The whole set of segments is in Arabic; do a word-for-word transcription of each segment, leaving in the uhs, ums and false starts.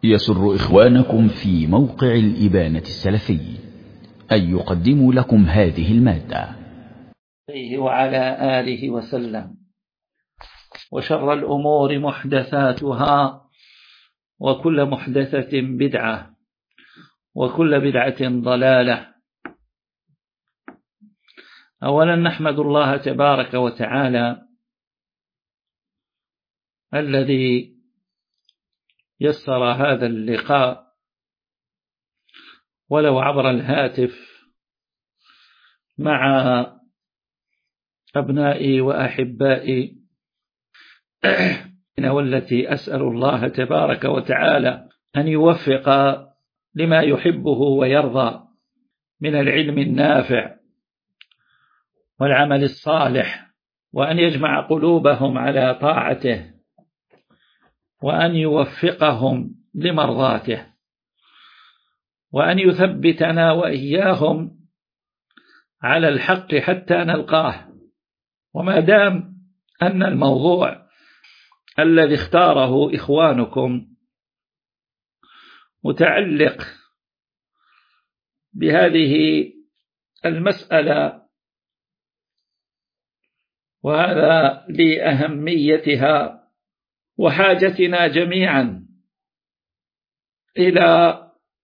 يسر إخوانكم في موقع الإبانة السلفي أن يقدموا لكم هذه المادة وعلى آله وسلم. وشر الأمور محدثاتها وكل محدثة بدعة وكل بدعة ضلالة. أولا نحمد الله تبارك وتعالى الذي يسر هذا اللقاء ولو عبر الهاتف مع أبنائي وأحبائي، والتي أسأل الله تبارك وتعالى أن يوفق لما يحبه ويرضى من العلم النافع والعمل الصالح، وأن يجمع قلوبهم على طاعته، وأن يوفقهم لمرضاته، وأن يثبتنا وإياهم على الحق حتى نلقاه. وما دام أن الموضوع الذي اختاره إخوانكم متعلق بهذه المسألة وهذا لأهميتها وحاجتنا جميعا إلى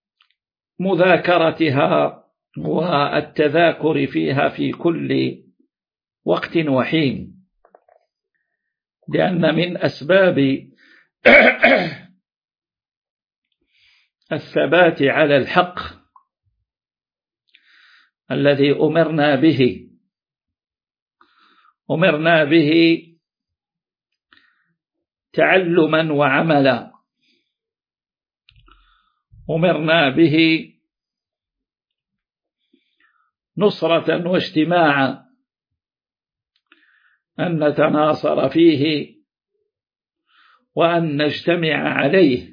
مذاكرتها والتذاكر فيها في كل وقت وحين، لأن من أسباب الثبات على الحق الذي أمرنا به أمرنا به تعلما وعملا، أمرنا به نصرة واجتماعا، أن نتناصر فيه وأن نجتمع عليه.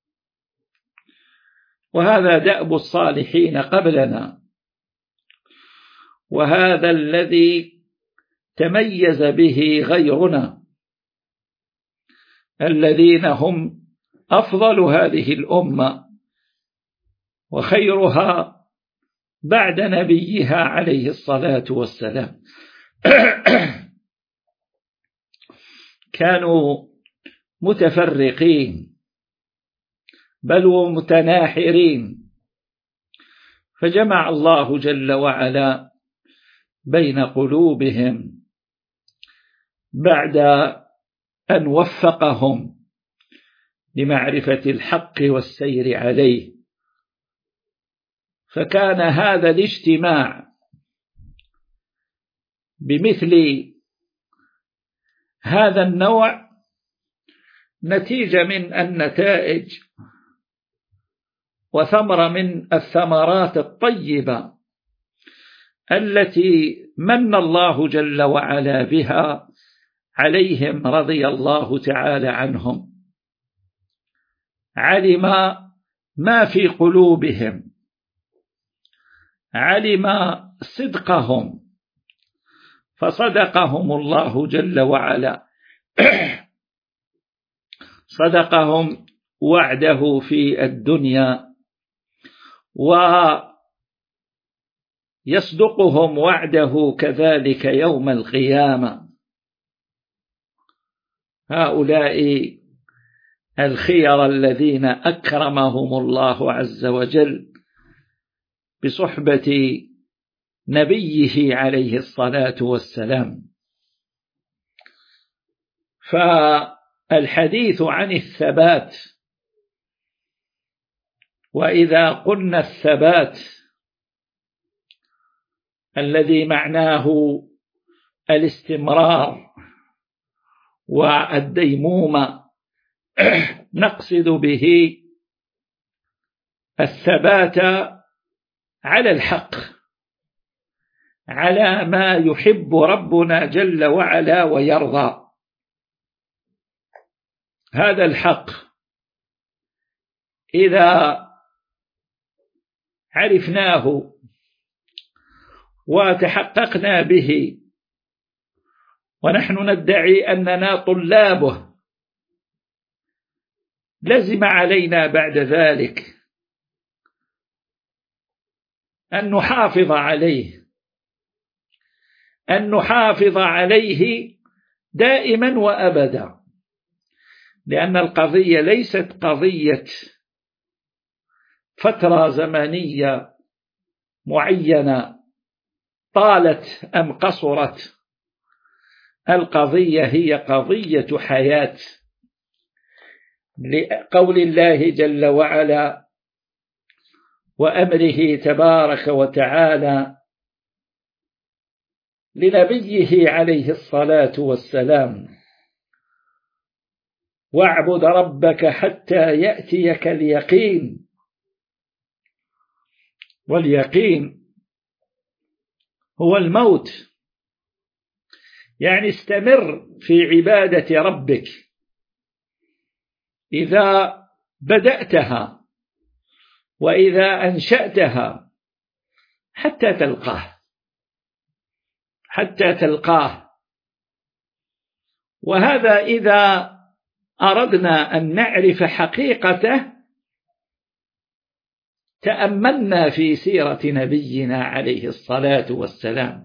وهذا دأب الصالحين قبلنا، وهذا الذي تميز به غيرنا الذين هم أفضل هذه الأمة وخيرها بعد نبيها عليه الصلاة والسلام. كانوا متفرقين بل ومتناحرين، فجمع الله جل وعلا بين قلوبهم بعد أن وفقهم لمعرفة الحق والسير عليه. فكان هذا الاجتماع بمثل هذا النوع نتيجة من النتائج وثمرة من الثمرات الطيبة التي من الله جل وعلا بها عليهم رضي الله تعالى عنهم. علم ما في قلوبهم، علم صدقهم فصدقهم الله جل وعلا، صدقهم وعده في الدنيا ويصدقهم وعده كذلك يوم القيامة. هؤلاء الخير الذين أكرمهم الله عز وجل بصحبة نبيه عليه الصلاة والسلام. فالحديث عن الثبات، وإذا قلنا الثبات الذي معناه الاستمرار والديمومة، نقصد به الثبات على الحق، على ما يحب ربنا جل وعلا ويرضى. هذا الحق إذا عرفناه وتحققنا به، ونحن ندعي أننا طلابه، لزم علينا بعد ذلك أن نحافظ عليه أن نحافظ عليه دائما وأبدا، لأن القضية ليست قضية فترة زمنية معينة طالت أم قصرت، القضية هي قضية حياة، لقول الله جل وعلا وأمره تبارك وتعالى لنبيه عليه الصلاة والسلام: واعبد ربك حتى يأتيك اليقين. واليقين هو الموت، يعني استمر في عبادة ربك إذا بدأتها وإذا أنشأتها حتى تلقاه حتى تلقاه. وهذا إذا أردنا أن نعرف حقيقته تأملنا في سيرة نبينا عليه الصلاة والسلام،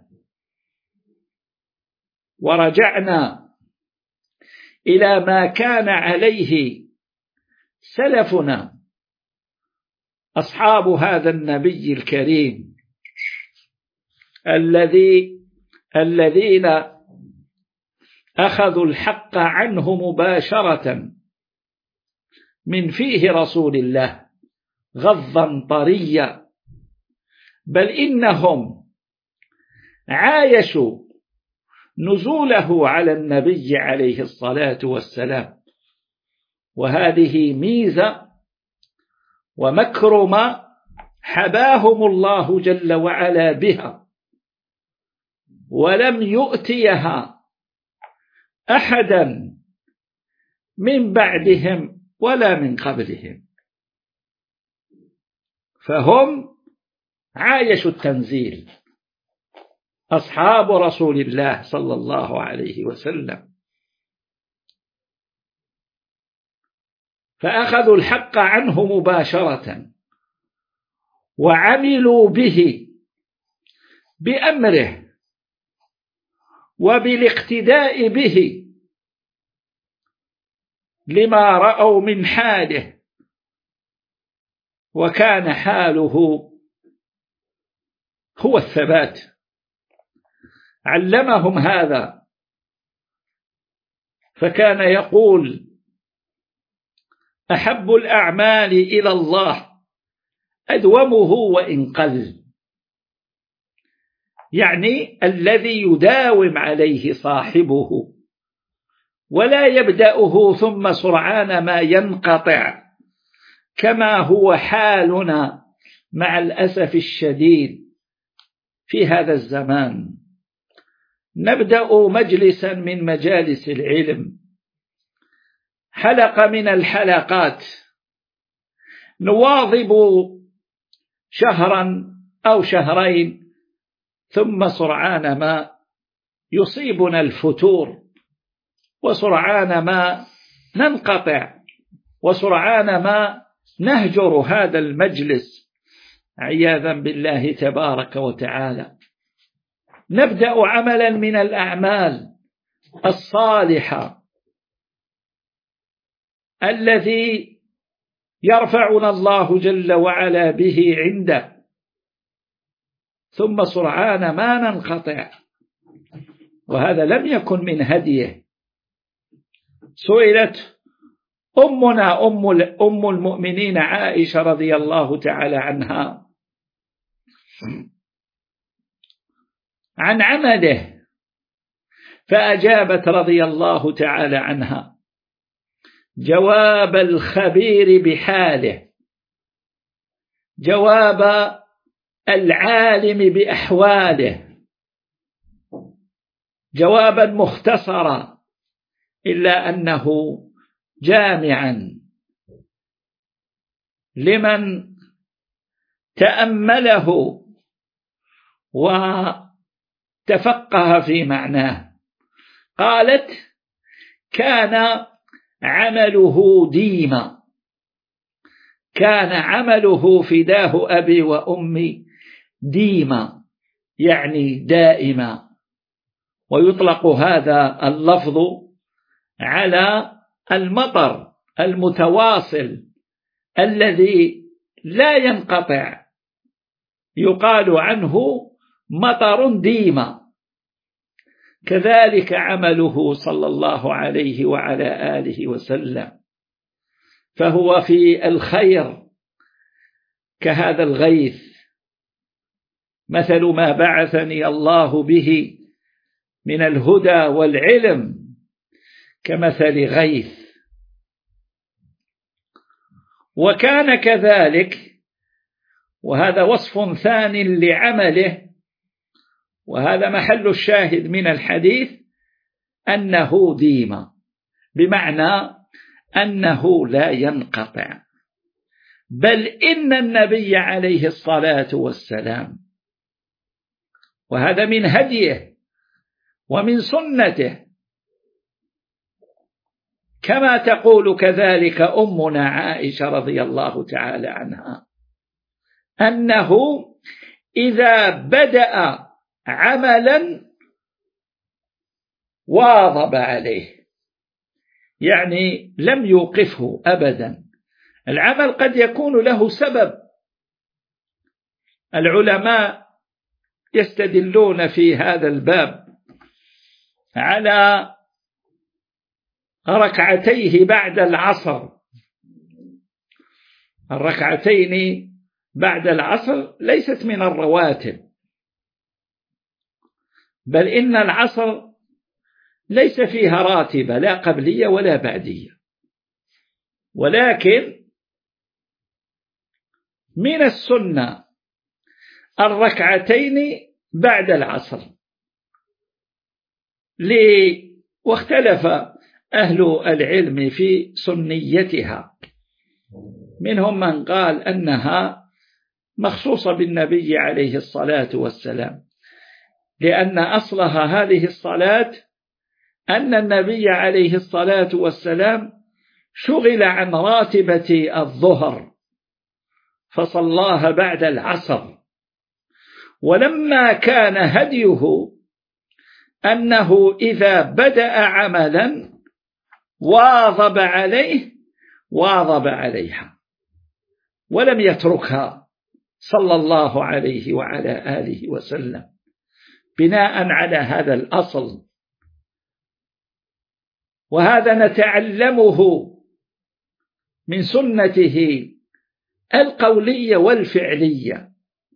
ورجعنا إلى ما كان عليه سلفنا أصحاب هذا النبي الكريم الذي الذين أخذوا الحق عنه مباشرة من فيه رسول الله غضا طريا، بل إنهم عايشوا نزوله على النبي عليه الصلاة والسلام، وهذه ميزة ومكرمة حباهم الله جل وعلا بها، ولم يؤتيها أحدا من بعدهم ولا من قبلهم، فهم عايشوا التنزيل أصحاب رسول الله صلى الله عليه وسلم، فأخذوا الحق عنه مباشرة وعملوا به بأمره وبالاقتداء به لما رأوا من حاله، وكان حاله هو الثبات. علمهم هذا، فكان يقول: أحب الأعمال إلى الله أدومه وإن قل، يعني الذي يداوم عليه صاحبه ولا يبدأه ثم سرعان ما ينقطع، كما هو حالنا مع الأسف الشديد في هذا الزمان. نبدأ مجلسا من مجالس العلم، حلقة من الحلقات، نواظب شهرا أو شهرين ثم سرعان ما يصيبنا الفتور، وسرعان ما ننقطع، وسرعان ما نهجر هذا المجلس عياذا بالله تبارك وتعالى. نبدأ عملا من الأعمال الصالحة الذي يرفعنا الله جل وعلا به عنده، ثم سرعان ما ننقطع، وهذا لم يكن من هديه. سئلت أمنا أم أم المؤمنين عائشة رضي الله تعالى عنها عن عمله، فأجابت رضي الله تعالى عنها جواب الخبير بحاله، جواب العالم بأحواله، جوابا مختصرا إلا أنه جامعا لمن تأمله وتفقه في معناه. قالت: كان عمله ديما كان عمله فداه أبي وأمي ديما، يعني دائما. ويطلق هذا اللفظ على المطر المتواصل الذي لا ينقطع، يقال عنه مطر ديما. كذلك عمله صلى الله عليه وعلى آله وسلم، فهو في الخير كهذا الغيث، مثل ما بعثني الله به من الهدى والعلم كمثل غيث. وكان كذلك، وهذا وصف ثاني لعمله، وهذا محل الشاهد من الحديث، أنه ديما، بمعنى أنه لا ينقطع. بل إن النبي عليه الصلاة والسلام، وهذا من هديه ومن سنته، كما تقول كذلك أمنا عائشة رضي الله تعالى عنها، أنه إذا بدأ عملا واظب عليه، يعني لم يوقفه أبدا. العمل قد يكون له سبب، العلماء يستدلون في هذا الباب على ركعتيه بعد العصر. الركعتين بعد العصر ليست من الرواتب، بل إن العصر ليس فيها راتبة، لا قبلية ولا بعدية، ولكن من السنة الركعتين بعد العصر. واختلف أهل العلم في سنيتها، منهم من قال أنها مخصوصة بالنبي عليه الصلاة والسلام، لأن أصلها هذه الصلاة أن النبي عليه الصلاة والسلام شغل عن راتبة الظهر فصلاها بعد العصر، ولما كان هديه أنه إذا بدأ عملا واظب عليه واظب عليها ولم يتركها صلى الله عليه وعلى آله وسلم، بناء على هذا الأصل. وهذا نتعلمه من سنته القولية والفعلية،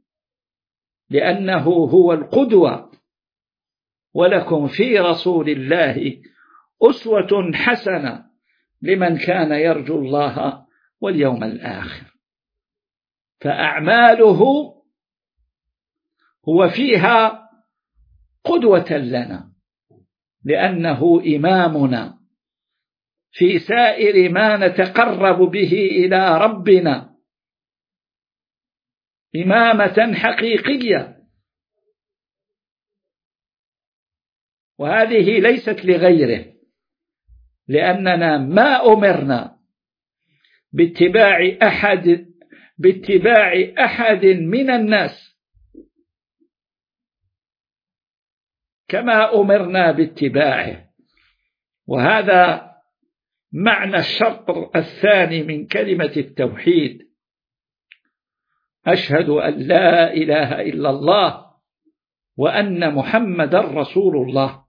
لأنه هو القدوة. ولكم في رسول الله أسوة حسنة لمن كان يرجو الله واليوم الآخر. فأعماله هو فيها قدوة لنا، لأنه إمامنا في سائر ما نتقرب به إلى ربنا، إمامة حقيقية، وهذه ليست لغيره، لأننا ما أمرنا باتباع أحد باتباع أحد من الناس كما أمرنا باتباعه. وهذا معنى الشطر الثاني من كلمة التوحيد: أشهد أن لا إله إلا الله وأن محمد رسول الله.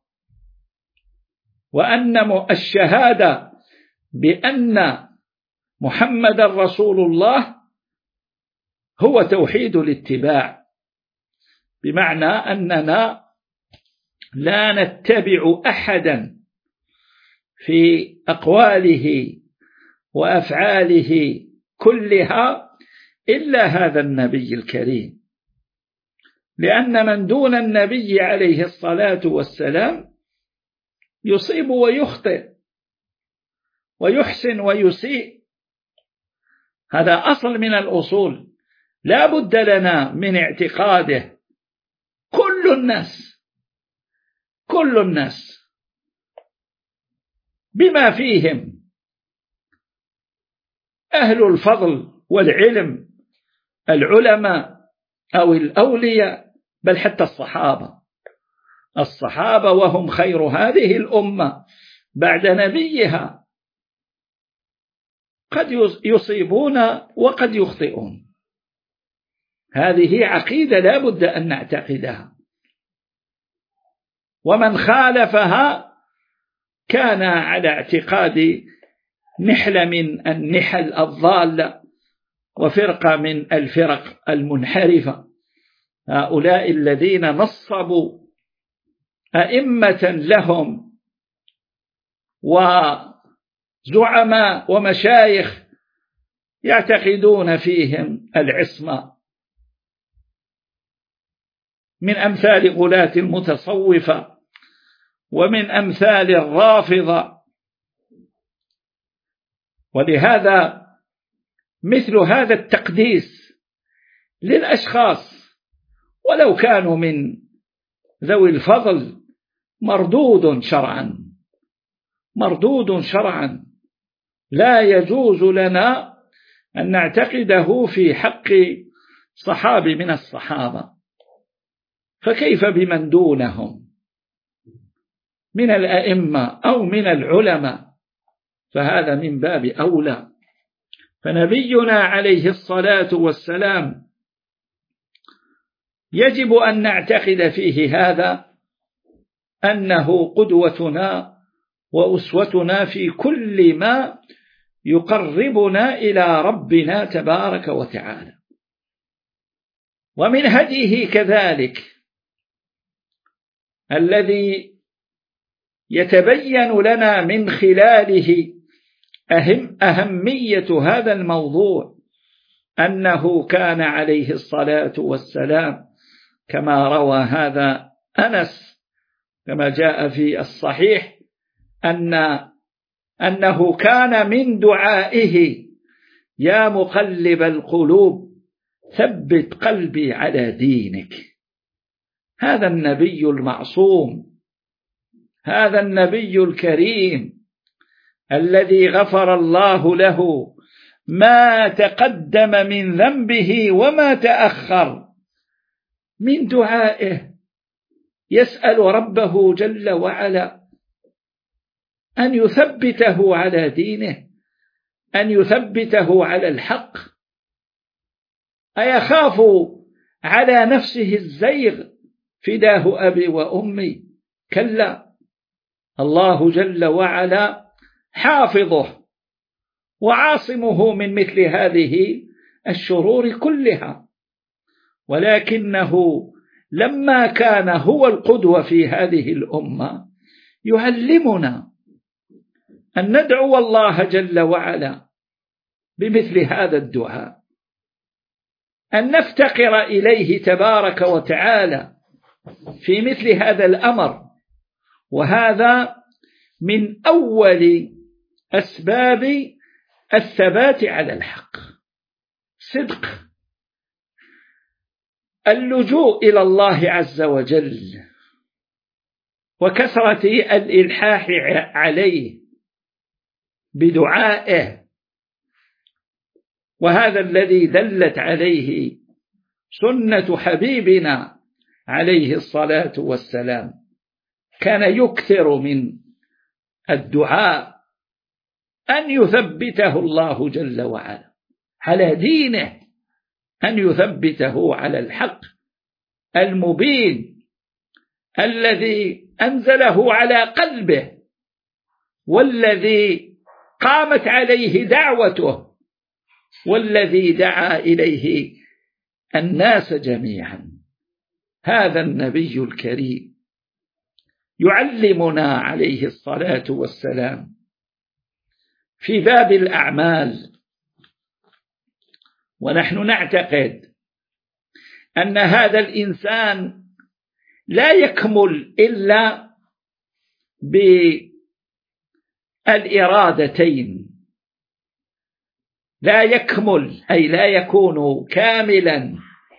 وأن الشهادة بأن محمد رسول الله هو توحيد الاتباع، بمعنى أننا لا نتبع أحدا في أقواله وأفعاله كلها إلا هذا النبي الكريم، لأن من دون النبي عليه الصلاة والسلام يصيب ويخطئ ويحسن ويسيء. هذا أصل من الأصول لا بد لنا من اعتقاده. كل الناس كل الناس بما فيهم أهل الفضل والعلم، العلماء أو الأولياء، بل حتى الصحابة الصحابة وهم خير هذه الأمة بعد نبيها قد يصيبون وقد يخطئون. هذه عقيدة لا بد أن نعتقدها، ومن خالفها كان على اعتقاد نحلة من النحل الضالة وفرقة من الفرق المنحرفة. هؤلاء الذين نصبوا أئمة لهم وزعماء ومشايخ يعتقدون فيهم العصمة، من أمثال غلاة المتصوفة ومن أمثال الرافضة. ولهذا مثل هذا التقديس للأشخاص ولو كانوا من ذوي الفضل مردود شرعا، مردود شرعا، لا يجوز لنا أن نعتقده في حق صحابي من الصحابة، فكيف بمن دونهم من الأئمة أو من العلماء؟ فهذا من باب أولى. فنبينا عليه الصلاة والسلام يجب أن نعتقد فيه هذا، أنه قدوتنا وأسوتنا في كل ما يقربنا إلى ربنا تبارك وتعالى. ومن هديه كذلك الذي يتبين لنا من خلاله أهم أهمية هذا الموضوع، أنه كان عليه الصلاة والسلام كما روى هذا أنس كما جاء في الصحيح أن أنه كان من دعائه: يا مقلب القلوب ثبت قلبي على دينك. هذا النبي المعصوم، هذا النبي الكريم الذي غفر الله له ما تقدم من ذنبه وما تأخر، من دعائه يسأل ربه جل وعلا أن يثبته على دينه، أن يثبته على الحق. أيخاف على نفسه الزيغ؟ فداه أبي وأمي. كلا، الله جل وعلا حافظه وعاصمه من مثل هذه الشرور كلها. ولكنه لما كان هو القدوة في هذه الأمة يعلمنا أن ندعو الله جل وعلا بمثل هذا الدعاء، أن نفتقر إليه تبارك وتعالى في مثل هذا الأمر. وهذا من أول أسباب الثبات على الحق، صدق اللجوء إلى الله عز وجل وكثرة الإلحاح عليه بدعائه. وهذا الذي دلت عليه سنة حبيبنا عليه الصلاة والسلام، كان يكثر من الدعاء أن يثبته الله جل وعلا على دينه، أن يثبته على الحق المبين الذي أنزله على قلبه والذي قامت عليه دعوته والذي دعا إليه الناس جميعا. هذا النبي الكريم يعلمنا عليه الصلاة والسلام في باب الأعمال. ونحن نعتقد أن هذا الإنسان لا يكمل إلا بالإرادتين، لا يكمل أي لا يكون كاملا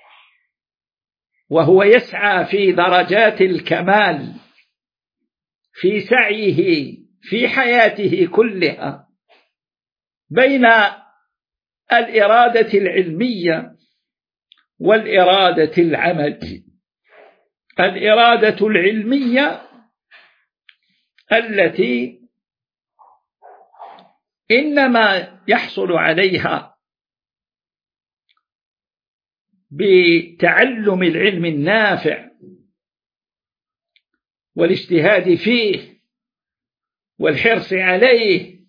وهو يسعى في درجات الكمال في سعيه في حياته كلها بين الإرادة العلمية والإرادة العمل. الإرادة العلمية التي إنما يحصل عليها بتعلم العلم النافع والاجتهاد فيه والحرص عليه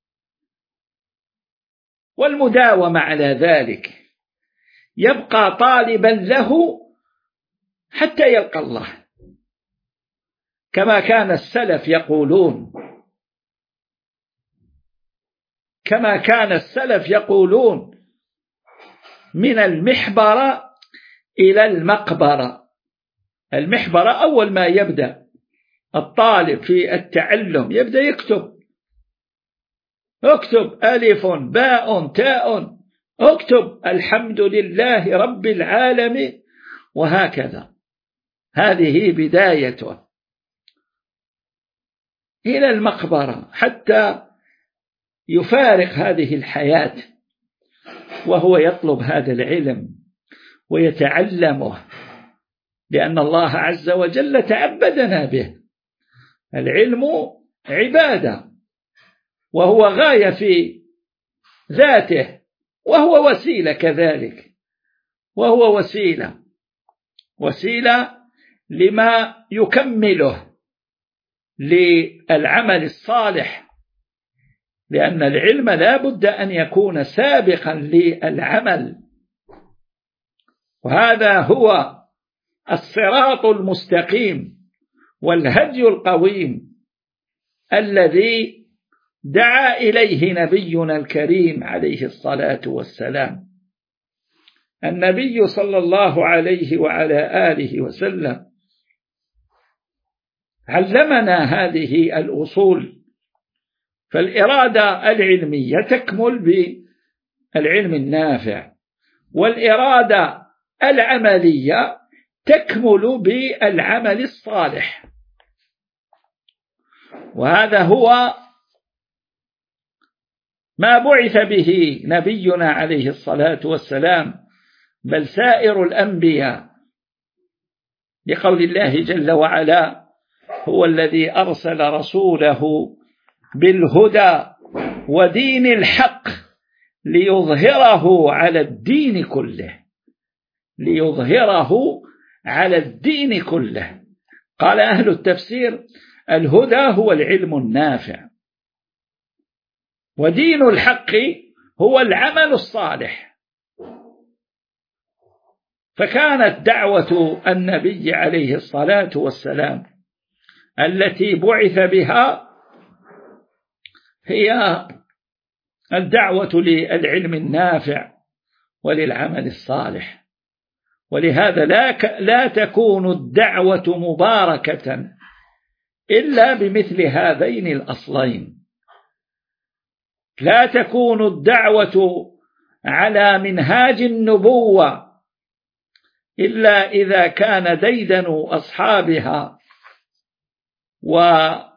والمداومة على ذلك، يبقى طالبا له حتى يلقى الله، كما كان السلف يقولون كما كان السلف يقولون من المحبرة إلى المقبرة. المحبرة أول ما يبدأ الطالب في التعلم يبدأ يكتب، اكتب ألف باء تاء، اكتب الحمد لله رب العالمين، وهكذا. هذه بدايته إلى المقبرة حتى يفارق هذه الحياة وهو يطلب هذا العلم ويتعلمه، لأن الله عز وجل تعبدنا به. العلم عبادة، وهو غاية في ذاته، وهو وسيلة كذلك، وهو وسيلة وسيلة لما يكمله للعمل الصالح، لأن العلم لا بد أن يكون سابقا للعمل، وهذا هو الصراط المستقيم والهدي القويم الذي دعا إليه نبينا الكريم عليه الصلاة والسلام. النبي صلى الله عليه وعلى آله وسلم علمنا هذه الأصول، فالإرادة العلمية تكمل بالعلم النافع، والإرادة العملية تكمل بالعمل الصالح. وهذا هو ما بعث به نبينا عليه الصلاة والسلام، بل سائر الأنبياء، لقول الله جل وعلا: هو الذي أرسل رسوله بالهدى ودين الحق ليظهره على الدين كله ليظهره على الدين كله. قال أهل التفسير: الهدى هو العلم النافع، ودين الحق هو العمل الصالح. فكانت دعوة النبي عليه الصلاة والسلام التي بعث بها هي الدعوة للعلم النافع وللعمل الصالح. ولهذا لا, لا تكون الدعوة مباركة إلا بمثل هذين الأصلين. لا تكون الدعوة على منهاج النبوة إلا إذا كان ديدن أصحابها وشغل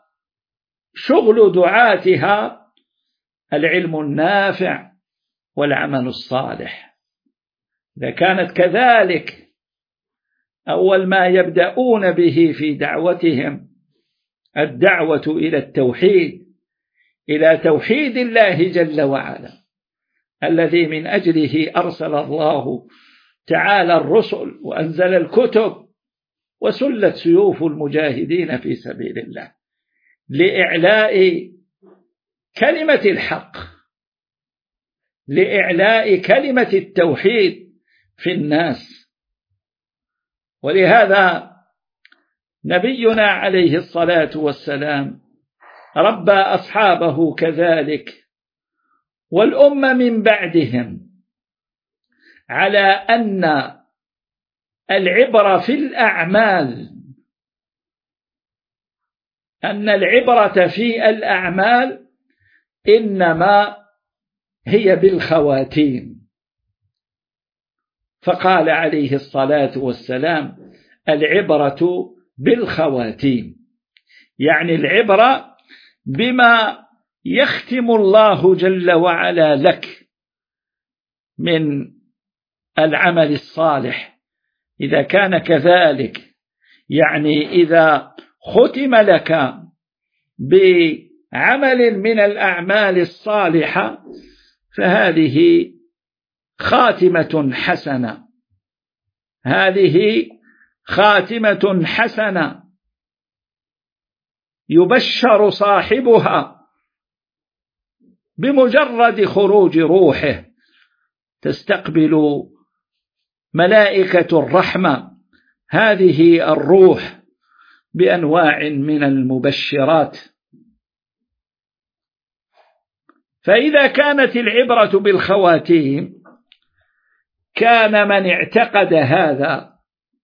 دعاتها العلم النافع والعمل الصالح. إذا كانت كذلك أول ما يبدأون به في دعوتهم الدعوة إلى التوحيد، إلى توحيد الله جل وعلا الذي من أجله أرسل الله تعالى الرسل وأنزل الكتب وسلت سيوف المجاهدين في سبيل الله لإعلاء كلمة الحق، لإعلاء كلمة التوحيد في الناس. ولهذا نبينا عليه الصلاة والسلام ربى أصحابه كذلك والأمة من بعدهم على أن العبرة في الأعمال أن العبرة في الأعمال إنما هي بالخواتيم. فقال عليه الصلاة والسلام: العبرة بالخواتيم، يعني العبرة بما يختم الله جل وعلا لك من العمل الصالح. إذا كان كذلك، يعني إذا ختم لك بعمل من الأعمال الصالحة فهذه خاتمة حسنة، هذه خاتمة حسنة يبشر صاحبها بمجرد خروج روحه، تستقبل ملائكة الرحمة هذه الروح بأنواع من المبشرات. فإذا كانت العبرة بالخواتيم كان من اعتقد هذا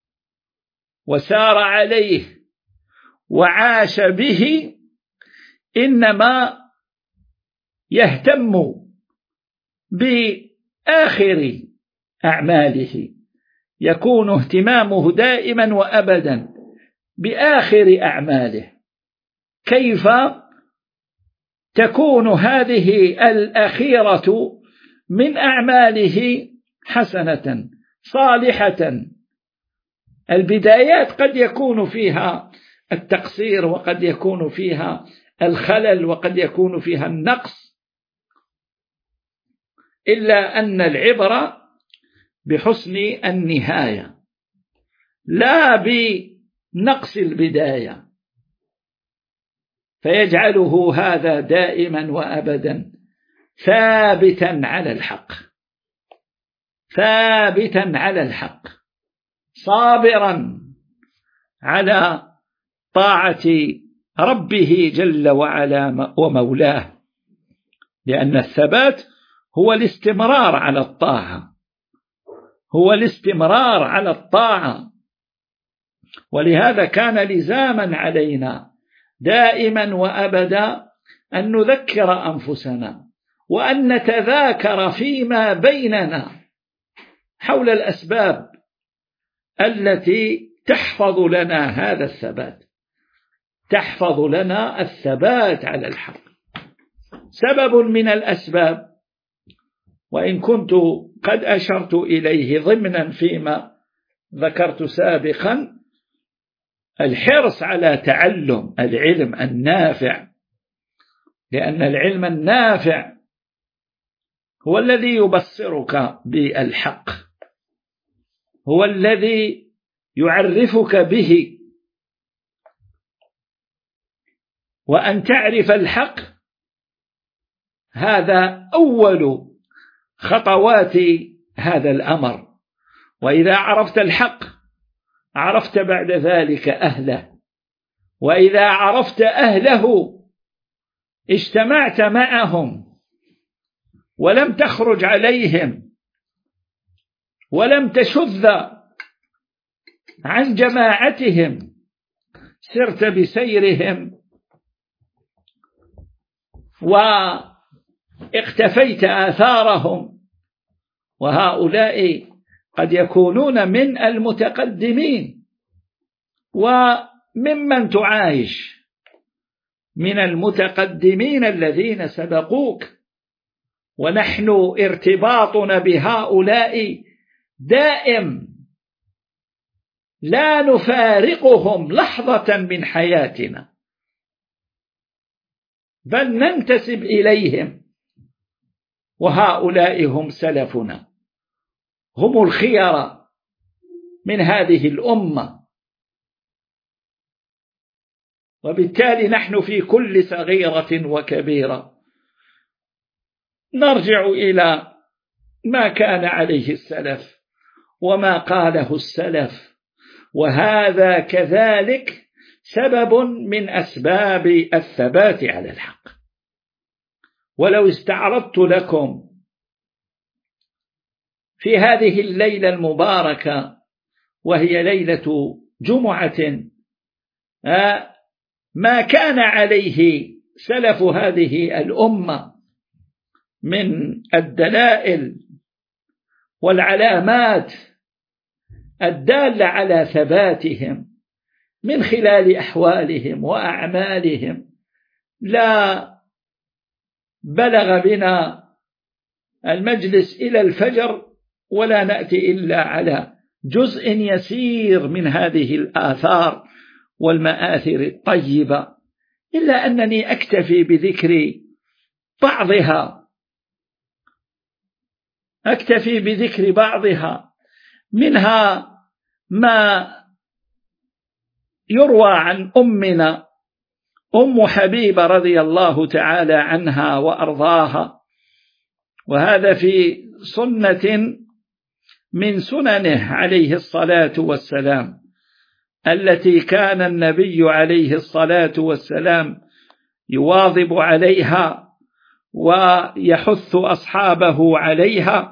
وسار عليه وعاش به إنما يهتم بآخر أعماله، يكون اهتمامه دائما وأبدا بآخر أعماله، كيف تكون هذه الأخيرة من أعماله حسنة صالحة. البدايات قد يكون فيها التقصير، وقد يكون فيها الخلل، وقد يكون فيها النقص، إلا أن العبرة بحسن النهاية لا بنقص البداية، فيجعله هذا دائما وأبدا ثابتا على الحق، ثابتا على الحق، صابرا على طاعة ربه جل وعلا ومولاه، لأن الثبات هو الاستمرار على الطاعة، هو الاستمرار على الطاعة. ولهذا كان لزاما علينا دائما وأبدا أن نذكر أنفسنا وأن نتذاكر فيما بيننا حول الأسباب التي تحفظ لنا هذا الثبات، تحفظ لنا الثبات على الحق. سبب من الأسباب، وإن كنت قد أشرت إليه ضمنا فيما ذكرت سابقا، الحرص على تعلم العلم النافع، لأن العلم النافع هو الذي يبصرك بالحق، هو الذي يعرفك به. وأن تعرف الحق هذا أول خطوات هذا الأمر، وإذا عرفت الحق عرفت بعد ذلك أهله، وإذا عرفت أهله اجتمعت معهم ولم تخرج عليهم ولم تشذ عن جماعتهم، سرت بسيرهم واقتفيت آثارهم. وهؤلاء قد يكونون من المتقدمين وممن تعايش، من المتقدمين الذين سبقوك، ونحن ارتباطنا بهؤلاء دائم، لا نفارقهم لحظة من حياتنا، بل ننتسب إليهم. وهؤلاء هم سلفنا، هم الخيار من هذه الأمة. وبالتالي نحن في كل صغيرة وكبيرة نرجع إلى ما كان عليه السلف وما قاله السلف، وهذا كذلك سبب من أسباب الثبات على الحق. ولو استعرضت لكم في هذه الليلة المباركة، وهي ليلة جمعة، ما كان عليه سلف هذه الأمة من الدلائل والعلامات الدالة على ثباتهم من خلال أحوالهم وأعمالهم، لا بلغ بنا المجلس إلى الفجر ولا نأتي إلا على جزء يسير من هذه الآثار والمآثر الطيبة، إلا أنني أكتفي بذكر بعضها أكتفي بذكر بعضها منها ما يروى عن أمنا أم حبيبة رضي الله تعالى عنها وأرضاها، وهذا في سنة من سننه عليه الصلاة والسلام التي كان النبي عليه الصلاة والسلام يواظب عليها ويحث أصحابه عليها.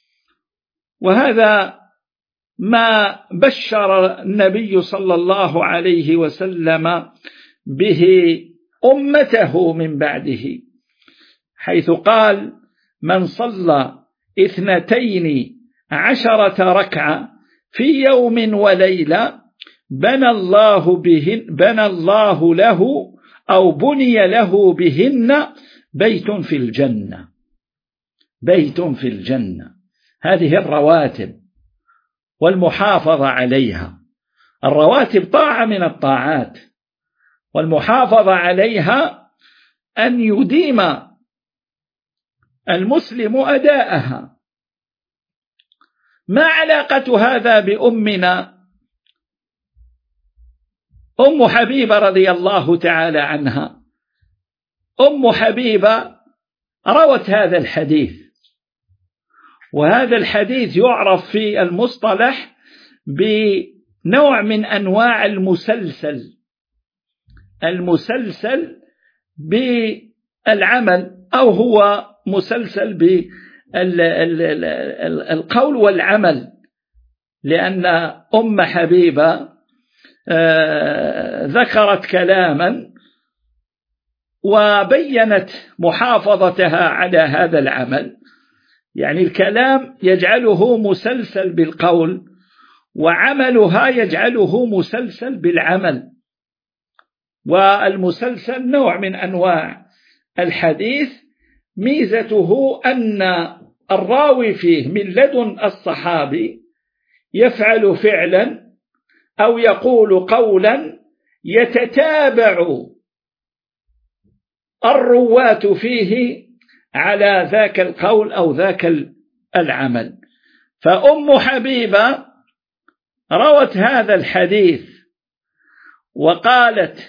وهذا ما بشر النبي صلى الله عليه وسلم به أمته من بعده، حيث قال: من صلى اثنتين عشرة ركعة في يوم وليلة بنى الله بهن بنى الله له أو بني له بهن بيت في الجنة. بيت في الجنة. هذه الرواتب والمحافظة عليها. الرواتب طاعة من الطاعات، والمحافظة عليها أن يديم المسلم أداءها. ما علاقة هذا بأمنا أم حبيبة رضي الله تعالى عنها؟ أم حبيبة روت هذا الحديث، وهذا الحديث يعرف في المصطلح بنوع من أنواع المسلسل المسلسل بالعمل، أو هو مسلسل بالقول والعمل، لأن أم حبيبة ذكرت كلاما وبينت محافظتها على هذا العمل. يعني الكلام يجعله مسلسل بالقول، وعملها يجعله مسلسل بالعمل. والمسلسل نوع من أنواع الحديث، ميزته أن الراوي فيه من لدن الصحابي يفعل فعلا أو يقول قولا يتتابع الرواة فيه على ذاك القول أو ذاك العمل. فأم حبيبة روت هذا الحديث وقالت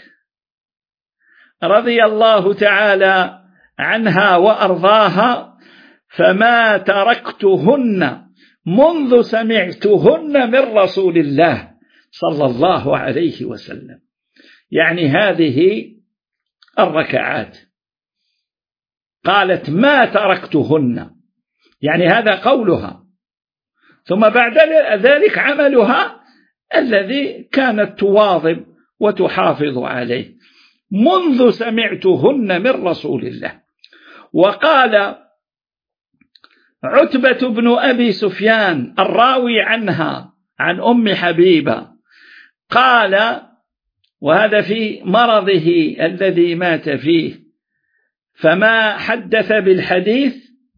رضي الله تعالى عنها وأرضاها: فما تركتهن منذ سمعتهن من رسول الله صلى الله عليه وسلم. يعني هذه الركعات قالت ما تركتهن، يعني هذا قولها، ثم بعد ذلك عملها الذي كانت تواظب وتحافظ عليه منذ سمعتهن من رسول الله. وقال عتبة بن أبي سفيان الراوي عنها عن أم حبيبة، قال، وهذا في مرضه الذي مات فيه، فما حدث بالحديث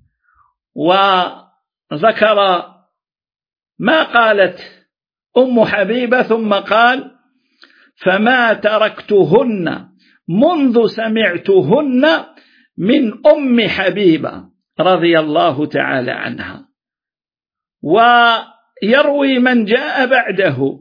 وذكر ما قالت أم حبيبة، ثم قال: فما تركتهن منذ سمعتهن من أم حبيبة رضي الله تعالى عنها. ويروي من جاء بعده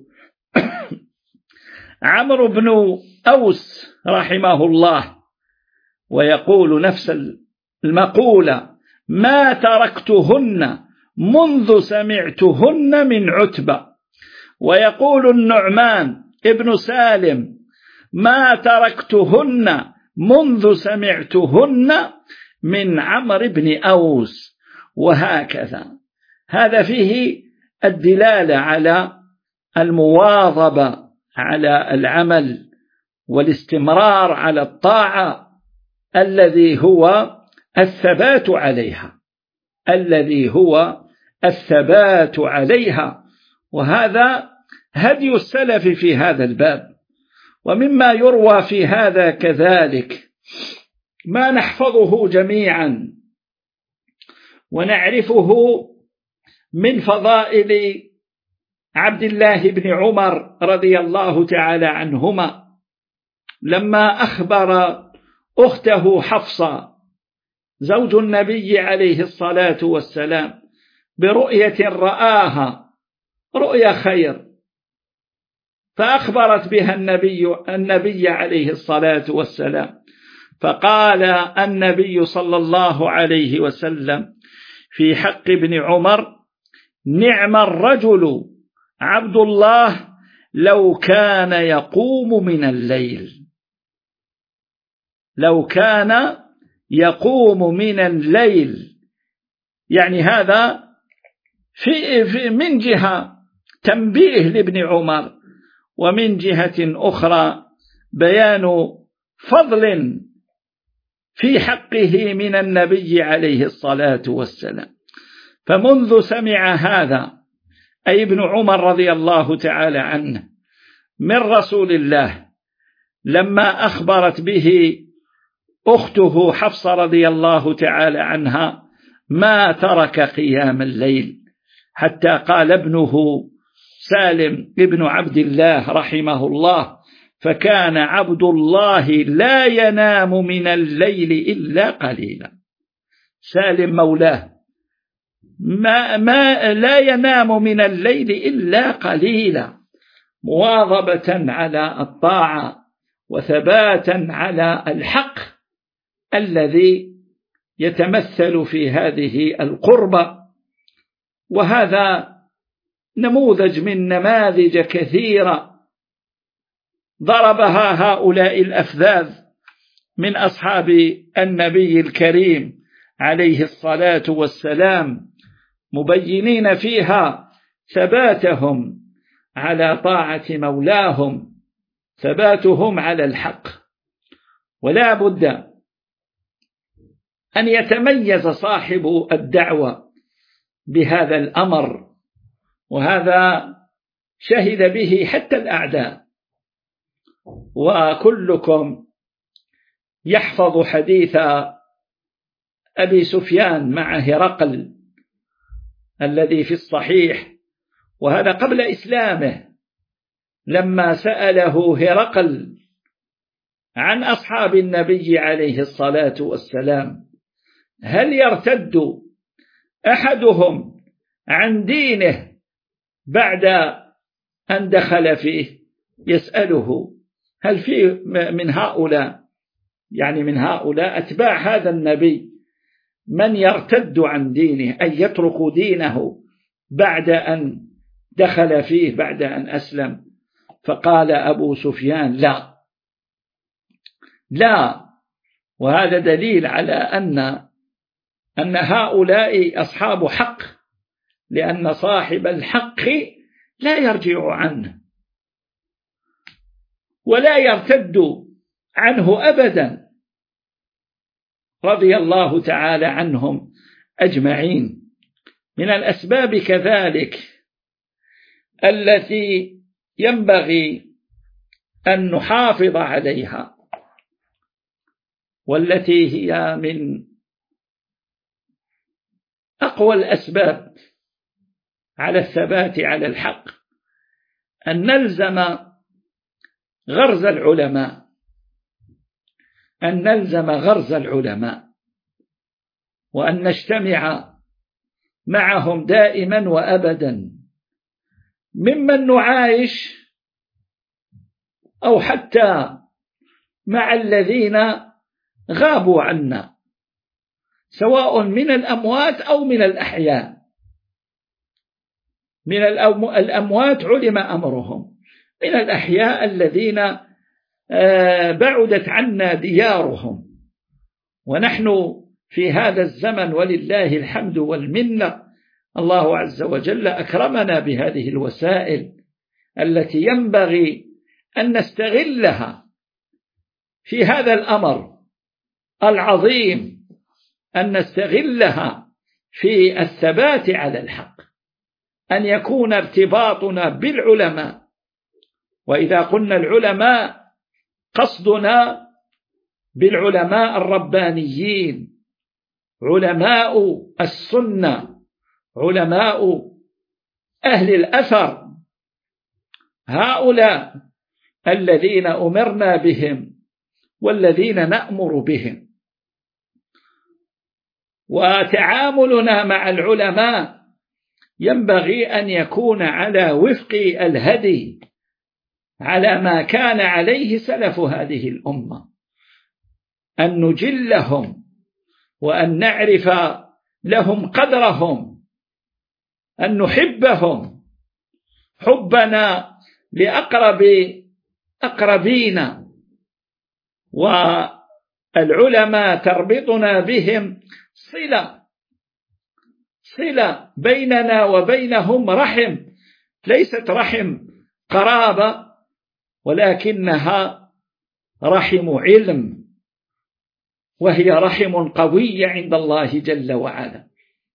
عمرو بن أوس رحمه الله، ويقول نفس المقولة: ما تركتهن منذ سمعتهن من عتبة. ويقول النعمان ابن سالم: ما تركتهن منذ سمعتهن من عمرو بن أوس. وهكذا. هذا فيه الدلالة على المواظبة على العمل والاستمرار على الطاعة الذي هو الثبات عليها الذي هو الثبات عليها وهذا هدي السلف في هذا الباب. ومما يروى في هذا كذلك ما نحفظه جميعا، ونعرفه من فضائل عبد الله بن عمر رضي الله تعالى عنهما لما أخبر أخته حفصة زوج النبي عليه الصلاة والسلام برؤية رآها رؤيا خير، فأخبرت بها النبي النبي عليه الصلاة والسلام، فقال النبي صلى الله عليه وسلم في حق ابن عمر: نعم الرجل عبد الله لو كان يقوم من الليل، لو كان يقوم من الليل. يعني هذا في في من جهة تنبيه لابن عمر، ومن جهة أخرى بيان فضل في حقه من النبي عليه الصلاة والسلام. فمنذ سمع هذا أي ابن عمر رضي الله تعالى عنه من رسول الله لما أخبرت به أخته حفصة رضي الله تعالى عنها ما ترك قيام الليل، حتى قال ابنه سالم ابن عبد الله رحمه الله: فكان عبد الله لا ينام من الليل إلا قليلا. سالم مولاه ما, ما لا ينام من الليل إلا قليلا، مواظبة على الطاعة وثباتا على الحق الذي يتمثل في هذه القربة. وهذا نموذج من نماذج كثيرة ضربها هؤلاء الأفذاذ من أصحاب النبي الكريم عليه الصلاة والسلام، مبينين فيها ثباتهم على طاعة مولاهم، ثباتهم على الحق. ولا بد أن يتميز صاحب الدعوة بهذا الأمر، وهذا شهد به حتى الأعداء. وكلكم يحفظ حديث أبي سفيان مع هرقل الذي في الصحيح، وهذا قبل إسلامه، لما سأله هرقل عن أصحاب النبي عليه الصلاة والسلام: هل يرتد أحدهم عن دينه بعد أن دخل فيه؟ يسأله: هل في من هؤلاء، يعني من هؤلاء أتباع هذا النبي، من يرتد عن دينه أي يترك دينه بعد أن دخل فيه، بعد أن أسلم؟ فقال أبو سفيان: لا لا. وهذا دليل على أن أن هؤلاء أصحاب حق، لأن صاحب الحق لا يرجع عنه ولا يرتد عنه أبدا، رضي الله تعالى عنهم أجمعين. من الأسباب كذلك التي ينبغي أن نحافظ عليها، والتي هي من أقوى الأسباب على الثبات على الحق، أن نلزم غرز العلماء، أن نلزم غرز العلماء، وأن نجتمع معهم دائما وأبدا، ممن نعايش أو حتى مع الذين غابوا عنا، سواء من الأموات أو من الأحياء. من الأموات علم أمرهم، من الأحياء الذين بعدت عنا ديارهم. ونحن في هذا الزمن ولله الحمد والمنة، الله عز وجل أكرمنا بهذه الوسائل التي ينبغي أن نستغلها في هذا الأمر العظيم، أن نستغلها في الثبات على الحق، أن يكون ارتباطنا بالعلماء. وإذا قلنا العلماء قصدنا بالعلماء الربانيين، علماء السنة، علماء أهل الأثر، هؤلاء الذين أمرنا بهم والذين نأمر بهم. وتعاملنا مع العلماء ينبغي أن يكون على وفق الهدي، على ما كان عليه سلف هذه الأمة، أن نجلهم وأن نعرف لهم قدرهم، أن نحبهم حبنا لأقرب أقربين، والعلماء تربطنا بهم صلة صلة بيننا وبينهم، رحم، ليست رحم قرابة ولكنها رحم علم، وهي رحم قوية عند الله جل وعلا.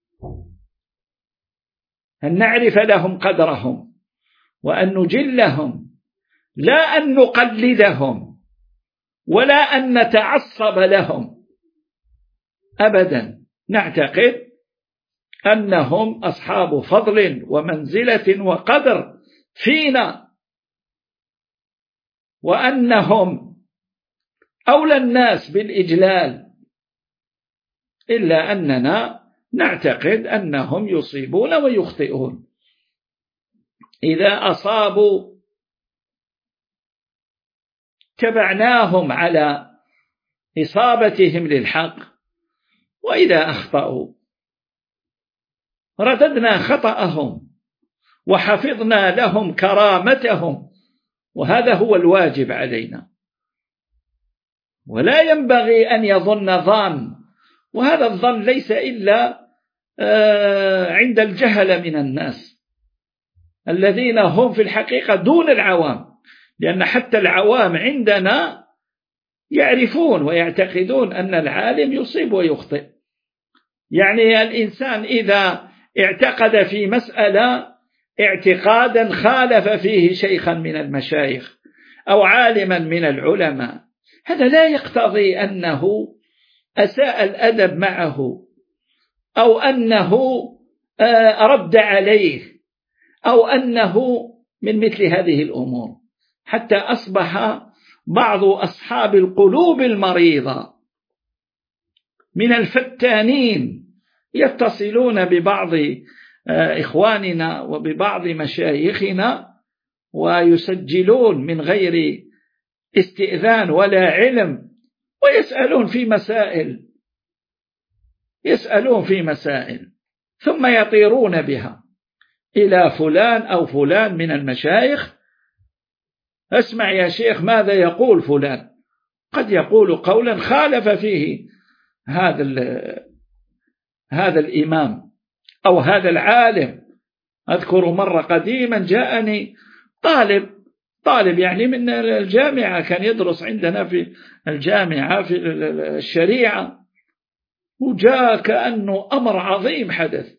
أن نعرف لهم قدرهم وأن نجلهم، لا أن نقلدهم ولا أن نتعصب لهم أبدا، نعتقد أنهم أصحاب فضل ومنزلة وقدر فينا، وأنهم أولى الناس بالإجلال، إلا أننا نعتقد أنهم يصيبون ويخطئون. إذا أصابوا تبعناهم على إصابتهم للحق، وإذا أخطأوا رددنا خطأهم وحفظنا لهم كرامتهم، وهذا هو الواجب علينا. ولا ينبغي أن يظن ظان، وهذا الظن ليس إلا عند الجهل من الناس الذين هم في الحقيقة دون العوام، لأن حتى العوام عندنا يعرفون ويعتقدون أن العالم يصيب ويخطئ. يعني الإنسان إذا اعتقد في مسألة اعتقادا خالف فيه شيخا من المشايخ أو عالما من العلماء، هذا لا يقتضي أنه أساء الأدب معه أو أنه رد عليه أو أنه من مثل هذه الأمور، حتى أصبح بعض أصحاب القلوب المريضة من الفتانين يتصلون ببعض إخواننا وببعض مشايخنا ويسجلون من غير استئذان ولا علم، ويسألون في مسائل يسألون في مسائل ثم يطيرون بها إلى فلان أو فلان من المشايخ. اسمع يا شيخ ماذا يقول فلان، قد يقول قولا خالف فيه هذا هذا الإمام أو هذا العالم. أذكر مرة قديما جاءني طالب طالب يعني من الجامعة، كان يدرس عندنا في الجامعة في الشريعة، وجاء كأنه أمر عظيم حدث،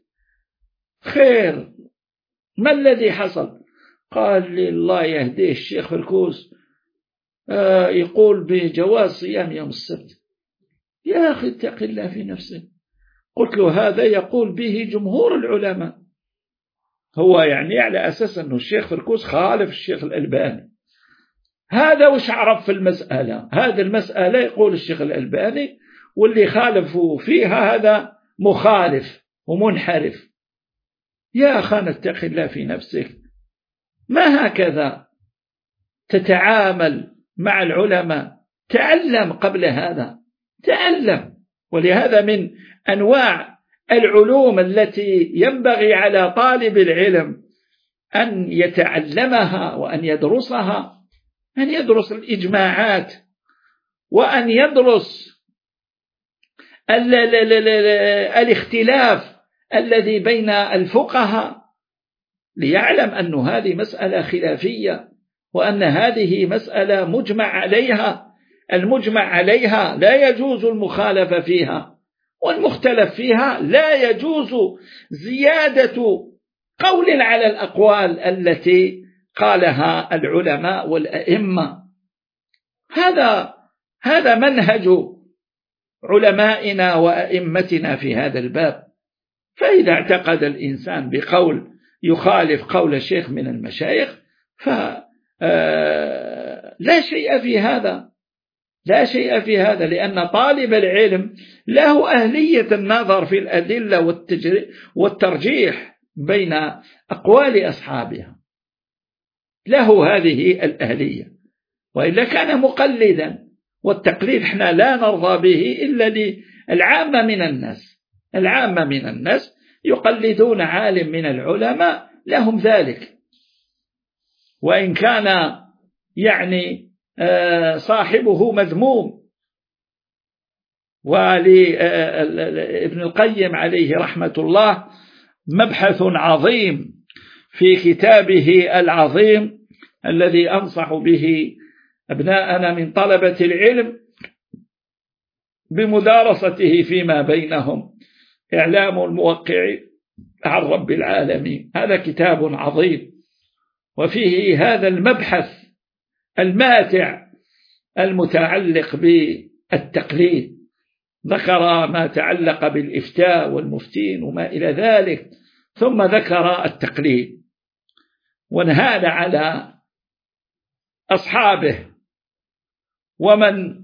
خير ما الذي حصل؟ قال لي الله يهديه الشيخ فركوس آه يقول بجواز صيام يوم السبت. يا أخي اتق الله في نفسك. قلت له هذا يقول به جمهور العلماء، هو يعني على أساس أنه الشيخ فركوس خالف الشيخ الألباني. هذا وش عرف في المسألة؟ هذه المسألة يقول الشيخ الألباني، واللي خالفوا فيها هذا مخالف ومنحرف. يا أخي اتق الله في نفسك، ما هكذا تتعامل مع العلماء، تعلم قبل هذا، تعلم. ولهذا من أنواع العلوم التي ينبغي على طالب العلم أن يتعلمها وأن يدرسها، أن يدرس الإجماعات، وأن يدرس ال ال ال ال الاختلاف الذي بين الفقهاء، ليعلم أن هذه مسألة خلافية وأن هذه مسألة مجمع عليها. المجمع عليها لا يجوز المخالفة فيها، والمختلف فيها لا يجوز زيادة قول على الأقوال التي قالها العلماء والأئمة. هذا هذا منهج علمائنا وأئمتنا في هذا الباب. فإذا اعتقد الإنسان بقول يخالف قول الشيخ من المشايخ فلا شيء في هذا، لا شيء في هذا، لأن طالب العلم له أهلية النظر في الأدلة والترجيح بين أقوال أصحابها، له هذه الأهلية، وإلا كان مقلدا، والتقليد احنا لا نرضى به إلا للعامة من الناس. العامة من الناس يقلدون عالم من العلماء لهم ذلك، وإن كان يعني صاحبه مذموم. ولابن القيم عليه رحمة الله مبحث عظيم في كتابه العظيم الذي أنصح به أبناءنا من طلبة العلم بمدارسته فيما بينهم، إعلام الموقع عن رب العالمين. هذا كتاب عظيم وفيه هذا المبحث الماتع المتعلق بالتقليد، ذكر ما تعلق بالإفتاء والمفتين وما إلى ذلك، ثم ذكر التقليد وانهال على أصحابه ومن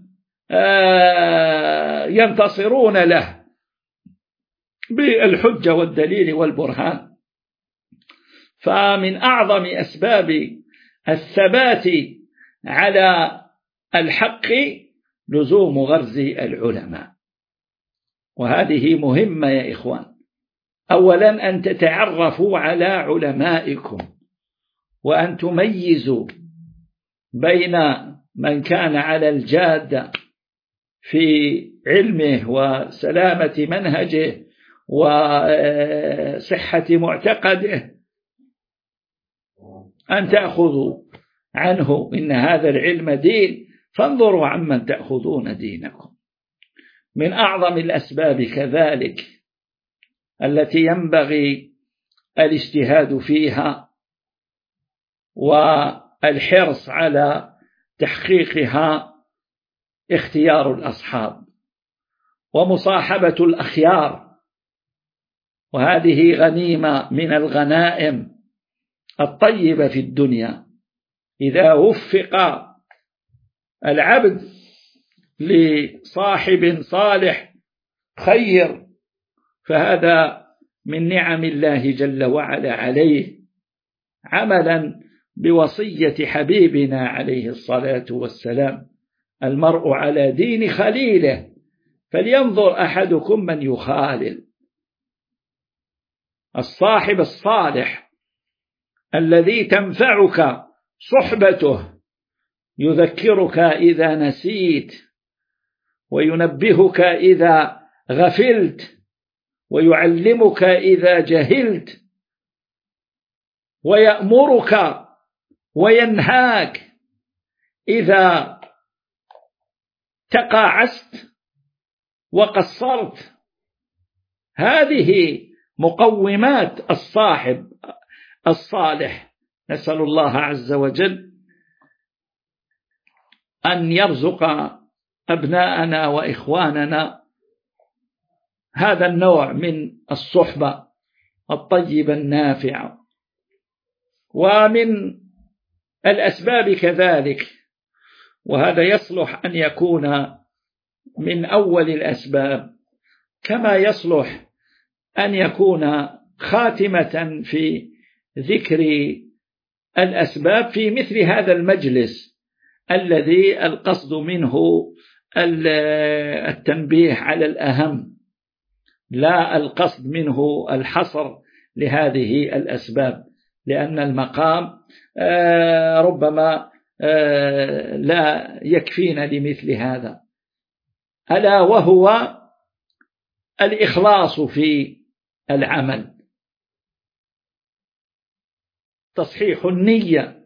ينتصرون له بالحجة والدليل والبرهان. فمن أعظم أسباب الثبات على الحق لزوم غرز العلماء، وهذه مهمة يا إخوان. أولا أن تتعرفوا على علمائكم، وأن تميزوا بين من كان على الجادة في علمه وسلامة منهجه وصحة معتقده، أن تأخذوا عنه إن هذا العلم دين، فانظروا عمن تأخذون دينكم. من أعظم الأسباب كذلك التي ينبغي الاجتهاد فيها والحرص على تحقيقها اختيار الأصحاب ومصاحبة الأخيار، وهذه غنيمة من الغنائم الطيبة في الدنيا. إذا وفق العبد لصاحب صالح خير فهذا من نعم الله جل وعلا عليه، عملا بوصية حبيبنا عليه الصلاة والسلام: المرء على دين خليله فلينظر أحدكم من يخالل. الصاحب الصالح الذي تنفعك صحبته، يذكرك إذا نسيت، وينبهك إذا غفلت، ويعلمك إذا جهلت، ويأمرك وينهاك إذا تقاعست وقصرت. هذه مقومات الصاحب الصالح. نسأل الله عز وجل أن يرزق أبناءنا وإخواننا هذا النوع من الصحبة الطيبة النافعة. ومن الأسباب كذلك، وهذا يصلح أن يكون من أول الأسباب، كما يصلح أن يكون خاتمة في ذكر الأسباب في مثل هذا المجلس الذي القصد منه التنبيه على الأهم، لا القصد منه الحصر لهذه الأسباب، لأن المقام ربما لا يكفينا لمثل هذا، ألا وهو الإخلاص في العمل، تصحيح النية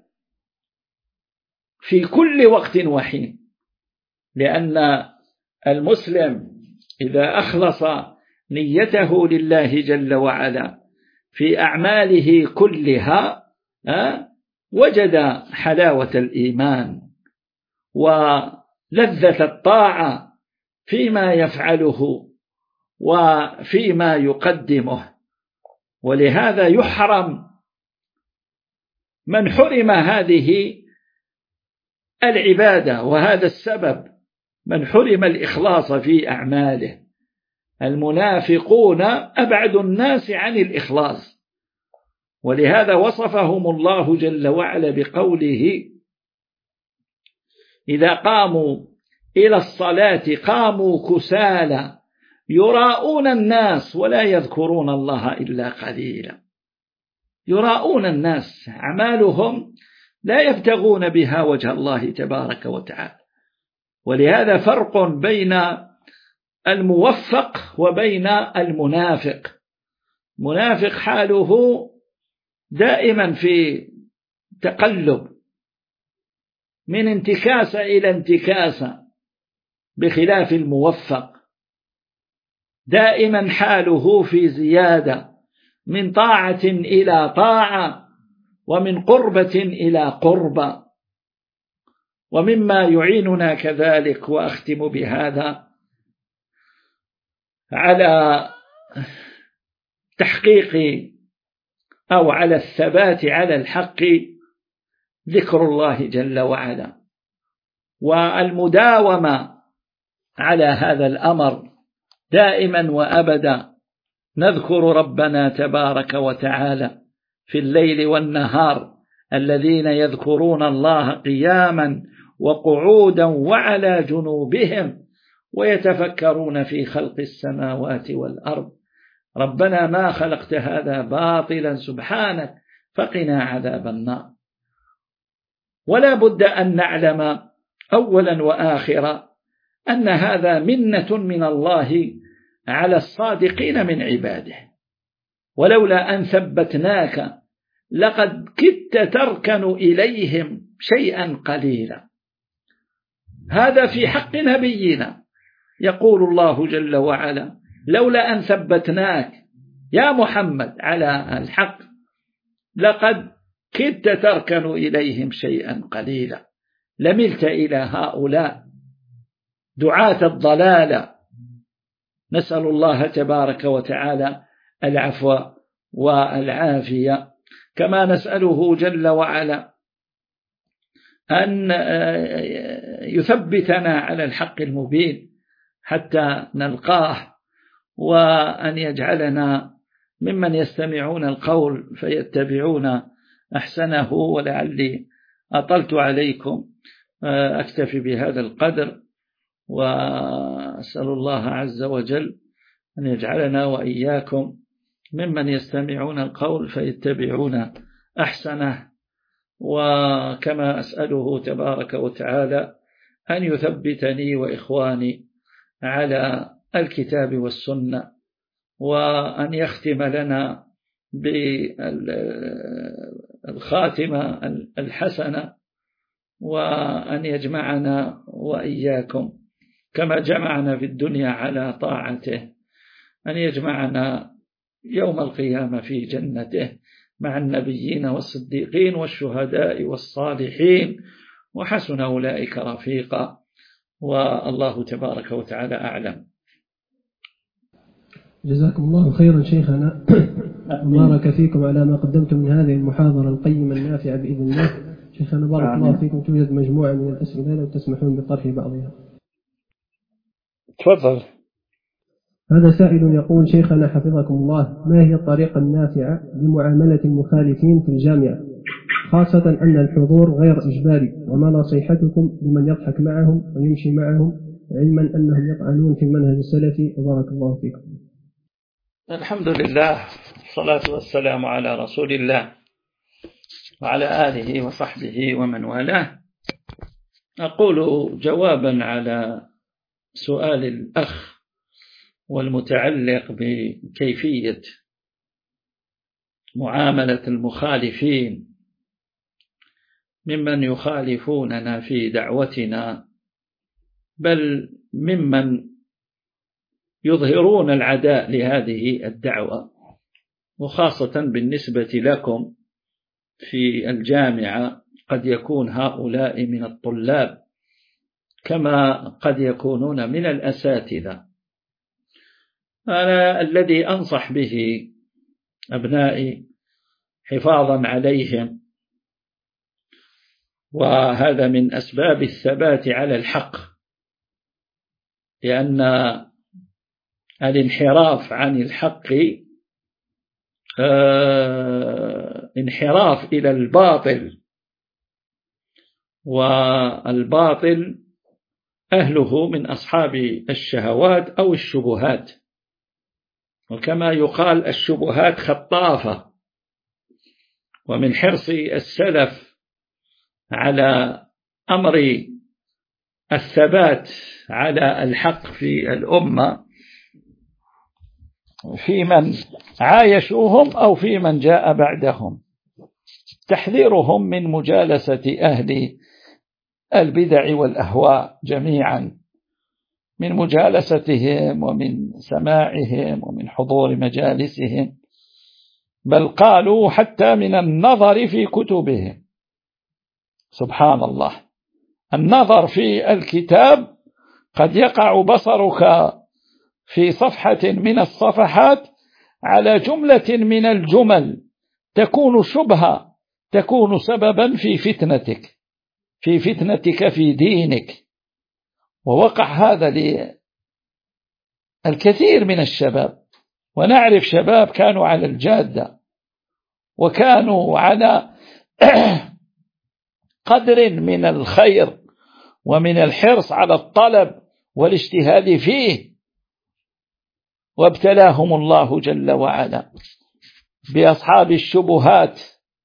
في كل وقت وحين. لأن المسلم إذا أخلص نيته لله جل وعلا في أعماله كلها وجد حلاوة الإيمان ولذة الطاعة فيما يفعله وفيما يقدمه، ولهذا يحرم من حرم هذه العبادة، وهذا السبب من حرم الإخلاص في أعماله. المنافقون أبعد الناس عن الإخلاص، ولهذا وصفهم الله جل وعلا بقوله: إذا قاموا إلى الصلاة قاموا كسالى يراءون الناس ولا يذكرون الله إلا قليلا. يراءون الناس، أعمالهم لا يبتغون بها وجه الله تبارك وتعالى. ولهذا فرق بين الموفق وبين المنافق. منافق حاله دائما في تقلب من انتكاسة إلى انتكاسة، بخلاف الموفق دائما حاله في زيادة من طاعة إلى طاعة ومن قربة إلى قربة. ومما يعيننا كذلك، وأختم بهذا، على تحقيق أو على الثبات على الحق ذكر الله جل وعلا، والمداومة على هذا الأمر دائما وأبدا. نذكر ربنا تبارك وتعالى في الليل والنهار، الذين يذكرون الله قياما وقعودا وعلى جنوبهم ويتفكرون في خلق السماوات والأرض ربنا ما خلقت هذا باطلا سبحانك فقنا عذاب النار. ولا بد أن نعلم أولا وآخرا أن هذا منة من الله على الصادقين من عباده، ولولا أن ثبتناك لقد كدت تركن إليهم شيئا قليلا. هذا في حق نبينا، يقول الله جل وعلا: لولا أن ثبتناك يا محمد على الحق لقد كدت تركن إليهم شيئا قليلا، لملت إلى هؤلاء دعاة الضلالة. نسأل الله تبارك وتعالى العفو والعافية، كما نسأله جل وعلا أن يثبتنا على الحق المبين حتى نلقاه، وأن يجعلنا ممن يستمعون القول فيتبعون أحسنه. ولعلي أطلت عليكم، أكتفي بهذا القدر، وأسأل الله عز وجل أن يجعلنا وإياكم ممن يستمعون القول فيتبعون أحسنه. وكما أسأله تبارك وتعالى أن يثبتني وإخواني على الكتاب والسنة، وأن يختم لنا بالخاتمة الحسنة، وأن يجمعنا وإياكم كما جمعنا في الدنيا على طاعته، أن يجمعنا يوم القيامة في جنته مع النبيين والصديقين والشهداء والصالحين، وحسن أولئك رفيقا. والله تبارك وتعالى أعلم. جزاكم الله خيرا شيخنا، وبارك فيكم على ما قدمتم من هذه المحاضرة القيمة النافعة بإذن الله. شيخنا بارك الله فيكم، توجد مجموعة من الأسئلة لو تسمحون بطرح بعضها. تفضل. هذا سائل يقول: شيخنا حفظكم الله، ما هي الطريقة النافعة لمعاملة المخالفين في الجامعة، خاصة أن الحضور غير إجباري، وما نصيحتكم لمن يضحك معهم ويمشي معهم علما أنهم يطعنون في المنهج السلفي؟ وبارك الله فيكم. الحمد لله، الصلاة والسلام على رسول الله وعلى آله وصحبه ومن والاه. أقول جوابا على سؤال الأخ والمتعلق بكيفية معاملة المخالفين ممن يخالفوننا في دعوتنا، بل ممن يظهرون العداء لهذه الدعوة، وخاصة بالنسبة لكم في الجامعة قد يكون هؤلاء من الطلاب كما قد يكونون من الأساتذة. أنا الذي أنصح به أبنائي حفاظا عليهم، وهذا من أسباب الثبات على الحق، لأن الانحراف عن الحق آه انحراف إلى الباطل، والباطل أهله من أصحاب الشهوات أو الشبهات، وكما يقال الشبهات خطافة. ومن حرص السلف على أمر الثبات على الحق في الأمة في من عايشوهم أو في من جاء بعدهم، تحذيرهم من مجالسة أهل البدع والأهواء جميعا، من مجالستهم ومن سماعهم ومن حضور مجالسهم، بل قالوا حتى من النظر في كتبهم. سبحان الله، النظر في الكتاب قد يقع بصرك في صفحة من الصفحات على جملة من الجمل تكون شبهة، تكون سببا في فتنتك في فتنتك في دينك. ووقع هذا للكثير من الشباب، ونعرف شباب كانوا على الجادة وكانوا على قدر من الخير ومن الحرص على الطلب والاجتهاد فيه، وابتلاهم الله جل وعلا بأصحاب الشبهات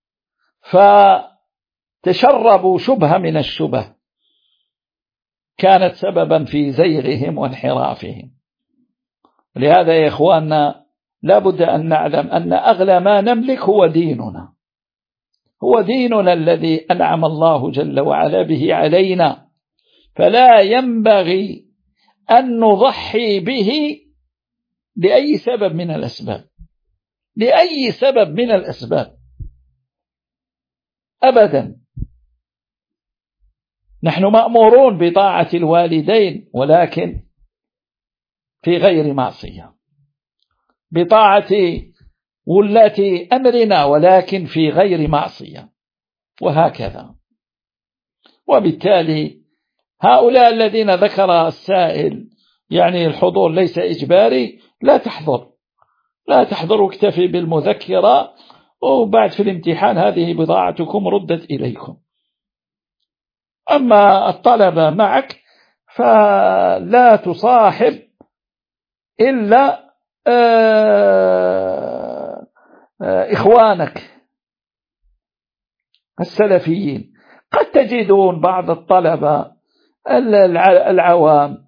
فتشربوا شبهة من الشبه كانت سببا في زيغهم وانحرافهم. لهذا يا إخواننا لابد أن نعلم أن أغلى ما نملك هو ديننا، هو ديننا الذي أنعم الله جل وعلا به علينا، فلا ينبغي أن نضحي به لأي سبب من الأسباب، لأي سبب من الأسباب أبدا. نحن مأمورون بطاعة الوالدين ولكن في غير معصية، بطاعة ولاة أمرنا ولكن في غير معصية، وهكذا. وبالتالي هؤلاء الذين ذكر السائل يعني الحضور ليس إجباري، لا تحضر لا تحضر واكتفي بالمذكرة، وبعد في الامتحان هذه بضاعتكم ردت إليكم. أما الطلبة معك فلا تصاحب إلا إخوانك السلفيين. قد تجدون بعض الطلبة العوام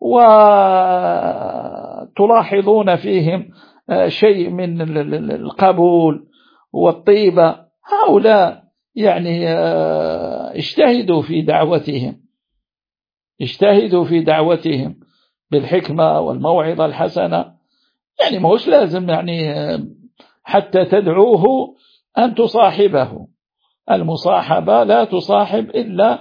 وتلاحظون فيهم شيء من القبول والطيبة، هؤلاء يعني اجتهدوا في دعوتهم اجتهدوا في دعوتهم بالحكمة والموعظة الحسنة. يعني ما هوش لازم يعني حتى تدعوه أن تصاحبه، المصاحبة لا تصاحب إلا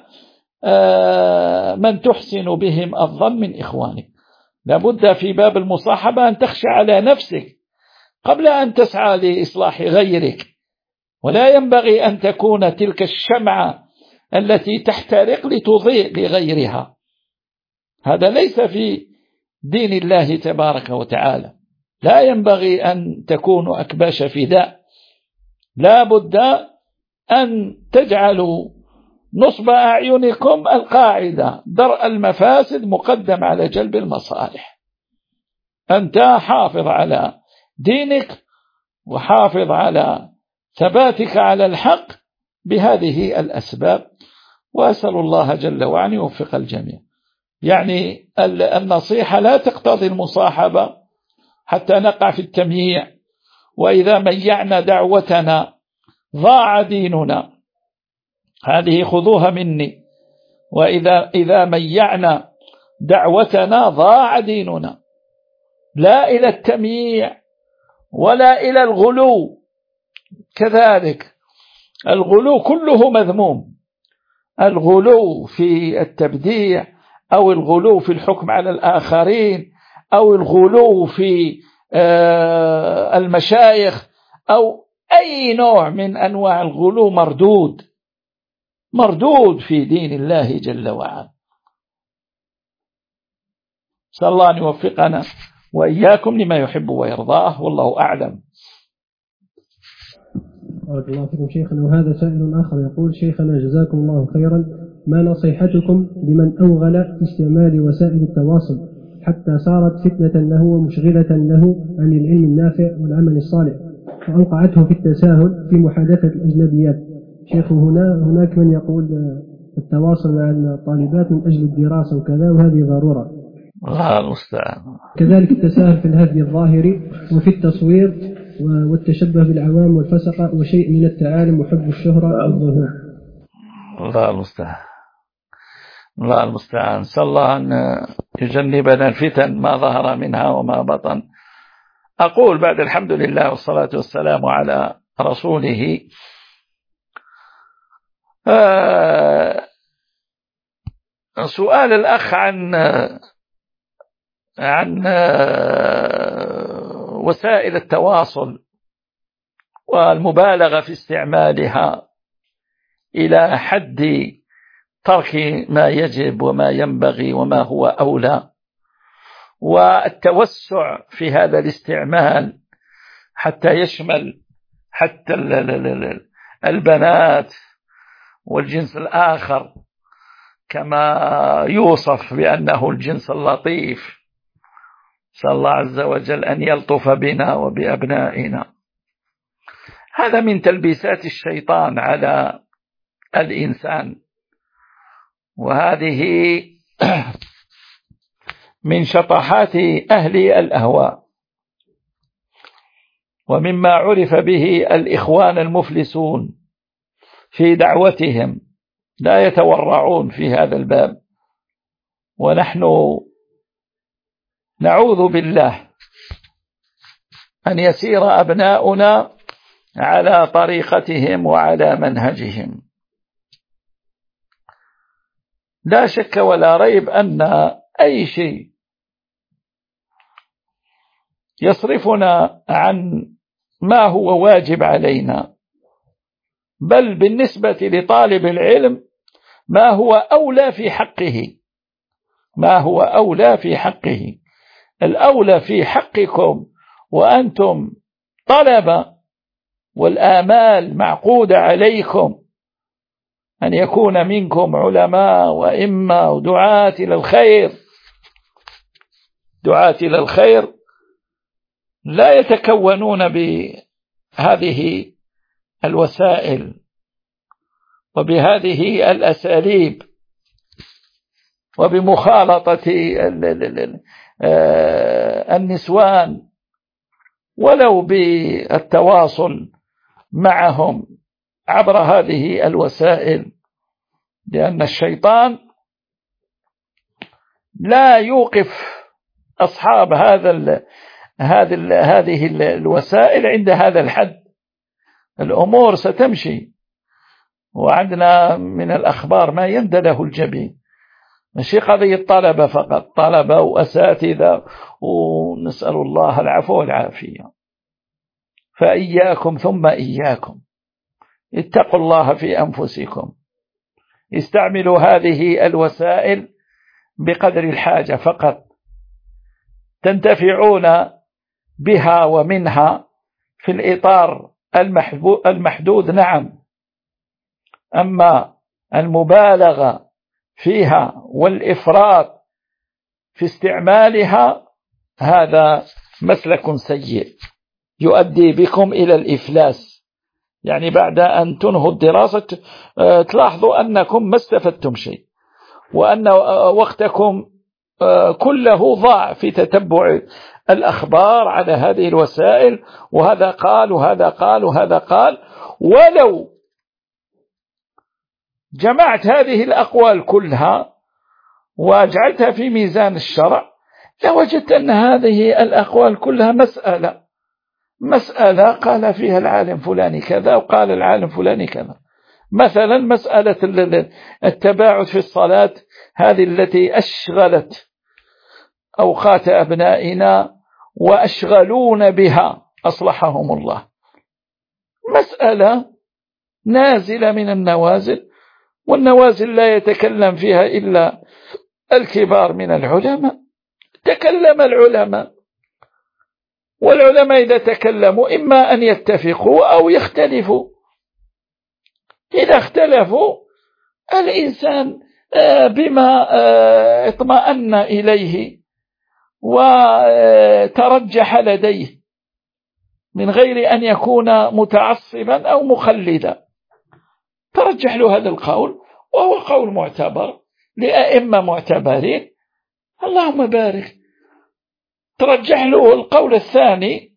من تحسن بهم الظن من إخوانك. لابد في باب المصاحبة أن تخشى على نفسك قبل أن تسعى لإصلاح غيرك، ولا ينبغي أن تكون تلك الشمعة التي تحترق لتضيء لغيرها. هذا ليس في دين الله تبارك وتعالى. لا ينبغي أن تكونوا أكباش فداء، لا بد أن تجعلوا نصب أعينكم القاعدة: درء المفاسد مقدم على جلب المصالح. أنت حافظ على دينك وحافظ على ثباتك على الحق بهذه الأسباب، وأسأل الله جل وعلا يوفق الجميع. يعني النصيحة لا تقتضي المصاحبة حتى نقع في التمييع، وإذا ميعنا دعوتنا ضاع ديننا، هذه خذوها مني. وإذا إذا ميعنا دعوتنا ضاع ديننا، لا إلى التمييع ولا إلى الغلو. كذلك الغلو كله مذموم، الغلو في التبديع، أو الغلو في الحكم على الآخرين أو الغلو في المشايخ أو أي نوع من أنواع الغلو مردود مردود في دين الله جل وعلا. صلى الله أن يوفقنا وإياكم لما يحب ويرضاه، والله أعلم. بارك الله فيكم شيخنا. وهذا سائل آخر يقول: شيخنا جزاكم الله خيرا، ما نصيحتكم لمن أوغل في استعمال وسائل التواصل حتى صارت فتنة له ومشغلة له عن العلم النافع والعمل الصالح، وأوقعته في التساهل في محادثة الأجنبيات؟ شيخ، هنا هناك من يقول التواصل مع الطالبات من أجل الدراسة وكذا، وهذه ضرورة. الله المستعان. كذلك التساهل في الهدي الظاهري وفي التصوير والتشبه بالعوام والفسقة وشيء من التعالم وحب الشهرة والظهور. الله المستعان. الله المستعان. صلى الله أن يجنبنا الفتن ما ظهر منها وما بطن. أقول بعد الحمد لله والصلاة والسلام على رسوله، آه سؤال الأخ عن عن وسائل التواصل والمبالغة في استعمالها إلى حد ترك ما يجب وما ينبغي وما هو أولى، والتوسع في هذا الاستعمال حتى يشمل حتى البنات والجنس الآخر كما يوصف بأنه الجنس اللطيف. صلى الله عز وجل أن يلطف بنا وبأبنائنا. هذا من تلبيسات الشيطان على الإنسان، وهذه من شطحات أهل الأهواء، ومما عرف به الإخوان المفلسون في دعوتهم، لا يتورعون في هذا الباب، ونحن نعوذ بالله أن يسير أبناؤنا على طريقتهم وعلى منهجهم. لا شك ولا ريب أن أي شيء يصرفنا عن ما هو واجب علينا، بل بالنسبة لطالب العلم ما هو أولى في حقه، ما هو أولى في حقه. الأولى في حقكم وأنتم طلبة والآمال معقودة عليكم أن يكون منكم علماء وإمة ودعاة إلى الخير. دعاة إلى الخير لا يتكونون بهذه الوسائل وبهذه الأساليب وبمخالطة النسوان، ولو بالتواصل معهم عبر هذه الوسائل، لأن الشيطان لا يوقف أصحاب هذا ال هذه ال هذه الوسائل عند هذا الحد. الأمور ستمشي، وعندنا من الأخبار ما يندى له الجبين، مش قضية طلبة فقط، طلبة وأساتذة، ونسأل الله العفو والعافية. فإياكم ثم إياكم، اتقوا الله في أنفسكم، استعملوا هذه الوسائل بقدر الحاجة فقط، تنتفعون بها ومنها في الإطار المحدود، نعم. أما المبالغة فيها والإفراط في استعمالها هذا مسلك سيء يؤدي بكم إلى الإفلاس. يعني بعد أن تنهوا الدراسة تلاحظوا أنكم ما استفدتم شيء، وأن وقتكم كله ضاع في تتبع الأخبار على هذه الوسائل، وهذا قال وهذا قال وهذا قال. ولو جمعت هذه الأقوال كلها وجعلتها في ميزان الشرع لوجدت أن هذه الأقوال كلها مسألة مسألة قال فيها العالم فلاني كذا وقال العالم فلاني كذا. مثلا مسألة التباعد في الصلاة هذه التي أشغلت أوقات أبنائنا وأشغلون بها أصلحهم الله، مسألة نازلة من النوازل، والنوازل لا يتكلم فيها إلا الكبار من العلماء. تكلم العلماء، والعلماء إذا تكلموا إما أن يتفقوا أو يختلفوا. إذا اختلفوا الإنسان بما اطمأن إليه وترجح لديه من غير أن يكون متعصبا أو مخلدا، ترجح له هذا القول وهو قول معتبر لأئمة معتبرين، اللهم بارك. ترجح له القول الثاني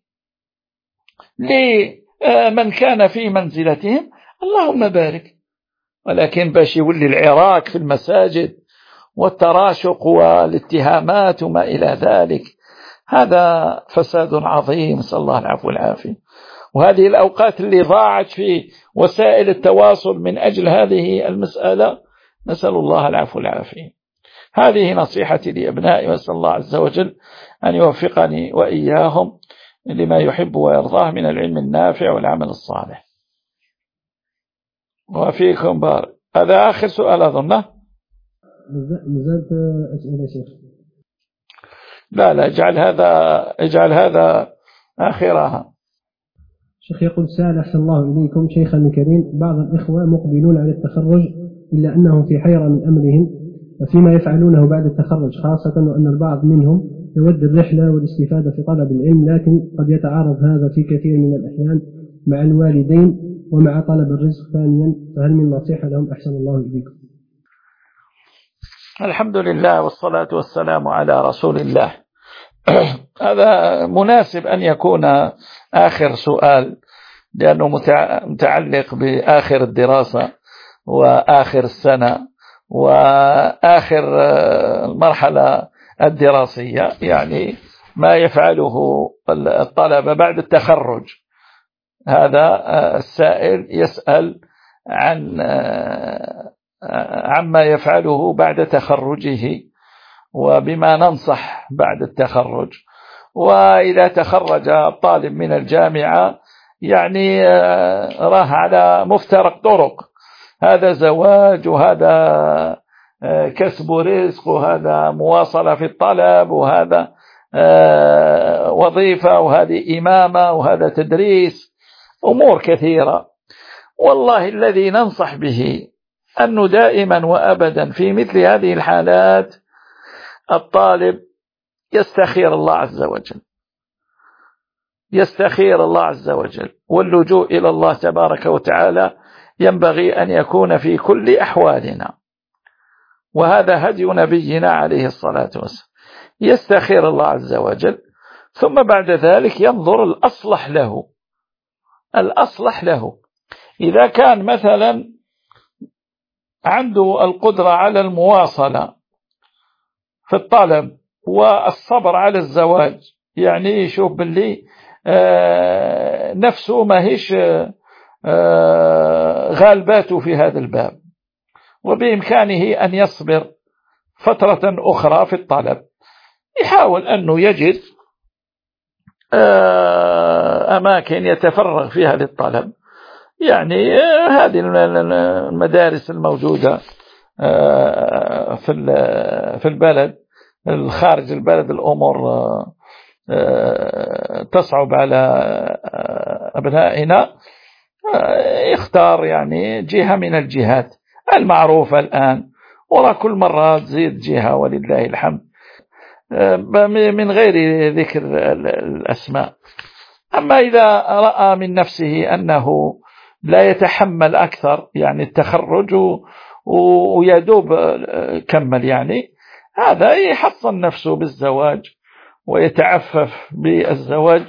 لمن كان في منزلتهم، اللهم بارك. ولكن باش يولي العراك في المساجد والتراشق والاتهامات وما إلى ذلك، هذا فساد عظيم، نسأل الله العفو والعافية. وهذه الأوقات اللي ضاعت في وسائل التواصل من أجل هذه المسألة، نسأل الله العفو والعافية. هذه نصيحتي لأبنائي، وأسأل الله عز وجل أن يوفقني وإياهم لما يحب ويرضاه من العلم النافع والعمل الصالح. وفيكم بارك. هذا آخر سؤال أظنه. نزلت أسئلة شيخ. لا لا اجعل هذا اجعل هذا آخرها. شيخ يقول سأل أحسن الله إليكم شيخنا الكريم، بعض الإخوة مقبلون على التخرج إلا أنهم في حيرة من أمرهم وفيما يفعلونه بعد التخرج، خاصة وأن البعض منهم يود الرحلة والاستفادة في طلب العلم، لكن قد يتعارض هذا في كثير من الأحيان مع الوالدين ومع طلب الرزق ثانيا، فهل من نصيحة لهم أحسن الله إليكم؟ الحمد لله والصلاة والسلام على رسول الله. هذا مناسب أن يكون آخر سؤال، لأنه متعلق بآخر الدراسة وآخر السنة وآخر المرحلة الدراسية، يعني ما يفعله الطلبة بعد التخرج. هذا السائل يسأل عن عما يفعله بعد تخرجه وبما ننصح بعد التخرج. وإذا تخرج الطالب من الجامعة يعني راه على مفترق طرق، هذا زواج وهذا كسب رزق وهذا مواصلة في الطلب وهذا وظيفة وهذه إمامة وهذا تدريس، أمور كثيرة. والله الذي ننصح به أنه دائما وأبدا في مثل هذه الحالات الطالب يستخير الله عز وجل، يستخير الله عز وجل، واللجوء إلى الله تبارك وتعالى ينبغي أن يكون في كل أحوالنا، وهذا هدي نبينا عليه الصلاة والسلام. يستخير الله عز وجل، ثم بعد ذلك ينظر الأصلح له، الأصلح له. إذا كان مثلا عنده القدرة على المواصلة في الطلب والصبر على الزواج، يعني يشوف باللي آه نفسه ما هيش آه غالباته في هذا الباب، وبإمكانه أن يصبر فترة أخرى في الطلب، يحاول أنه يجد آه أماكن يتفرغ فيها للطلب. يعني هذه المدارس الموجودة في في البلد، الخارج البلد الأمور تصعب على أبنائنا، يختار يعني جهة من الجهات المعروفة الآن، ورا كل مرة تزيد جهة ولله الحمد، من غير ذكر الأسماء. أما إذا رأى من نفسه أنه لا يتحمل أكثر، يعني التخرج ويدوب كمل، يعني هذا يحصن نفسه بالزواج ويتعفف بالزواج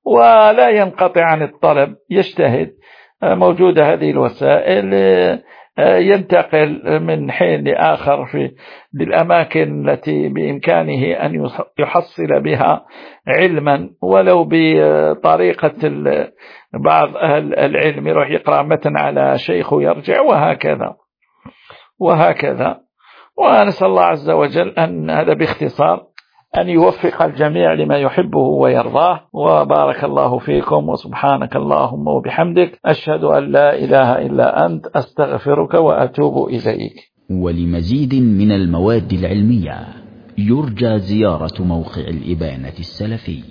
ولا ينقطع عن الطلب، يجتهد. موجودة هذه الوسائل ينتقل من حين لآخر في للأماكن التي بإمكانه أن يحصل بها علما، ولو بطريقة بعض أهل العلم يروح يقرأ متن على شيخ ويرجع، وهكذا وهكذا. ونسأل الله عز وجل أن هذا باختصار أن يوفق الجميع لما يحبه ويرضاه. وبارك الله فيكم، وسبحانك اللهم وبحمدك، أشهد أن لا إله إلا أنت، أستغفرك وأتوب إليك. ولمزيد من المواد العلمية يرجى زيارة موقع الإبانة السلفي.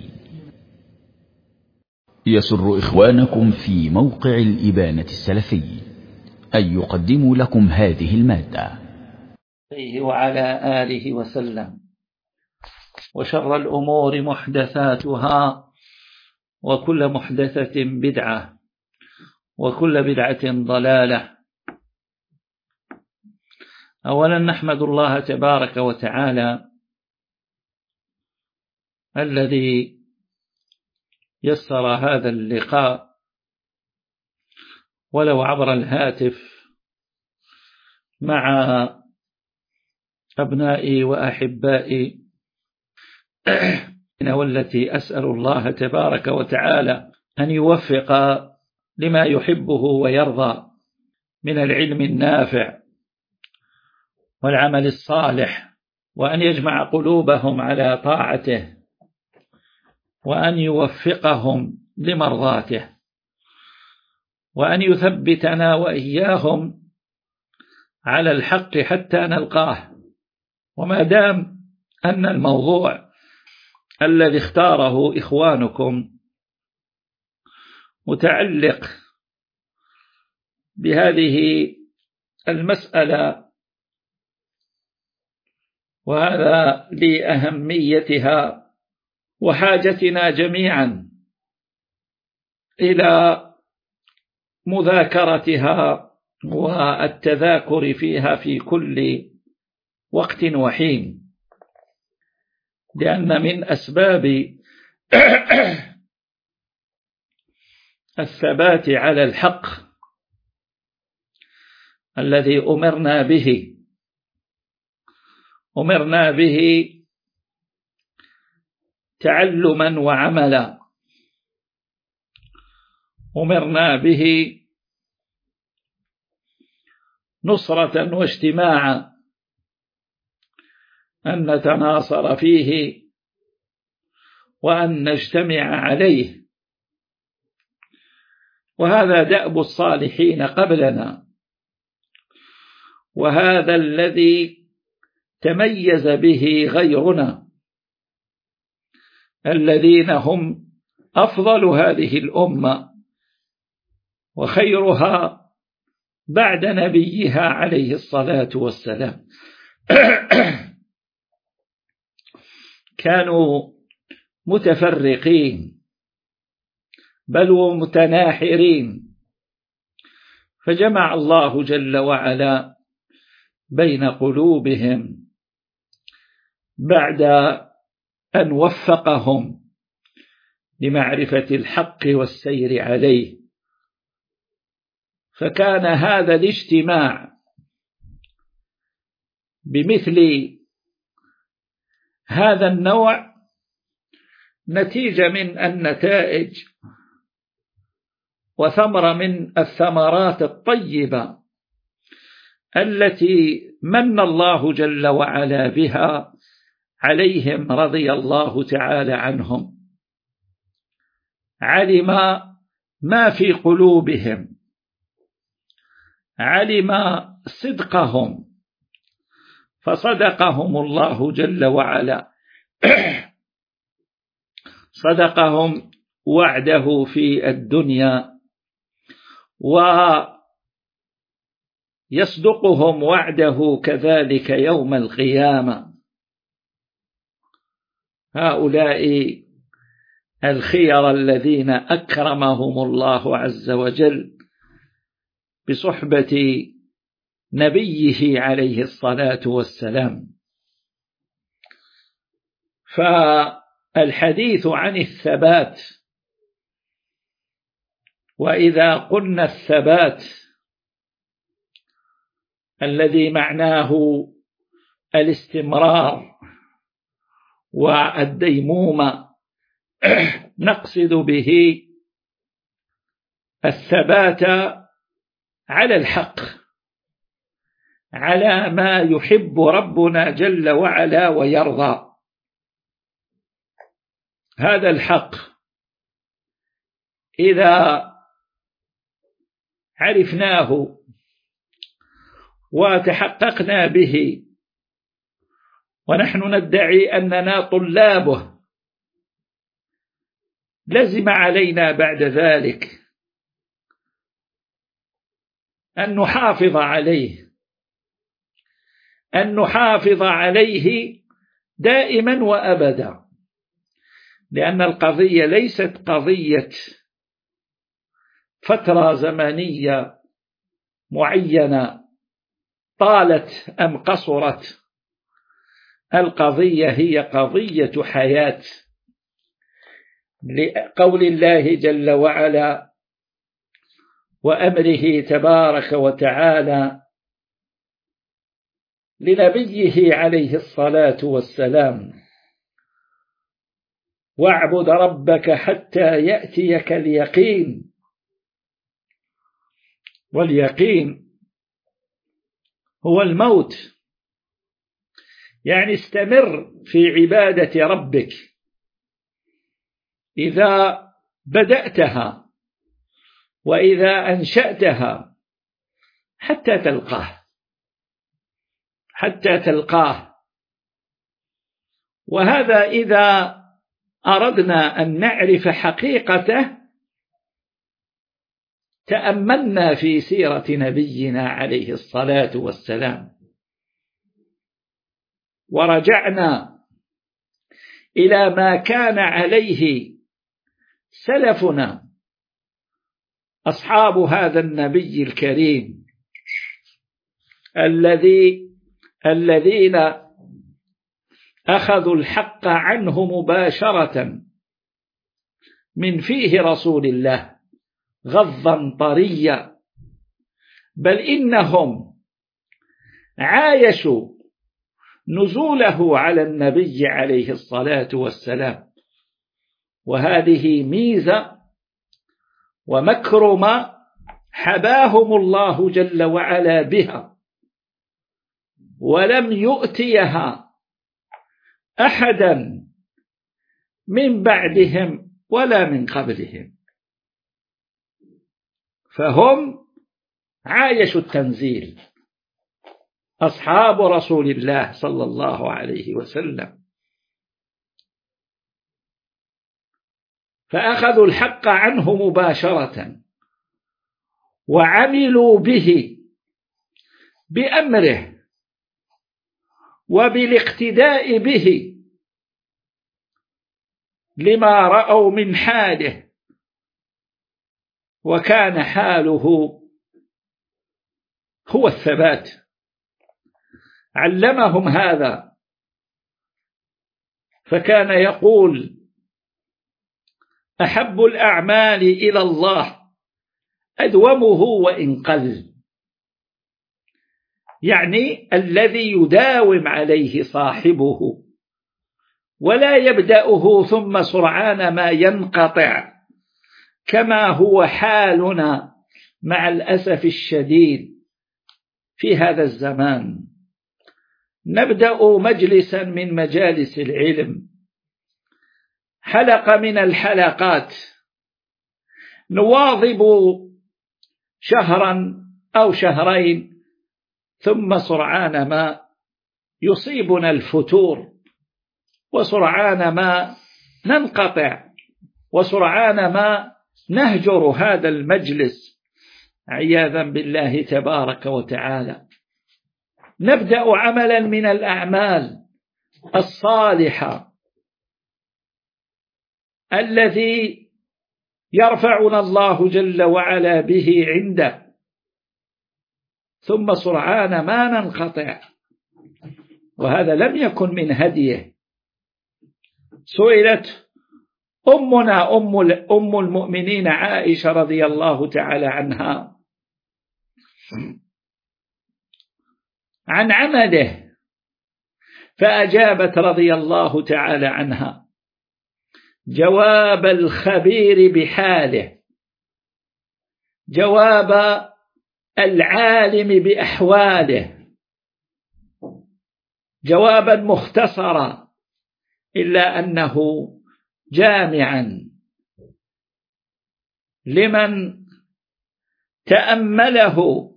يسر إخوانكم في موقع الإبانة السلفي أن يقدموا لكم هذه المادة. وعلى آله وسلم. وشر الأمور محدثاتها، وكل محدثة بدعة، وكل بدعة ضلالة. أولا نحمد الله تبارك وتعالى الذي يسر هذا اللقاء ولو عبر الهاتف مع أبنائي وأحبائي، والتي أسأل الله تبارك وتعالى أن يوفق لما يحبه ويرضى من العلم النافع والعمل الصالح، وأن يجمع قلوبهم على طاعته، وأن يوفقهم لمرضاته، وأن يثبتنا وإياهم على الحق حتى نلقاه. وما دام أن الموضوع الذي اختاره إخوانكم متعلق بهذه المسألة، وهذا لأهميتها وحاجتنا جميعا إلى مذاكرتها والتذاكر فيها في كل وقت وحين، لأن من أسباب الثبات على الحق الذي أمرنا به أمرنا به تعلما وعملا، أمرنا به نصرة واجتماعا، أن نتناصر فيه وأن نجتمع عليه. وهذا دأب الصالحين قبلنا، وهذا الذي تميز به غيرنا الذين هم أفضل هذه الأمة وخيرها بعد نبيها عليه الصلاة والسلام. كانوا متفرقين بل ومتناحرين، فجمع الله جل وعلا بين قلوبهم بعد أن وفقهم لمعرفة الحق والسير عليه. فكان هذا الاجتماع بمثل هذا النوع نتيجة من النتائج وثمرة من الثمرات الطيبة التي من الله جل وعلا بها عليهم رضي الله تعالى عنهم. علم ما في قلوبهم، علم صدقهم، فصدقهم الله جل وعلا، صدقهم وعده في الدنيا، ويصدقهم وعده كذلك يوم القيامة. هؤلاء الخير الذين أكرمهم الله عز وجل بصحبة نبيه عليه الصلاة والسلام. فالحديث عن الثبات، وإذا قلنا الثبات الذي معناه الاستمرار والديمومة، نقصد به الثبات على الحق، على ما يحب ربنا جل وعلا ويرضى. هذا الحق إذا عرفناه وتحققنا به، ونحن ندعي أننا طلابه، لزم علينا بعد ذلك أن نحافظ عليه، أن نحافظ عليه دائما وأبدا، لأن القضية ليست قضية فترة زمنية معينة طالت أم قصرت، القضية هي قضية حياة، لقول الله جل وعلا وأمره تبارك وتعالى لنبيه عليه الصلاة والسلام: واعبد ربك حتى يأتيك اليقين. واليقين هو الموت، يعني استمر في عبادة ربك إذا بدأتها وإذا أنشأتها حتى تلقاه، حتى تلقاه. وهذا إذا أردنا أن نعرف حقيقته تأملنا في سيرة نبينا عليه الصلاة والسلام، ورجعنا إلى ما كان عليه سلفنا أصحاب هذا النبي الكريم، الذي الذين أخذوا الحق عنه مباشرة من فيه رسول الله غضا طريا، بل إنهم عايشوا نزوله على النبي عليه الصلاة والسلام، وهذه ميزة ومكرمة حباهم الله جل وعلا بها، ولم يؤتيها أحدا من بعدهم ولا من قبلهم، فهم عايشوا التنزيل، أصحاب رسول الله صلى الله عليه وسلم، فأخذوا الحق عنه مباشرة وعملوا به بأمره وبالاقتداء به لما رأوا من حاله، وكان حاله هو الثبات. علمهم هذا، فكان يقول: أحب الأعمال إلى الله أدومه وإن قل، يعني الذي يداوم عليه صاحبه ولا يبدأه ثم سرعان ما ينقطع، كما هو حالنا مع الأسف الشديد في هذا الزمان. نبدأ مجلسا من مجالس العلم، حلقة من الحلقات، نواظب شهرا أو شهرين، ثم سرعان ما يصيبنا الفتور، وسرعان ما ننقطع، وسرعان ما نهجر هذا المجلس عياذا بالله تبارك وتعالى. نبدأ عملا من الأعمال الصالحة الذي يرفعنا الله جل وعلا به عنده، ثم سرعان ما ننقطع، وهذا لم يكن من هديه. سئلت أمنا أم أم المؤمنين عائشة رضي الله تعالى عنها عن عمله، فأجابت رضي الله تعالى عنها جواب الخبير بحاله، جواب العالم بأحواله، جوابا مختصرا إلا أنه جامعا لمن تأمله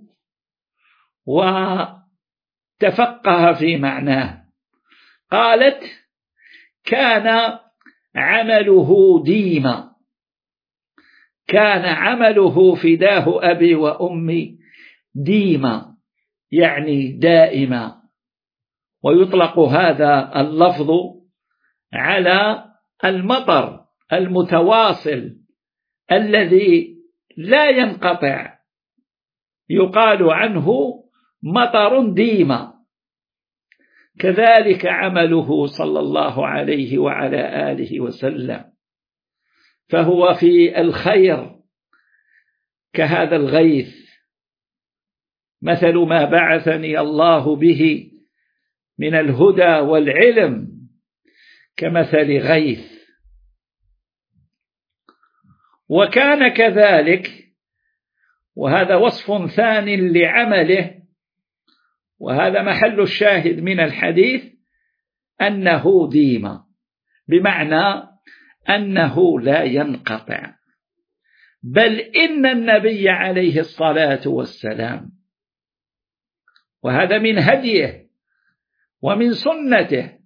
وتفقه في معناه. قالت: كان عمله ديما، كان عمله فداه أبي وأمي ديما، يعني دائما، ويطلق هذا اللفظ على المطر المتواصل الذي لا ينقطع، يقال عنه مطر ديما. كذلك عمله صلى الله عليه وعلى آله وسلم، فهو في الخير كهذا الغيث، مثل ما بعثني الله به من الهدى والعلم كمثل غيث. وكان كذلك، وهذا وصف ثان لعمله، وهذا محل الشاهد من الحديث، أنه ديما، بمعنى أنه لا ينقطع، بل إن النبي عليه الصلاة والسلام، وهذا من هديه ومن سنته،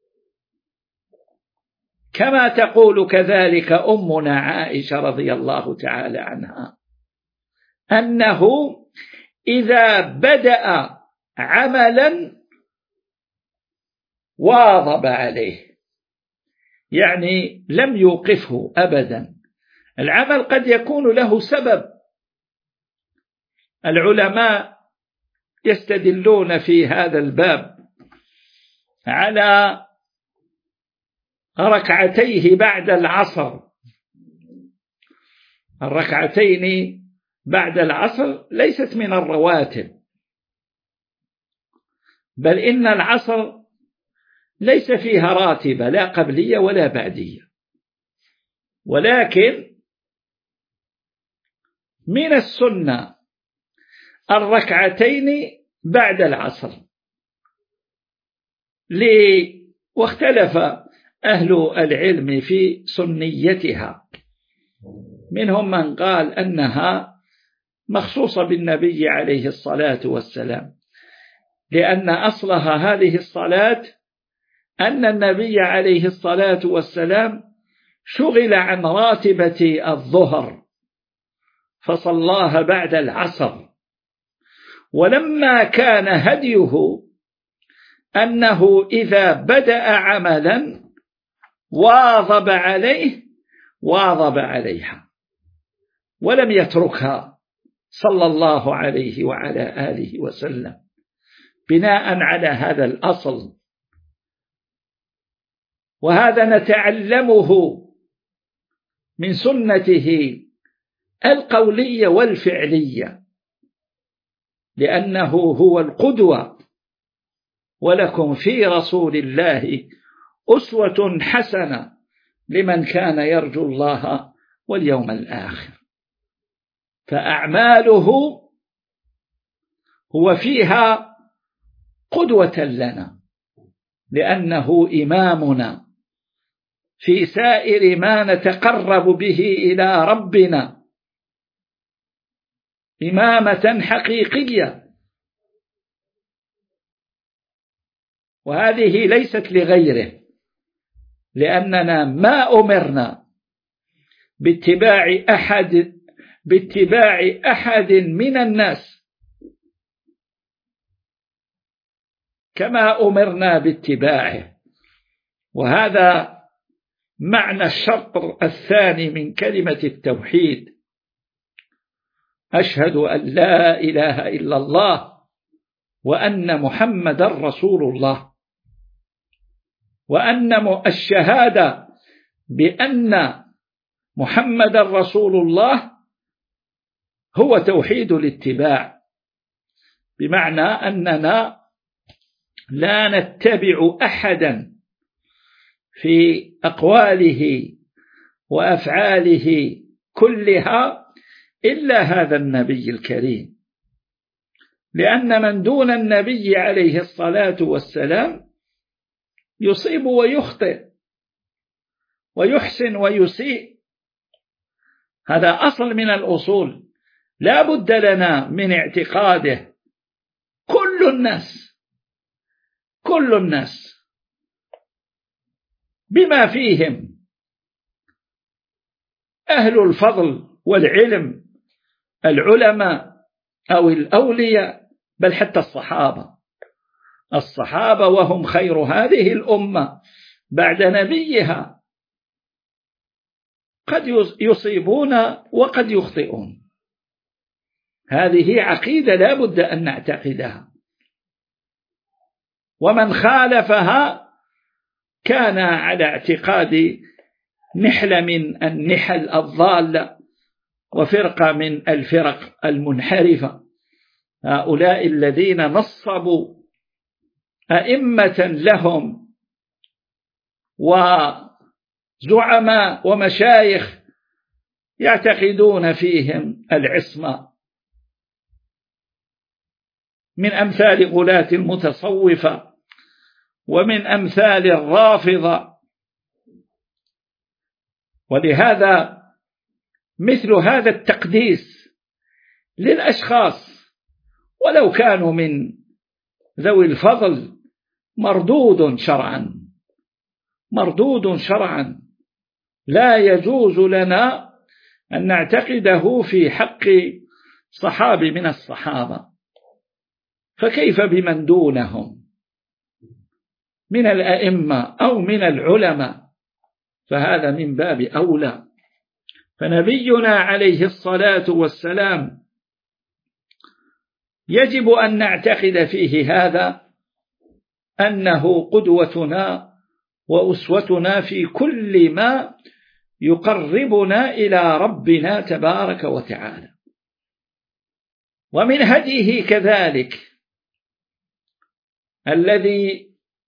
كما تقول كذلك أمنا عائشة رضي الله تعالى عنها، أنه إذا بدأ عملا واظب عليه، يعني لم يوقفه أبدا. العمل قد يكون له سبب، العلماء يستدلون في هذا الباب على ركعتيه بعد العصر. الركعتين بعد العصر ليست من الرواتب، بل إن العصر ليس فيها راتبة، لا قبلية ولا بعدية، ولكن من السنة الركعتين بعد العصر. واختلف أهل العلم في سنيتها، منهم من قال أنها مخصوصة بالنبي عليه الصلاة والسلام، لأن أصلها هذه الصلاة أن النبي عليه الصلاة والسلام شغل عن راتبة الظهر فصلاها بعد العصر، ولما كان هديه أنه إذا بدأ عملا واظب عليه واظب عليها ولم يتركها صلى الله عليه وعلى آله وسلم، بناء على هذا الأصل. وهذا نتعلمه من سنته القولية والفعلية، لأنه هو القدوة. ولكم في رسول الله أسوة حسنة لمن كان يرجو الله واليوم الآخر. فأعماله هو فيها قدوة لنا، لأنه إمامنا في سائر ما نتقرب به إلى ربنا، إمامة حقيقية، وهذه ليست لغيره، لأننا ما أمرنا باتباع أحد باتباع أحد من الناس كما أمرنا باتباعه. وهذا معنى الشطر الثاني من كلمة التوحيد: أشهد أن لا إله إلا الله وأن محمد رسول الله. وأن الشهادة بأن محمد رسول الله هو توحيد الاتباع، بمعنى أننا لا نتبع أحدا في أقواله وأفعاله كلها إلا هذا النبي الكريم، لأن من دون النبي عليه الصلاة والسلام يصيب ويخطئ ويحسن ويسيء. هذا أصل من الأصول لا بد لنا من اعتقاده. كل الناس كل الناس بما فيهم أهل الفضل والعلم، العلماء أو الأولياء، بل حتى الصحابة الصحابة وهم خير هذه الأمة بعد نبيها قد يصيبون وقد يخطئون. هذه عقيدة لا بد أن نعتقدها، ومن خالفها كان على اعتقاد نحلة من النحل الضالة وفرقة من الفرق المنحرفة. هؤلاء الذين نصبوا أئمة لهم وزعماء ومشايخ يعتقدون فيهم العصمة، من أمثال غلاة المتصوفة ومن أمثال الرافضة. ولهذا مثل هذا التقديس للأشخاص ولو كانوا من ذوي الفضل مردود شرعا مردود شرعا، لا يجوز لنا أن نعتقده في حق صحابي من الصحابة، فكيف بمن دونهم من الأئمة أو من العلماء؟ فهذا من باب أولى. فنبينا عليه الصلاة والسلام يجب أن نعتقد فيه هذا، أنه قدوتنا وأسوتنا في كل ما يقربنا إلى ربنا تبارك وتعالى. ومن هديه كذلك الذي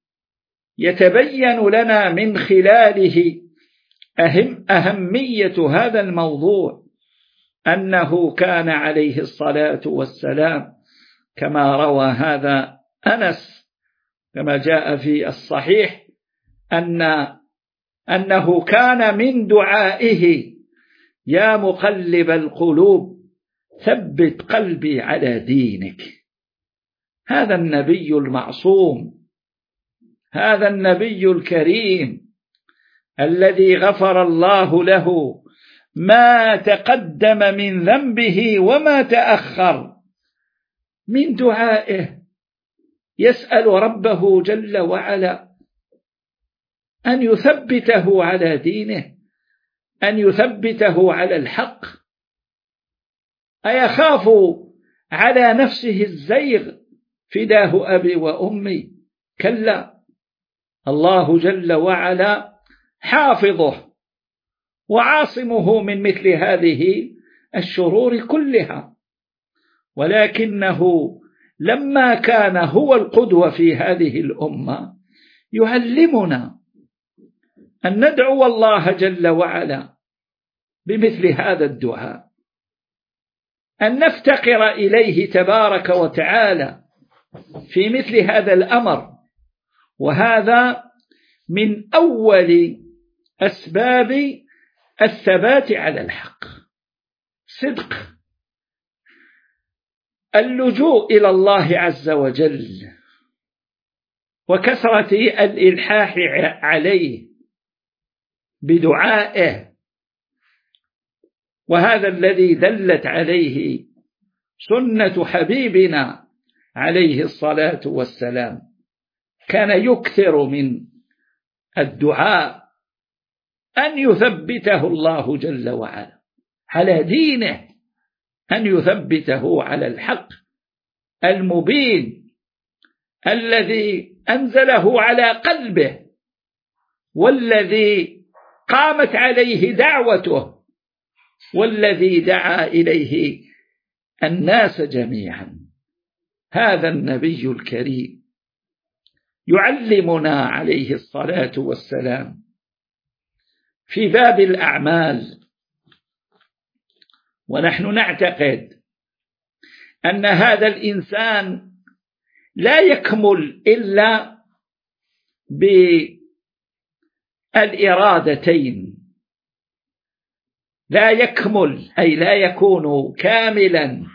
يتبين لنا من خلاله أهم أهمية هذا الموضوع، أنه كان عليه الصلاة والسلام كما روى هذا أنس كما جاء في الصحيح أن أنه كان من دعائه: يا مقلب القلوب ثبت قلبي على دينك. هذا النبي المعصوم، هذا النبي الكريم الذي غفر الله له ما تقدم من ذنبه وما تأخر، من دعائه يسأل ربه جل وعلا أن يثبته على دينه، أن يثبته على الحق. أيخاف على نفسه الزيغ؟ فداه أبي وأمي. كلا، الله جل وعلا حافظه وعاصمه من مثل هذه الشرور كلها. ولكنه لما كان هو القدوة في هذه الأمة يعلمنا أن ندعو الله جل وعلا بمثل هذا الدعاء، أن نفتقر إليه تبارك وتعالى في مثل هذا الأمر. وهذا من أول أسباب الثبات على الحق، صدق اللجوء إلى الله عز وجل وكثرة الإلحاح عليه بدعائه. وهذا الذي دلت عليه سنة حبيبنا عليه الصلاة والسلام، كان يكثر من الدعاء أن يثبته الله جل وعلا على دينه، أن يثبته على الحق المبين الذي أنزله على قلبه والذي قامت عليه دعوته والذي دعا إليه الناس جميعا. هذا النبي الكريم يعلمنا عليه الصلاة والسلام في باب الأعمال. ونحن نعتقد أن هذا الإنسان لا يكمل إلا بالإرادتين، لا يكمل أي لا يكون كاملا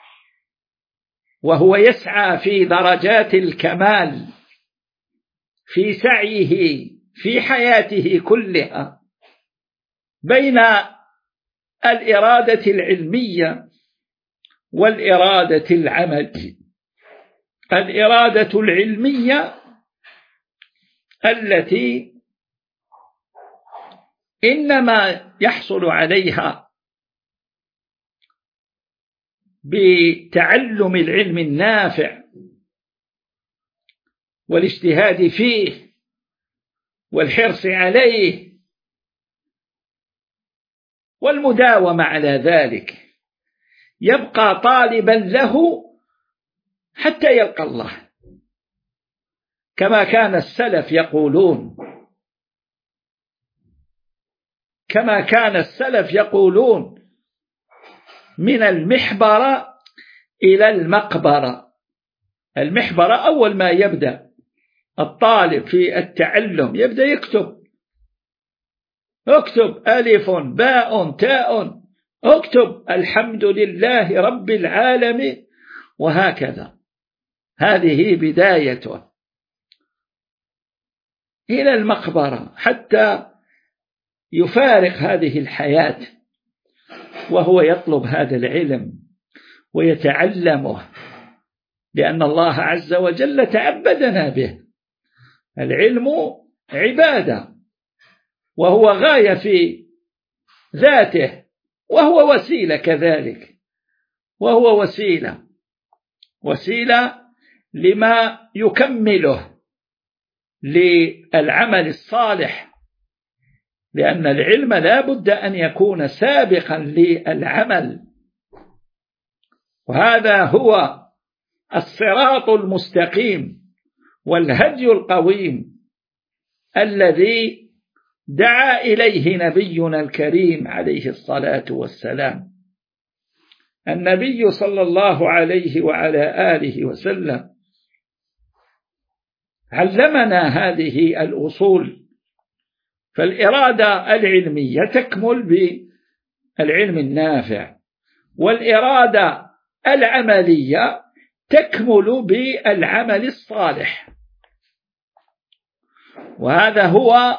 وهو يسعى في درجات الكمال في سعيه في حياته كلها بين الإرادة العلمية والإرادة العمل. الإرادة العلمية التي إنما يحصل عليها بتعلم العلم النافع والاجتهاد فيه والحرص عليه والمداومة على ذلك، يبقى طالبا له حتى يلقى الله، كما كان السلف يقولون كما كان السلف يقولون من المحبرة إلى المقبرة. المحبرة أول ما يبدأ الطالب في التعلم يبدأ يكتب، اكتب ألف باء تاء، اكتب الحمد لله رب العالمين، وهكذا. هذه بدايته إلى المقبرة حتى يفارق هذه الحياة وهو يطلب هذا العلم ويتعلمه، لأن الله عز وجل تعبدنا به. العلم عبادة وهو غاية في ذاته، وهو وسيلة كذلك، وهو وسيلة وسيلة لما يكمله للعمل الصالح، لأن العلم لا بد أن يكون سابقا للعمل، وهذا هو الصراط المستقيم والهدي القويم الذي دعا إليه نبينا الكريم عليه الصلاة والسلام. النبي صلى الله عليه وعلى آله وسلم علمنا هذه الأصول، فالإرادة العلمية تكمل بالعلم النافع، والإرادة العملية تكمل بالعمل الصالح. وهذا هو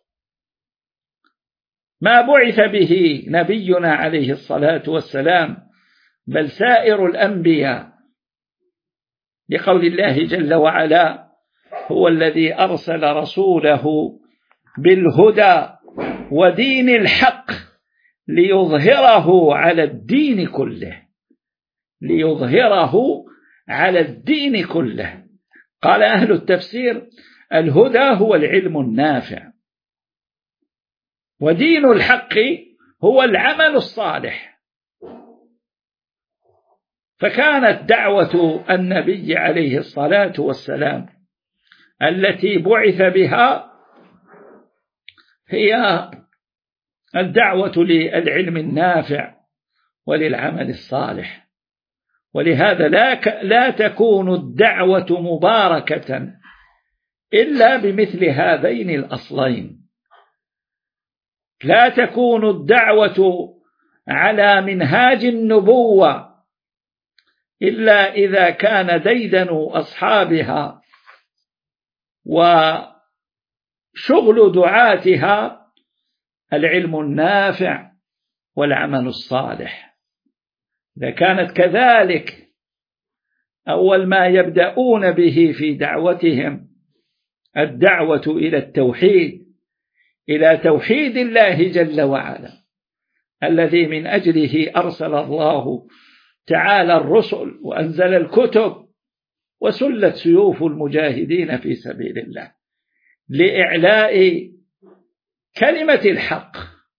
ما بعث به نبينا عليه الصلاة والسلام بل سائر الأنبياء، لقول الله جل وعلا: هو الذي أرسل رسوله بالهدى ودين الحق ليظهره على الدين كله ليظهره على الدين كله. قال أهل التفسير: الهدى هو العلم النافع، ودين الحق هو العمل الصالح. فكانت دعوة النبي عليه الصلاة والسلام التي بعث بها هي الدعوة للعلم النافع وللعمل الصالح. ولهذا لا, لا تكون الدعوة مباركة إلا بمثل هذين الأصلين. لا تكون الدعوة على منهاج النبوة إلا إذا كان ديدن أصحابها وشغل دعاتها العلم النافع والعمل الصالح. إذا كانت كذلك أول ما يبدأون به في دعوتهم الدعوة إلى التوحيد، إلى توحيد الله جل وعلا الذي من أجله أرسل الله تعالى الرسل وأنزل الكتب وسلت سيوف المجاهدين في سبيل الله لإعلاء كلمة الحق،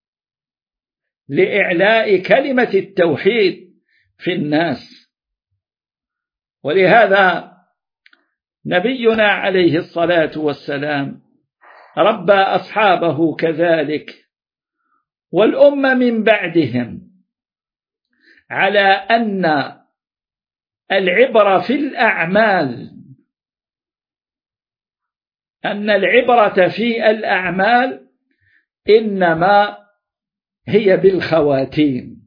لإعلاء كلمة التوحيد في الناس. ولهذا نبينا عليه الصلاة والسلام ربى أصحابه كذلك والأمة من بعدهم على أن العبرة في الأعمال أن العبرة في الأعمال إنما هي بالخواتيم.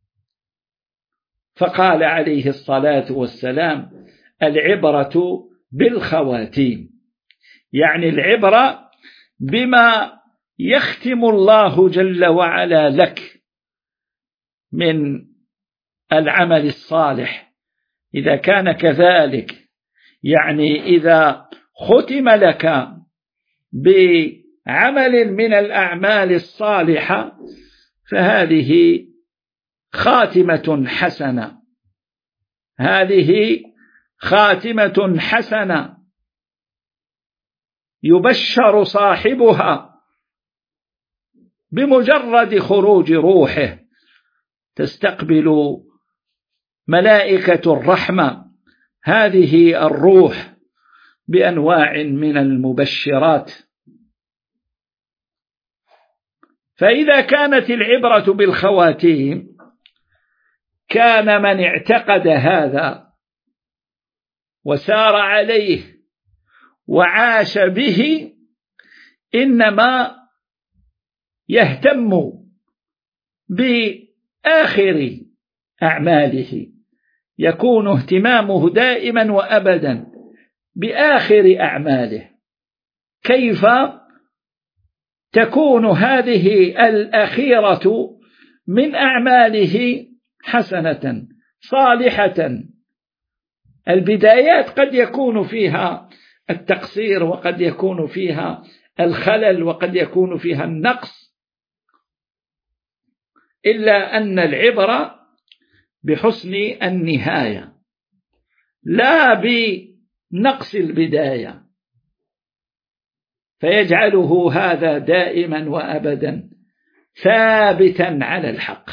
فقال عليه الصلاة والسلام العبرة بالخواتيم، يعني العبرة بما يختم الله جل وعلا لك من العمل الصالح. إذا كان كذلك، يعني إذا ختم لك بعمل من الأعمال الصالحة فهذه خاتمة حسنة، هذه خاتمة حسنة يبشر صاحبها بمجرد خروج روحه تستقبل ملائكة الرحمة هذه الروح بأنواع من المبشرات. فإذا كانت العبرة بالخواتيم كان من اعتقد هذا وسار عليه وعاش به إنما يهتم بآخر أعماله، يكون اهتمامه دائما وأبدا بآخر أعماله، كيف تكون هذه الأخيرة من أعماله حسنة صالحة. البدايات قد يكون فيها التقصير وقد يكون فيها الخلل وقد يكون فيها النقص، إلا أن العبرة بحسن النهاية لا بنقص البداية، فيجعله هذا دائما وأبدا ثابتا على الحق،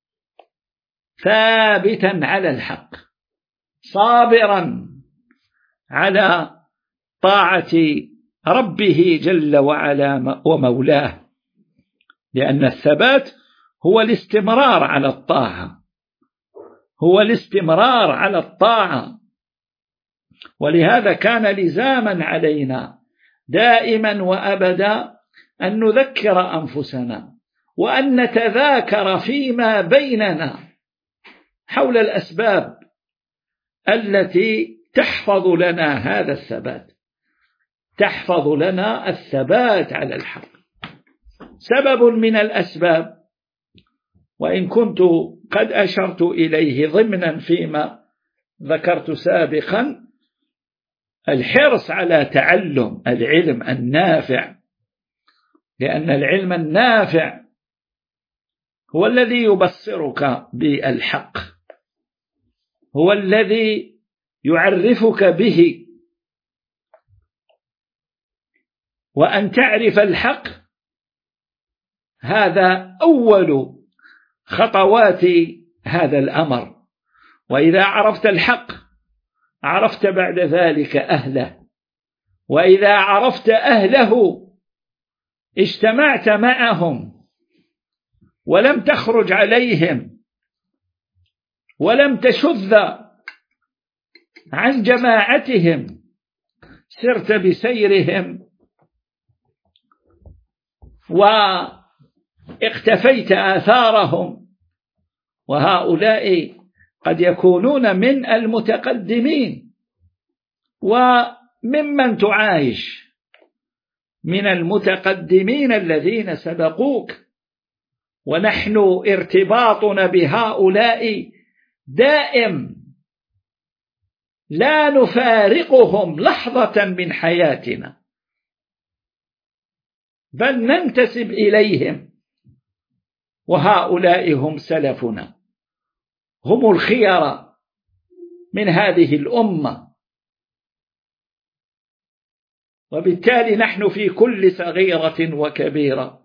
ثابتا على الحق، صابرا على طاعة ربه جل وعلا ومولاه، لأن الثبات هو الاستمرار على الطاعة، هو الاستمرار على الطاعة. ولهذا كان لزاما علينا دائما وأبدا أن نذكر أنفسنا وأن نتذاكر فيما بيننا حول الأسباب التي تحفظ لنا هذا الثبات، تحفظ لنا الثبات على الحق. سبب من الأسباب، وإن كنت قد أشرت إليه ضمنا فيما ذكرت سابقا، الحرص على تعلم العلم النافع، لأن العلم النافع هو الذي يبصرك بالحق، هو الذي يعرفك به. وأن تعرف الحق هذا أول خطوات هذا الأمر، وإذا عرفت الحق عرفت بعد ذلك أهله، وإذا عرفت أهله اجتمعت معهم ولم تخرج عليهم ولم تشذ عن جماعتهم، سرت بسيرهم واقتفيت آثارهم. وهؤلاء قد يكونون من المتقدمين وممن تعايش، من المتقدمين الذين سبقوك، ونحن ارتباطنا بهؤلاء دائم، لا نفارقهم لحظة من حياتنا، بل ننتسب إليهم. وهؤلاء هم سلفنا، هم الخيرة من هذه الأمة. وبالتالي نحن في كل صغيرة وكبيرة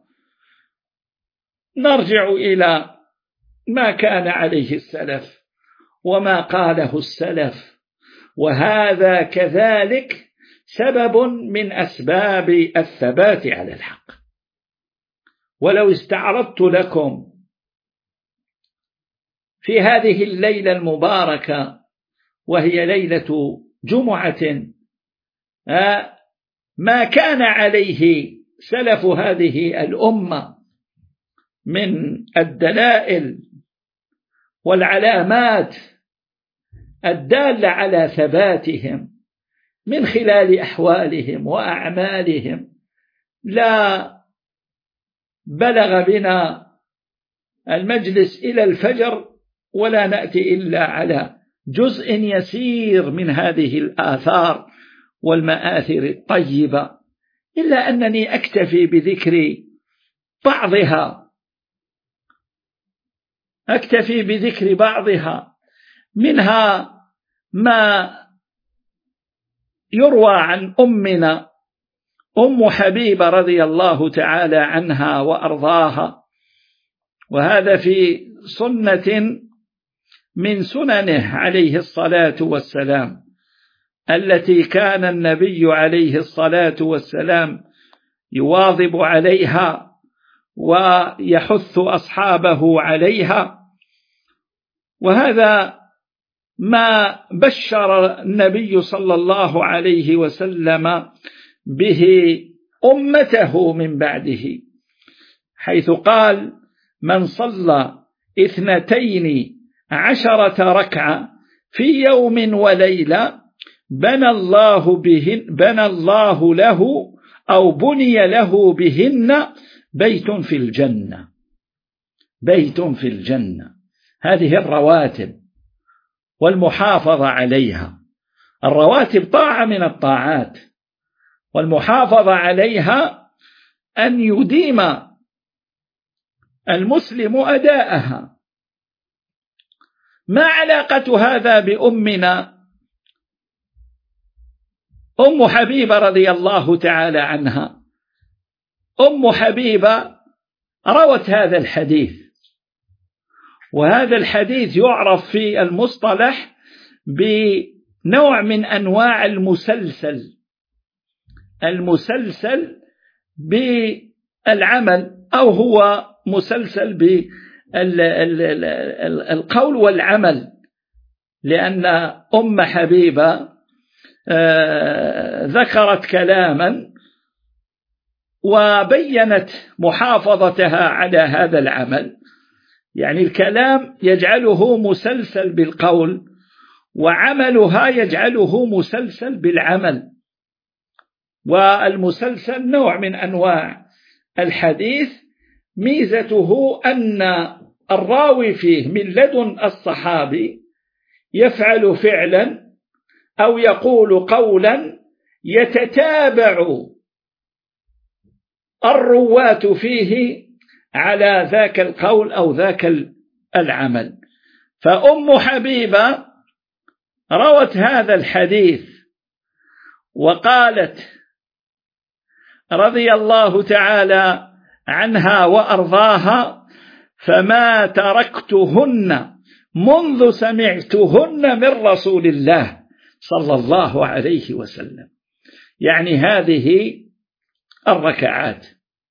نرجع إلى ما كان عليه السلف وما قاله السلف، وهذا كذلك سبب من أسباب الثبات على الحق. ولو استعرضت لكم في هذه الليلة المباركة وهي ليلة جمعة ما كان عليه سلف هذه الأمة من الدلائل والعلامات الدالة على ثباتهم من خلال أحوالهم وأعمالهم، لا بلغ بنا المجلس إلى الفجر ولا نأتي إلا على جزء يسير من هذه الآثار والمآثر الطيبة، إلا أنني أكتفي بذكر بعضها أكتفي بذكر بعضها منها ما يروى عن أمنا أم حبيبة رضي الله تعالى عنها وأرضاها، وهذا في سنة من سننه عليه الصلاة والسلام التي كان النبي عليه الصلاة والسلام يواظب عليها ويحث أصحابه عليها. وهذا ما بشر النبي صلى الله عليه وسلم به أمته من بعده، حيث قال: من صلى اثنتين عشرة ركعة في يوم وليلة بنى الله بهن بنى الله له أو بني له بهن بيت في الجنة. بيت في الجنة. هذه الرواتب والمحافظة عليها. الرواتب طاعة من الطاعات، والمحافظة عليها أن يديم المسلم أداءها. ما علاقة هذا بأمنا أم حبيبة رضي الله تعالى عنها؟ أم حبيبة روت هذا الحديث، وهذا الحديث يعرف في المصطلح بنوع من أنواع المسلسل المسلسل بالعمل، أو هو مسلسل بالقول والعمل، لأن أم حبيبة ذكرت كلاما وبينت محافظتها على هذا العمل. يعني الكلام يجعله مسلسل بالقول، وعملها يجعله مسلسل بالعمل. والمسلسل نوع من أنواع الحديث، ميزته أن الراوي فيه من لدن الصحابي يفعل فعلا أو يقول قولا يتتابع الرواة فيه على ذاك القول أو ذاك العمل. فأم حبيبة روت هذا الحديث وقالت رضي الله تعالى عنها وأرضاها: فما تركتهن منذ سمعتهن من رسول الله صلى الله عليه وسلم. يعني هذه الركعات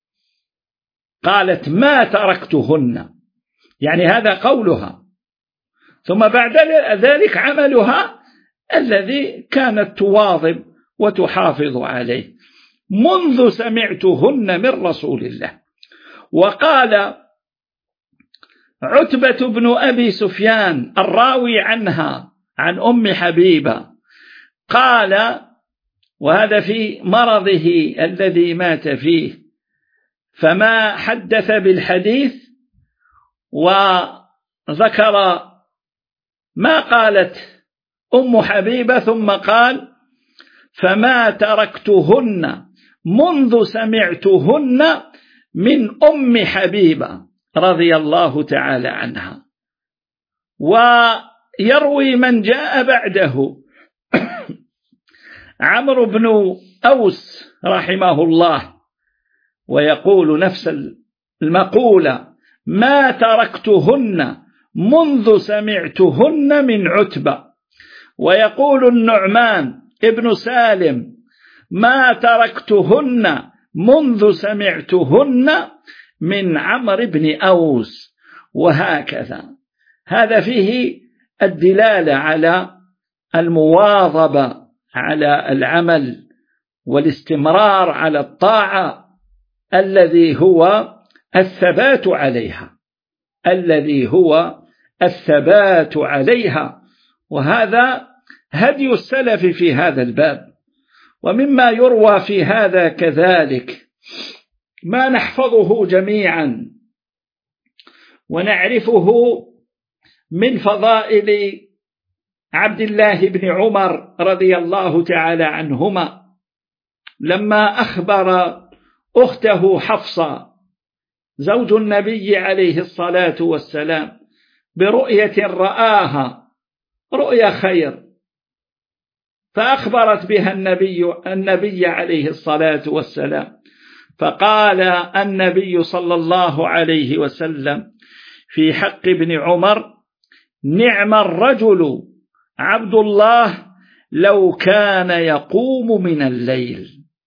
قالت ما تركتهن، يعني هذا قولها، ثم بعد ذلك عملها الذي كانت تواظب وتحافظ عليه منذ سمعتهن من رسول الله. وقال عتبة بن أبي سفيان الراوي عنها عن أم حبيبة، قال، وهذا في مرضه الذي مات فيه، فما حدث بالحديث وذكر ما قالت أم حبيبة، ثم قال: فما تركتهن منذ سمعتهن من أم حبيبة رضي الله تعالى عنها. ويروي من جاء بعده عمرو بن أوس رحمه الله، ويقول نفس المقولة: ما تركتهن منذ سمعتهن من عتبة. ويقول النعمان ابن سالم ما تركتهن منذ سمعتهن من عمرو بن أوس، وهكذا. هذا فيه الدلالة على المواظبة على العمل والاستمرار على الطاعة الذي هو الثبات عليها الذي هو الثبات عليها وهذا هدي السلف في هذا الباب. ومما يروى في هذا كذلك ما نحفظه جميعا ونعرفه من فضائل عبد الله بن عمر رضي الله تعالى عنهما، لما أخبر أخته حفصة زوج النبي عليه الصلاة والسلام برؤية رآها رؤيا خير، فأخبرت بها النبي النبي عليه الصلاة والسلام، فقال النبي صلى الله عليه وسلم في حق ابن عمر: نعم الرجل عبد الله لو كان يقوم من الليل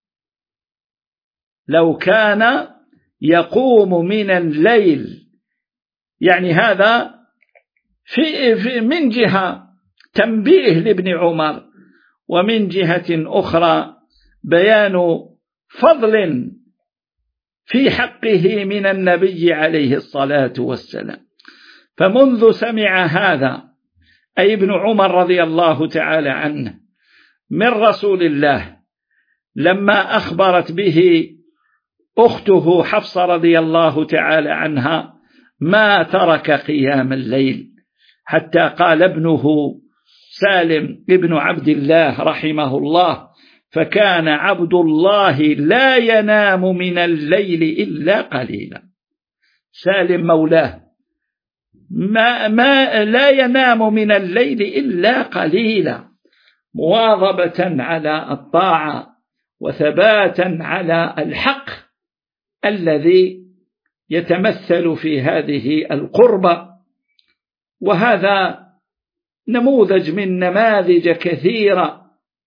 لو كان يقوم من الليل يعني هذا في, في من جهة تنبيه لابن عمر، ومن جهة أخرى بيان فضل في حقه من النبي عليه الصلاة والسلام. فمنذ سمع هذا أي ابن عمر رضي الله تعالى عنه من رسول الله لما أخبرت به أخته حفصة رضي الله تعالى عنها ما ترك قيام الليل، حتى قال ابنه سالم ابن عبد الله رحمه الله: فكان عبد الله لا ينام من الليل إلا قليلا. سالم مولاه ما, ما لا ينام من الليل إلا قليلا، مواظبة على الطاعة وثباتا على الحق الذي يتمثل في هذه القربة. وهذا نموذج من نماذج كثيرة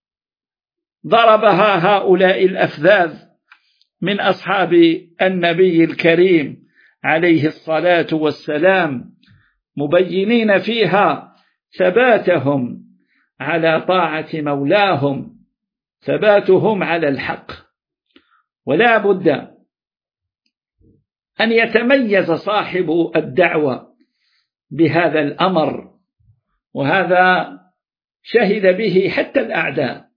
ضربها هؤلاء الأفذاذ من أصحاب النبي الكريم عليه الصلاة والسلام، مبينين فيها ثباتهم على طاعة مولاهم، ثباتهم على الحق. ولا بد أن يتميز صاحب الدعوة بهذا الأمر، وهذا شهد به حتى الأعداء.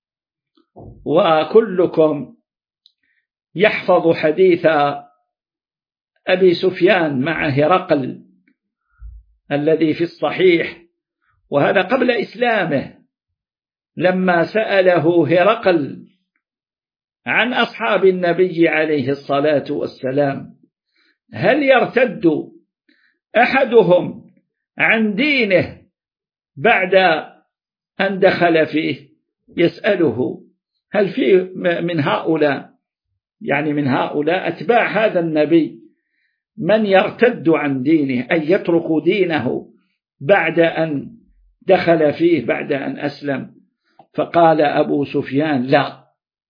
وكلكم يحفظ حديث أبي سفيان مع هرقل الذي في الصحيح، وهذا قبل إسلامه، لما سأله هرقل عن أصحاب النبي عليه الصلاة والسلام: هل يرتد أحدهم عن دينه بعد أن دخل فيه؟ يسأله هل في من هؤلاء يعني من هؤلاء أتباع هذا النبي من يرتد عن دينه أي يترك دينه بعد أن دخل فيه بعد أن أسلم؟ فقال أبو سفيان: لا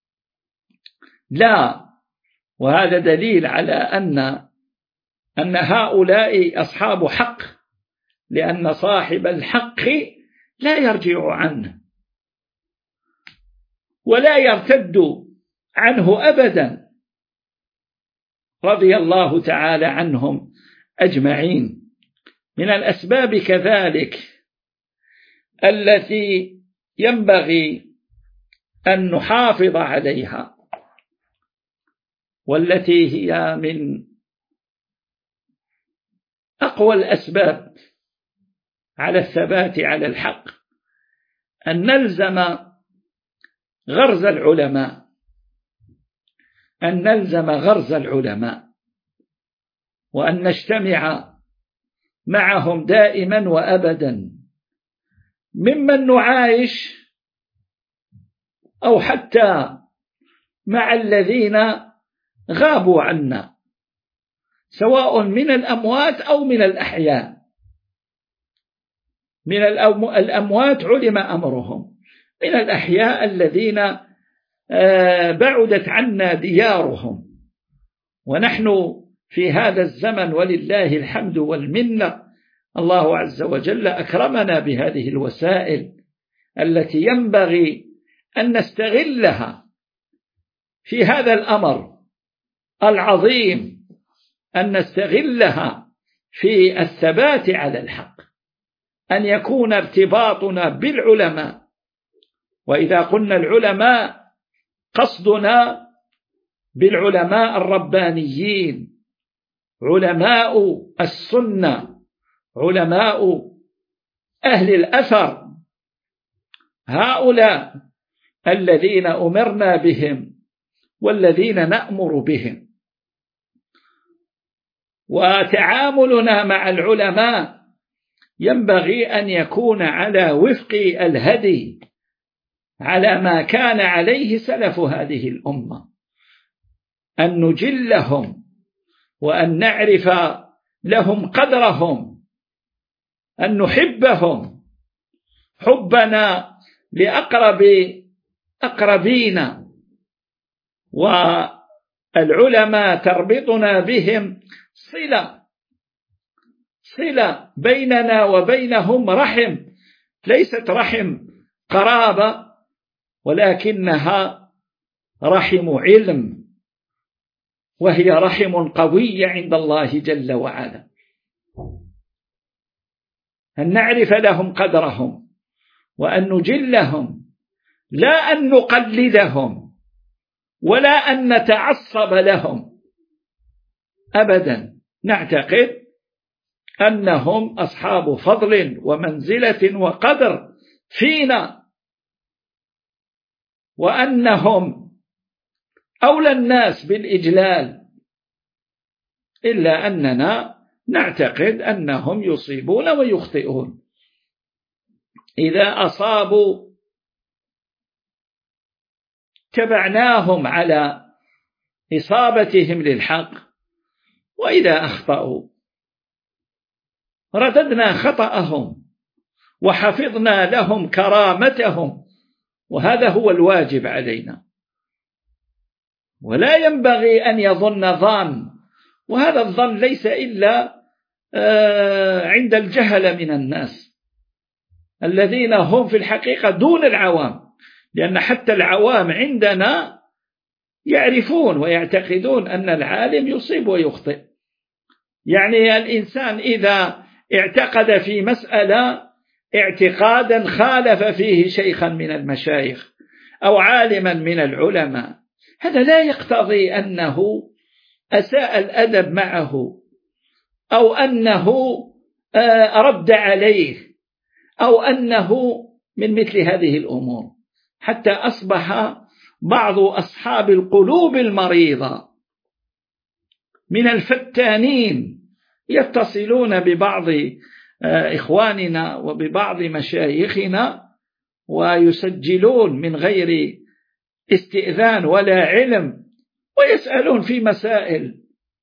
لا. وهذا دليل على أن أن هؤلاء أصحاب حق، لأن صاحب الحق لا يرجع عنه ولا يرتد عنه أبدا، رضي الله تعالى عنهم أجمعين. من الأسباب كذلك التي ينبغي أن نحافظ عليها، والتي هي من أقوى الأسباب على الثبات على الحق، أن نلزم غرز العلماء أن نلزم غرز العلماء وأن نجتمع معهم دائما وأبدا، ممن نعايش أو حتى مع الذين غابوا عنا، سواء من الأموات أو من الأحياء. من الأموات علم أمرهم، من الأحياء الذين بعدت عنا ديارهم، ونحن في هذا الزمن ولله الحمد والمنة الله عز وجل أكرمنا بهذه الوسائل التي ينبغي أن نستغلها في هذا الأمر العظيم، أن نستغلها في الثبات على الحق، أن يكون ارتباطنا بالعلماء. وإذا قلنا العلماء قصدنا بالعلماء الربانيين، علماء السنة، علماء أهل الأثر، هؤلاء الذين أمرنا بهم والذين نأمر بهم. وتعاملنا مع العلماء ينبغي أن يكون على وفق الهدي، على ما كان عليه سلف هذه الأمة، أن نجلهم وأن نعرف لهم قدرهم، أن نحبهم حبنا لأقرب أقربين، والعلماء تربطنا بهم صلة صلة بيننا وبينهم، رحم، ليست رحم قرابة ولكنها رحم علم، وهي رحم قوية عند الله جل وعلا. أن نعرف لهم قدرهم وأن نجلهم، لا أن نقلدهم ولا أن نتعصب لهم أبدا، نعتقد أنهم أصحاب فضل ومنزلة وقدر فينا، وأنهم أولى الناس بالإجلال، إلا أننا نعتقد أنهم يصيبون ويخطئون. إذا أصابوا تبعناهم على إصابتهم للحق، وإذا أخطأوا رددنا خطأهم وحفظنا لهم كرامتهم، وهذا هو الواجب علينا. ولا ينبغي أن يظن ظان، وهذا الظن ليس إلا عند الجهل من الناس الذين هم في الحقيقة دون العوام، لأن حتى العوام عندنا يعرفون ويعتقدون أن العالم يصيب ويخطئ. يعني الإنسان إذا اعتقد في مسألة اعتقادا خالف فيه شيخا من المشايخ أو عالما من العلماء، هذا لا يقتضي أنه أساء الأدب معه أو أنه رد عليه أو أنه من مثل هذه الأمور، حتى أصبح بعض أصحاب القلوب المريضة من الفتانين يتصلون ببعض إخواننا وببعض مشايخنا ويسجلون من غير استئذان ولا علم، ويسألون في مسائل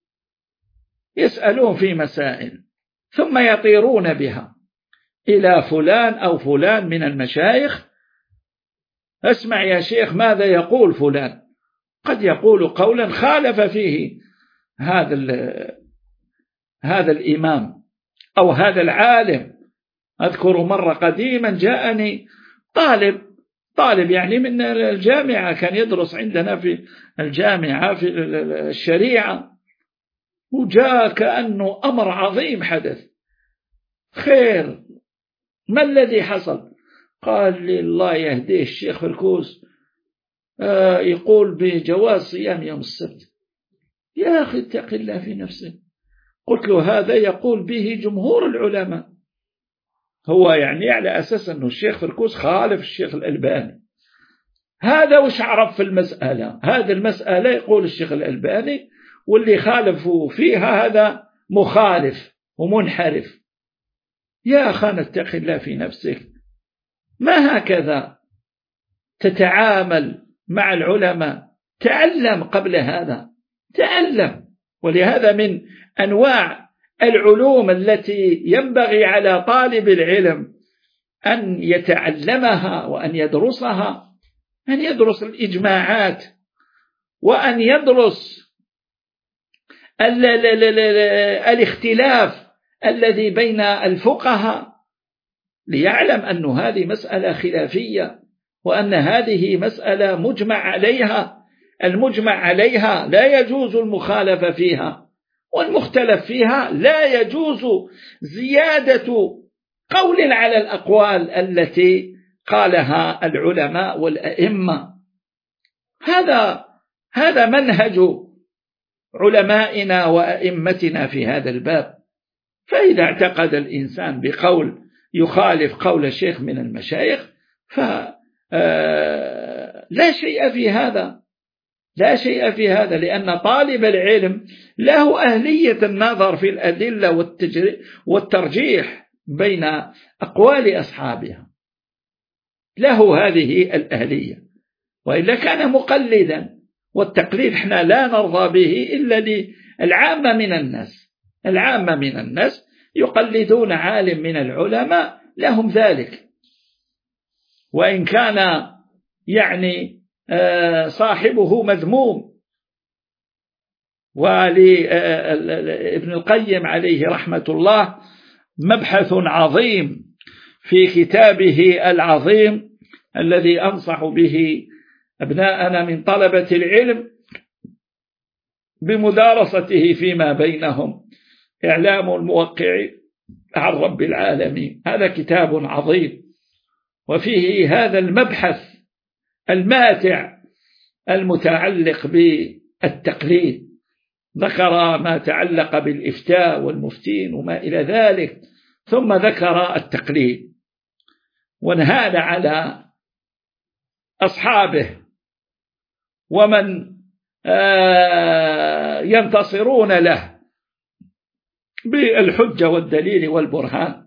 يسألون في مسائل ثم يطيرون بها إلى فلان أو فلان من المشايخ. اسمع يا شيخ ماذا يقول فلان، قد يقول قولا خالف فيه هذا هذا الإمام أو هذا العالم. أذكر مرة قديما جاءني طالب طالب يعني من الجامعة، كان يدرس عندنا في الجامعة في الشريعة، وجاء كأنه أمر عظيم حدث، خير ما الذي حصل؟ قال لي الله يهديه الشيخ فركوس آه يقول بجواز صيام يوم السبت. يا أخي اتق الله في نفسك. قلت له هذا يقول به جمهور العلماء، هو يعني على أساس أنه الشيخ فركوس خالف الشيخ الألباني. هذا وش عرف في المسألة؟ هذه المسألة يقول الشيخ الألباني، واللي خالفوا فيها هذا مخالف ومنحرف. يا أخي اتق الله في نفسك، ما هكذا تتعامل مع العلماء، تعلم قبل هذا، تعلم. ولهذا من أنواع العلوم التي ينبغي على طالب العلم أن يتعلمها وأن يدرسها أن يدرس الإجماعات، وأن يدرس ال ال ال الاختلاف الذي بين الفقهاء، ليعلم أن هذه مسألة خلافية، وأن هذه مسألة مجمع عليها. المجمع عليها لا يجوز المخالفة فيها، والمختلف فيها لا يجوز زيادة قول على الأقوال التي قالها العلماء والأئمة. هذا هذا منهج علمائنا وأئمتنا في هذا الباب. فإذا اعتقد الإنسان بقول يخالف قول الشيخ من المشايخ فلا شيء في هذا، لا شيء في هذا، لأن طالب العلم له أهلية النظر في الأدلة والترجيح بين أقوال أصحابها، له هذه الأهلية، وإلا كان مقلدا. والتقليد احنا لا نرضى به إلا للعامة من الناس. العامة من الناس يقلدون عالم من العلماء، لهم ذلك، وإن كان يعني صاحبه مذموم. ولابن القيم عليه رحمة الله مبحث عظيم في كتابه العظيم الذي أنصح به أبناءنا من طلبة العلم بمدارسته فيما بينهم، إعلام الموقع عن رب العالمين. هذا كتاب عظيم، وفيه هذا المبحث الماتع المتعلق بالتقليد. ذكر ما تعلق بالإفتاء والمفتين وما إلى ذلك، ثم ذكر التقليد، وانهال على أصحابه ومن ينتصرون له بالحجة والدليل والبرهان.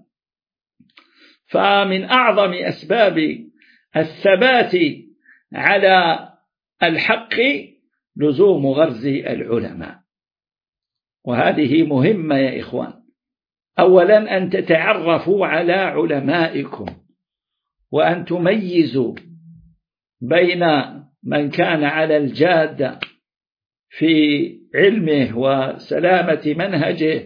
فمن أعظم أسباب الثبات على الحق لزوم غرز العلماء، وهذه مهمة يا إخوان. أولا أن تتعرفوا على علمائكم، وأن تميزوا بين من كان على الجادة في علمه وسلامة منهجه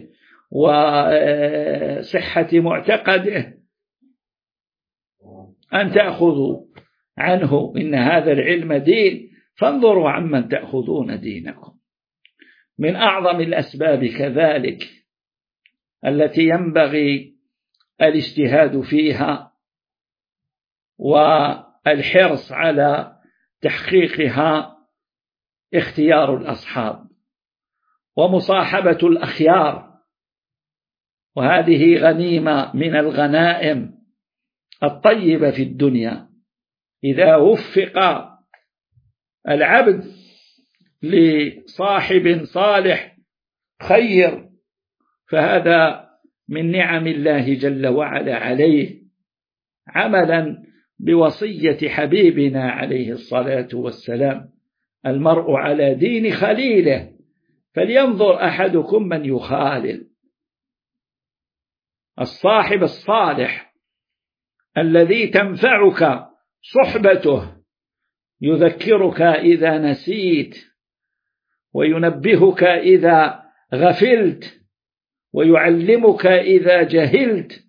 وصحة معتقده، أن تأخذوا عنه إن هذا العلم دين، فانظروا عمن تأخذون دينكم. من أعظم الأسباب كذلك التي ينبغي الاجتهاد فيها والحرص على تحقيقها اختيار الأصحاب ومصاحبة الأخيار، وهذه غنيمة من الغنائم الطيبة في الدنيا. إذا وفق العبد لصاحب صالح خير فهذا من نعم الله جل وعلا عليه، عملا بوصية حبيبنا عليه الصلاة والسلام: المرء على دين خليله فلينظر أحدكم من يخالل. الصاحب الصالح الذي تنفعك صحبته، يذكرك إذا نسيت، وينبهك إذا غفلت، ويعلمك إذا جهلت،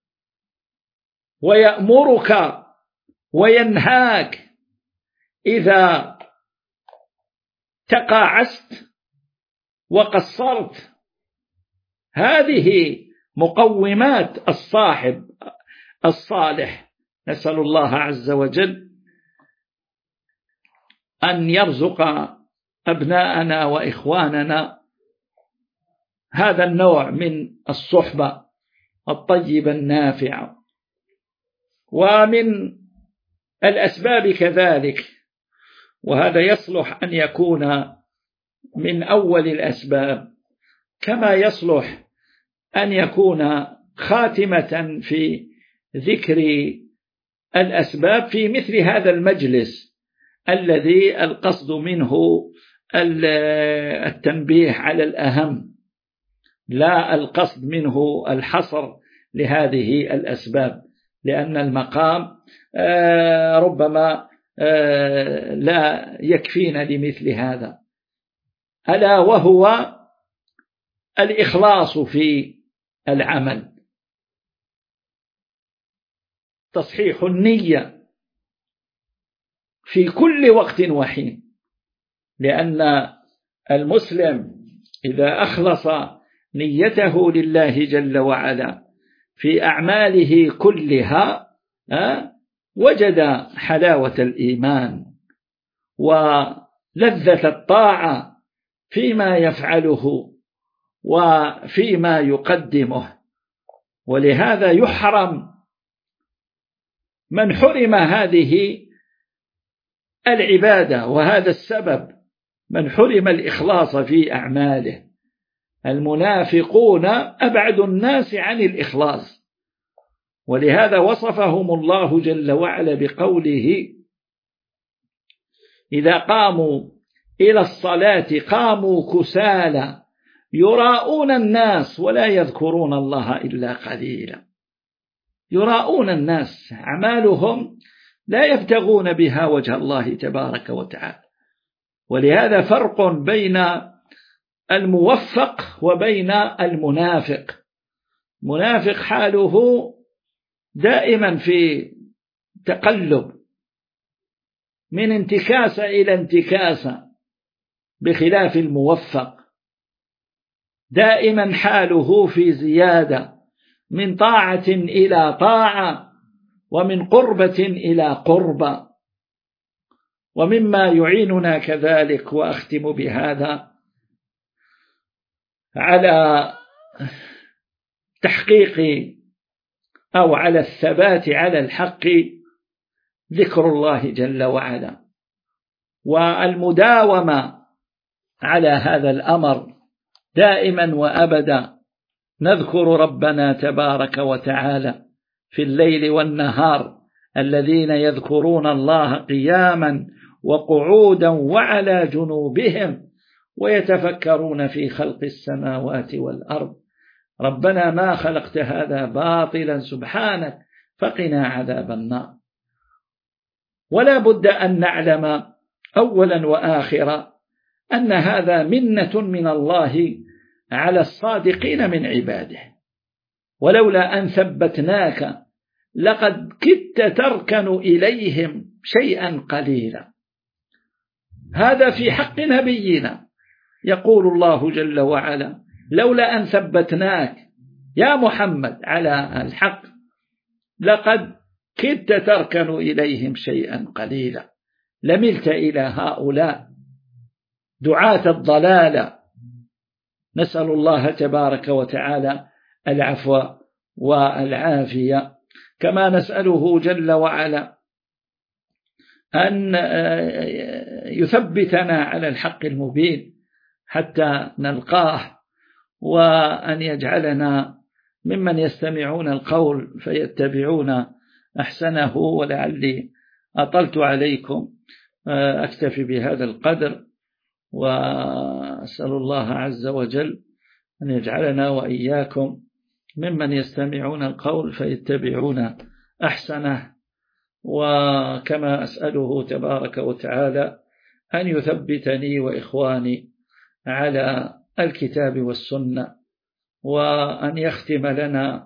ويأمرك وينهاك إذا تقاعست وقصرت. هذه مقومات الصاحب الصالح. نسأل الله عز وجل أن يرزق أبناءنا وإخواننا هذا النوع من الصحبة الطيبة النافعة. ومن الأسباب كذلك، وهذا يصلح أن يكون من أول الأسباب، كما يصلح أن يكون خاتمة في ذكر الأسباب في مثل هذا المجلس الذي القصد منه التنبيه على الأهم، لا القصد منه الحصر لهذه الأسباب، لأن المقام ربما لا يكفينا لمثل هذا، ألا وهو الإخلاص في العمل، تصحيح النية في كل وقت وحين، لأن المسلم إذا أخلص نيته لله جل وعلا في أعماله كلها وجد حلاوة الإيمان ولذة الطاعة فيما يفعله وفيما يقدمه. ولهذا يحرم من حرم هذه العبادة، وهذا السبب من حرم الإخلاص في أعماله. المنافقون أبعد الناس عن الإخلاص، ولهذا وصفهم الله جل وعلا بقوله: إذا قاموا إلى الصلاة قاموا كسالى يراءون الناس ولا يذكرون الله إلا قليلا. يراءون الناس، أعمالهم لا يبتغون بها وجه الله تبارك وتعالى. ولهذا فرق بين الموفق وبين المنافق. منافق حاله دائما في تقلب من انتكاسة إلى انتكاسة، بخلاف الموفق دائما حاله في زيادة من طاعة إلى طاعة ومن قربة إلى قربة. ومما يعيننا كذلك، وأختم بهذا، على تحقيق أو على الثبات على الحق ذكر الله جل وعلا، والمداومة على هذا الأمر دائما وأبدا. نذكر ربنا تبارك وتعالى في الليل والنهار، الذين يذكرون الله قياما وقعودا وعلى جنوبهم ويتفكرون في خلق السماوات والأرض ربنا ما خلقت هذا باطلا سبحانك فقنا عذاب النار. ولا بد أن نعلم أولا وآخرا أن هذا منة من الله على الصادقين من عباده، ولولا أن ثبتناك لقد كدت تركن إليهم شيئا قليلا. هذا في حق نبينا، يقول الله جل وعلا: لولا أن ثبتناك يا محمد على الحق لقد كدت تركن إليهم شيئا قليلا، لملت إلى هؤلاء دعاة الضلالة. نسأل الله تبارك وتعالى العفو والعافية، كما نسأله جل وعلا أن يثبتنا على الحق المبين حتى نلقاه، وأن يجعلنا ممن يستمعون القول فيتبعون أحسنه. ولعلي أطلت عليكم، أكتفي بهذا القدر، وأسأل الله عز وجل أن يجعلنا وإياكم ممن يستمعون القول فيتبعون أحسنه. وكما أسأله تبارك وتعالى أن يثبتني وإخواني على الكتاب والسنة، وأن يختم لنا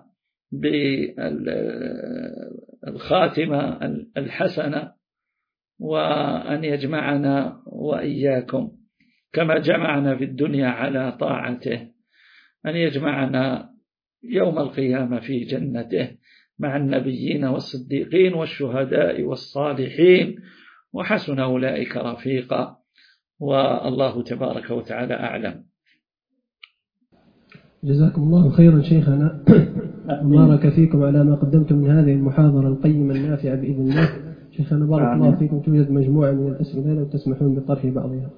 بالخاتمة الحسنة، وأن يجمعنا وإياكم كما جمعنا في الدنيا على طاعته، أن يجمعنا يوم القيامة في جنته مع النبيين والصديقين والشهداء والصالحين، وحسن أولئك رفيقا. والله تبارك وتعالى أعلم. جزاكم الله خيرا شيخنا، وبارك فيكم على ما قدمتم من هذه المحاضرة القيمة النافعة بإذن الله. شيخنا بارك الله فيكم، توجد مجموعة من الأسئلة لو تسمحون بطرح بعضها.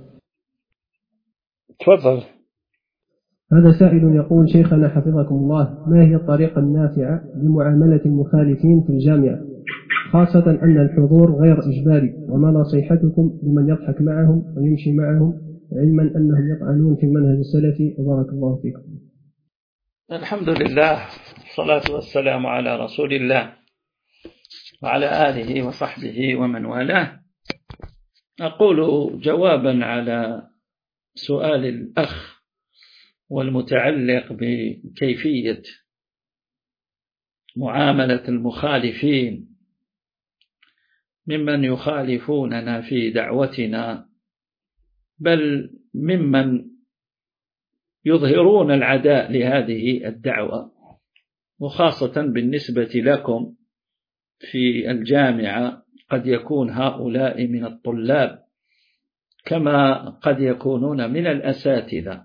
تفضل. هذا سائل يقول: شيخنا حفظكم الله، ما هي الطريقة النافعة لمعاملة المخالفين في الجامعة، خاصة أن الحضور غير إجباري، وما نصيحتكم لمن يضحك معهم ويمشي معهم علما أنهم يطعنون في المنهج السلفي؟ وبارك الله فيكم. الحمد لله، الصلاة والسلام على رسول الله وعلى آله وصحبه ومن والاه. أقول جوابا على سؤال الأخ والمتعلق بكيفية معاملة المخالفين ممن يخالفوننا في دعوتنا، بل ممن يظهرون العداء لهذه الدعوة، وخاصة بالنسبة لكم في الجامعة قد يكون هؤلاء من الطلاب كما قد يكونون من الأساتذة.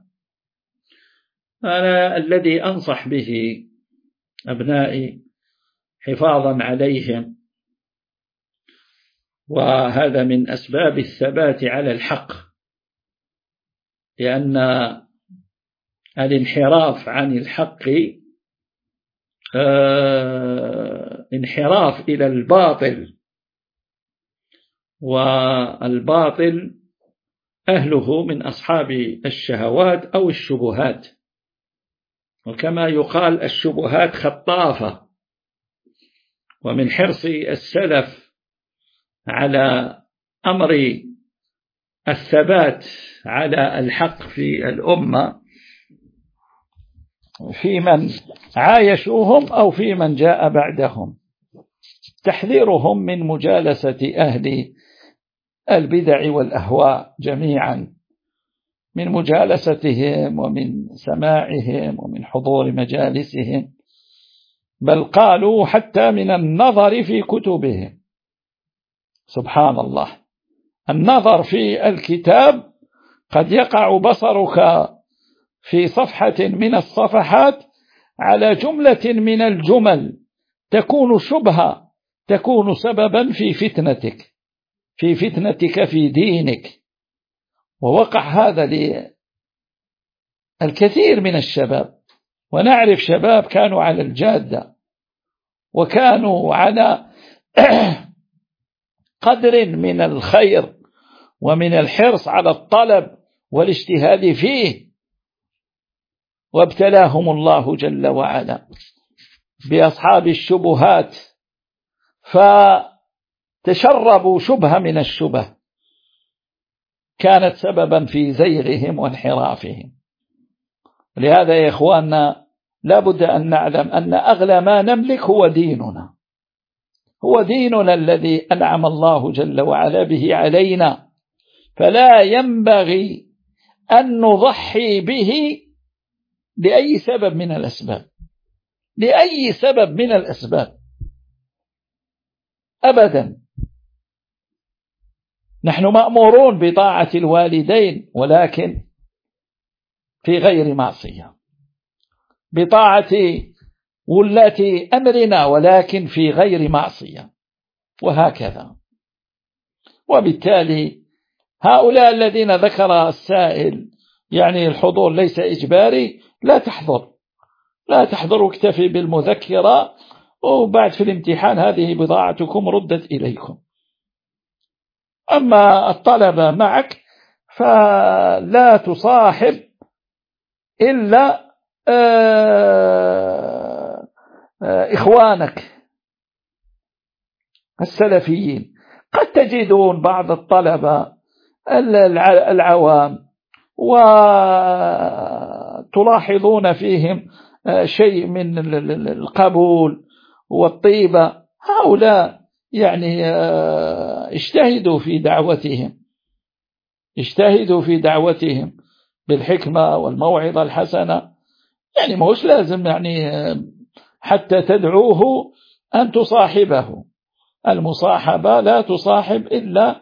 أنا الذي أنصح به أبنائي حفاظا عليهم، وهذا من أسباب الثبات على الحق، لأن الانحراف عن الحق آه انحراف إلى الباطل، والباطل أهله من أصحاب الشهوات أو الشبهات، وكما يقال الشبهات خطافة. ومن حرص السلف على أمر الثبات على الحق في الأمة في من عايشوهم أو في من جاء بعدهم، تحذيرهم من مجالسة أهل البدع والأهواء جميعا، من مجالستهم ومن سماعهم ومن حضور مجالسهم، بل قالوا حتى من النظر في كتبهم. سبحان الله، النظر في الكتاب قد يقع بصرك في صفحة من الصفحات على جملة من الجمل تكون شبهة، تكون سببا في فتنتك في فتنتك في دينك. ووقع هذا للكثير من الشباب، ونعرف شباب كانوا على الجادة وكانوا على قدر من الخير ومن الحرص على الطلب والاجتهاد فيه، وابتلاهم الله جل وعلا بأصحاب الشبهات فتشربوا شبهة من الشبه كانت سببا في زيغهم وانحرافهم. لهذا يا إخواننا لابد أن نعلم أن أغلى ما نملك هو ديننا، هو ديننا الذي أنعم الله جل وعلا به علينا، فلا ينبغي أن نضحي به لأي سبب من الأسباب، لأي سبب من الأسباب أبدا. نحن مأمورون بطاعة الوالدين ولكن في غير معصية، بطاعة ولاة أمرنا ولكن في غير معصية، وهكذا. وبالتالي هؤلاء الذين ذكر السائل يعني الحضور ليس إجباري، لا تحضر لا تحضر واكتفي بالمذكرة، وبعد في الامتحان هذه بضاعتكم ردت إليكم. أما الطلبة معك فلا تصاحب إلا إخوانك السلفيين. قد تجدون بعض الطلبة العوام وتلاحظون فيهم شيء من القبول والطيبة، هؤلاء يعني اجتهدوا في دعوتهم اجتهدوا في دعوتهم بالحكمة والموعظة الحسنة. يعني ما هوش لازم يعني حتى تدعوه أن تصاحبه، المصاحبة لا تصاحب إلا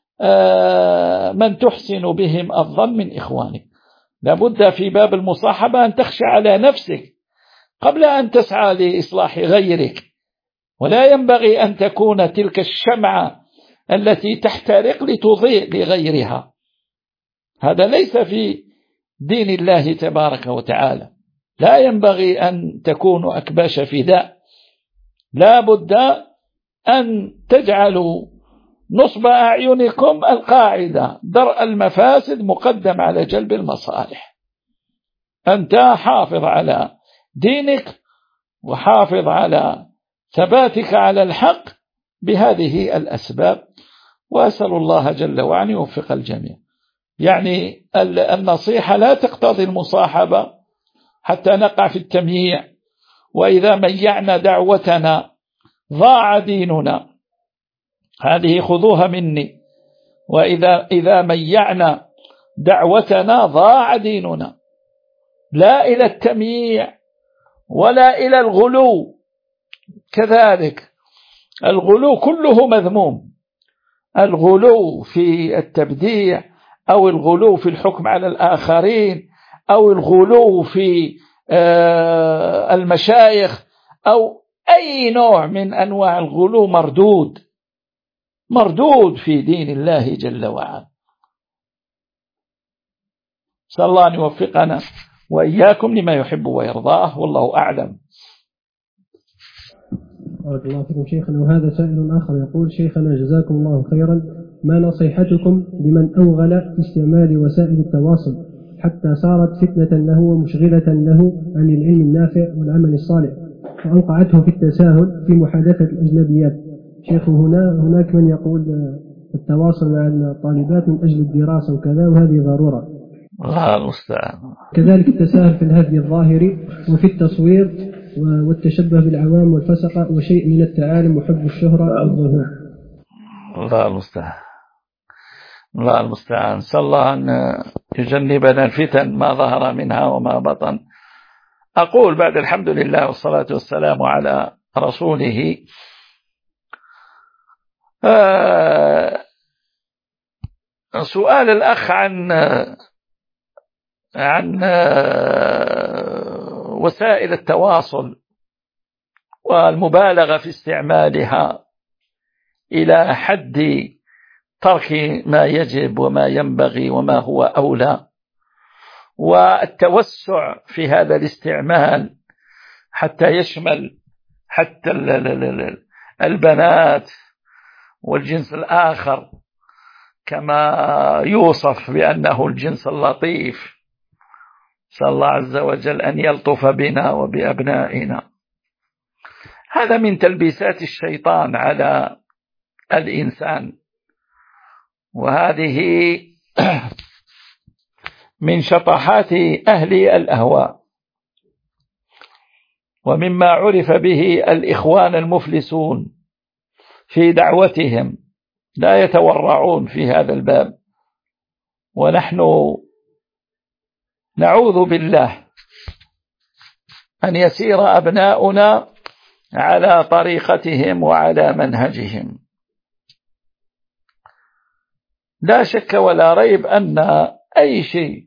من تحسن بهم الظن من إخوانك. لابد في باب المصاحبة أن تخشى على نفسك قبل أن تسعى لإصلاح غيرك، ولا ينبغي أن تكون تلك الشمعة التي تحترق لتضيء لغيرها. هذا ليس في دين الله تبارك وتعالى. لا ينبغي أن تكونوا أكباش فداء، لا بد أن تجعلوا نصب أعينكم القاعدة: درء المفاسد مقدم على جلب المصالح. أنت حافظ على دينك وحافظ على ثباتك على الحق بهذه الأسباب، وأسأل الله جل وعلا يوفق الجميع. يعني النصيحة لا تقتضي المصاحبة حتى نقع في التمييع، وإذا ميعنا دعوتنا ضاع ديننا، هذه خذوها مني، وإذا إذا ميعنا دعوتنا ضاع ديننا، لا إلى التمييع ولا إلى الغلو. كذلك الغلو كله مذموم، الغلو في التبديع أو الغلو في الحكم على الآخرين أو الغلو في المشايخ أو أي نوع من أنواع الغلو مردود مردود في دين الله جل وعلا. صلى الله أن يوفقنا وإياكم لما يحب ويرضاه، والله أعلم. بارك الله فيكم شيخنا. وهذا سائل آخر يقول: شيخنا جزاكم الله خيرا، ما نصيحتكم لمن أوغل في استعمال وسائل التواصل حتى صارت فتنة له ومشغلة له عن العلم النافع والعمل الصالح، وأوقعته في التساهل في محادثة الأجنبيات؟ شيخ، هنا هناك من يقول التواصل مع الطالبات من أجل الدراسة وكذا، وهذه ضرورة. الله المستعان. كذلك التساهل في الهدي الظاهري وفي التصوير والتشبه بالعوام والفسقة وشيء من التعالم وحب الشهرة والظهور. الله المستعان. الله المستعان. صلى الله أن يجنبنا الفتن ما ظهر منها وما بطن. أقول بعد الحمد لله والصلاة والسلام على رسوله، آه سؤال الأخ عن عن وسائل التواصل والمبالغة في استعمالها إلى حد ترك ما يجب وما ينبغي وما هو أولى، والتوسع في هذا الاستعمال حتى يشمل حتى البنات والجنس الآخر، كما يوصف بأنه الجنس اللطيف. صلى الله عز وجل أن يلطف بنا وبأبنائنا. هذا من تلبيسات الشيطان على الإنسان، وهذه من شطحات أهل الأهواء، ومما عرف به الإخوان المفلسون في دعوتهم، لا يتورعون في هذا الباب، ونحن نعوذ بالله أن يسير أبناؤنا على طريقتهم وعلى منهجهم. لا شك ولا ريب أن أي شيء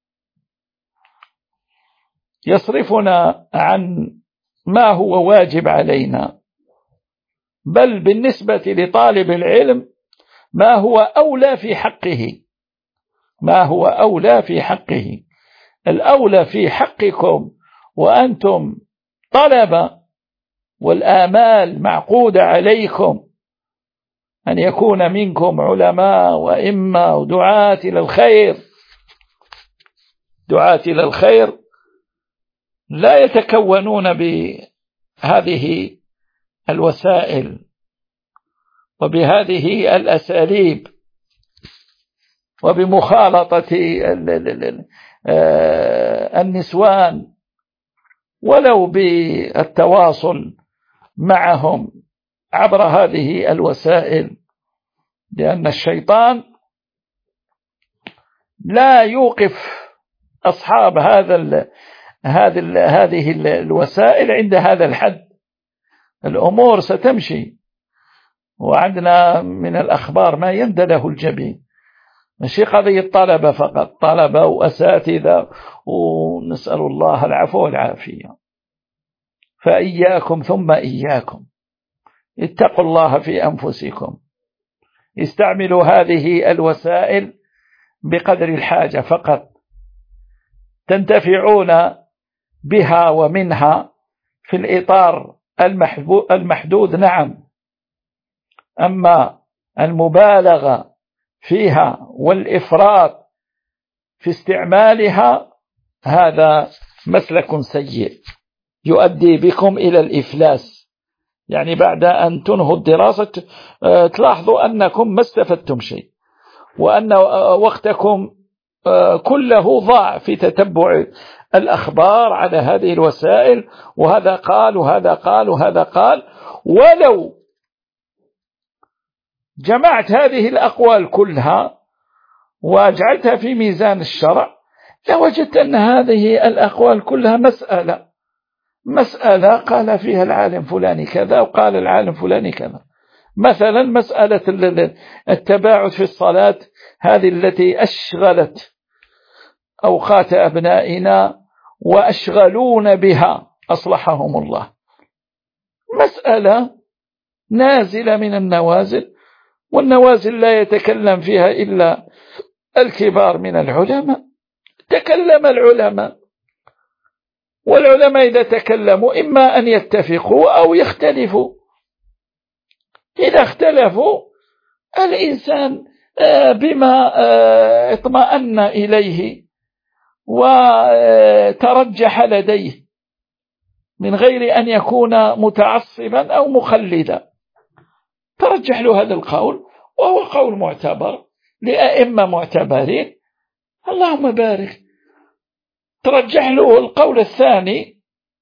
يصرفنا عن ما هو واجب علينا، بل بالنسبة لطالب العلم ما هو أولى في حقه، ما هو أولى في حقه. الأولى في حقكم وأنتم طلبة والآمال معقودة عليكم أن يكون منكم علماء وإمة ودعاة إلى الخير. دعاة إلى الخير لا يتكونون بهذه الوسائل وبهذه الأساليب وبمخالطة النسوان، ولو بالتواصل معهم عبر هذه الوسائل، لأن الشيطان لا يوقف أصحاب هذا ال هذه ال هذه الوسائل عند هذا الحد. الأمور ستمشي، وعندنا من الأخبار ما يندى له الجبين، مش قضية طلبة فقط، طلبة وأساتذة، ونسأل الله العفو والعافية. فإياكم ثم إياكم، اتقوا الله في أنفسكم، استعملوا هذه الوسائل بقدر الحاجة فقط، تنتفعون بها ومنها في الإطار المحدود، نعم. أما المبالغة فيها والإفراط في استعمالها هذا مسلك سيء يؤدي بكم إلى الإفلاس، يعني بعد أن تنهوا الدراسة تلاحظوا أنكم ما استفدتم شيء، وأن وقتكم كله ضاع في تتبع الأخبار على هذه الوسائل، وهذا قال وهذا قال وهذا قال. ولو جمعت هذه الأقوال كلها وجعلتها في ميزان الشرع لوجدت أن هذه الأقوال كلها مسألة مسألة قال فيها العالم فلاني كذا وقال العالم فلاني كذا. مثلا مسألة التباعد في الصلاة هذه التي أشغلت أوقات أبنائنا وأشغلون بها أصلحهم الله، مسألة نازلة من النوازل، والنوازل لا يتكلم فيها إلا الكبار من العلماء. تكلم العلماء، والعلماء إذا تكلموا إما أن يتفقوا أو يختلفوا. إذا اختلفوا الإنسان بما اطمأن إليه وترجح لديه من غير أن يكون متعصبا أو مخلدا، ترجح له هذا القول وهو قول معتبر لأئمة معتبرين، اللهم بارك. ترجح له القول الثاني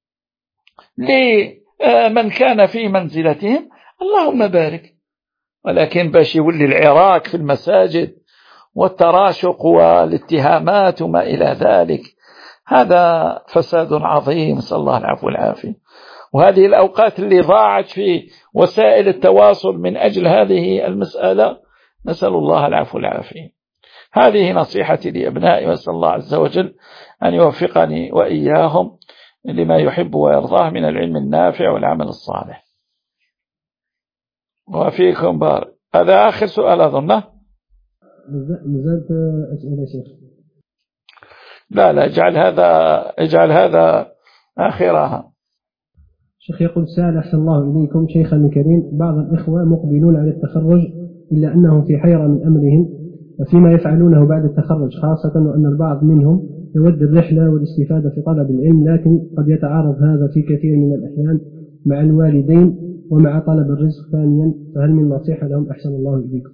لمن كان في منزلتهم، اللهم بارك. ولكن باش يولي العراك في المساجد والتراشق والاتهامات وما إلى ذلك، هذا فساد عظيم، نسأل الله العفو والعافية. وهذه الأوقات اللي ضاعت في وسائل التواصل من أجل هذه المسألة، نسأل الله العفو والعافية. هذه نصيحتي لأبنائي، وأسأل الله عز وجل أن يوفقني وإياهم لما يحب ويرضاه من العلم النافع والعمل الصالح. وفيكم بارك. هذا آخر سؤال أظنه. نزلت أسئلة شيخ. لا لا اجعل هذا اجعل هذا آخرها. شيخ يقول سأل أحسن الله إليكم شيخنا الكريم، بعض الإخوة مقبلون على التخرج إلا أنهم في حيرة من أمرهم وفيما يفعلونه بعد التخرج، خاصة وأن البعض منهم يود الرحلة والاستفادة في طلب العلم، لكن قد يتعارض هذا في كثير من الأحيان مع الوالدين ومع طلب الرزق ثانيا، فهل من نصيحة لهم أحسن الله إليكم؟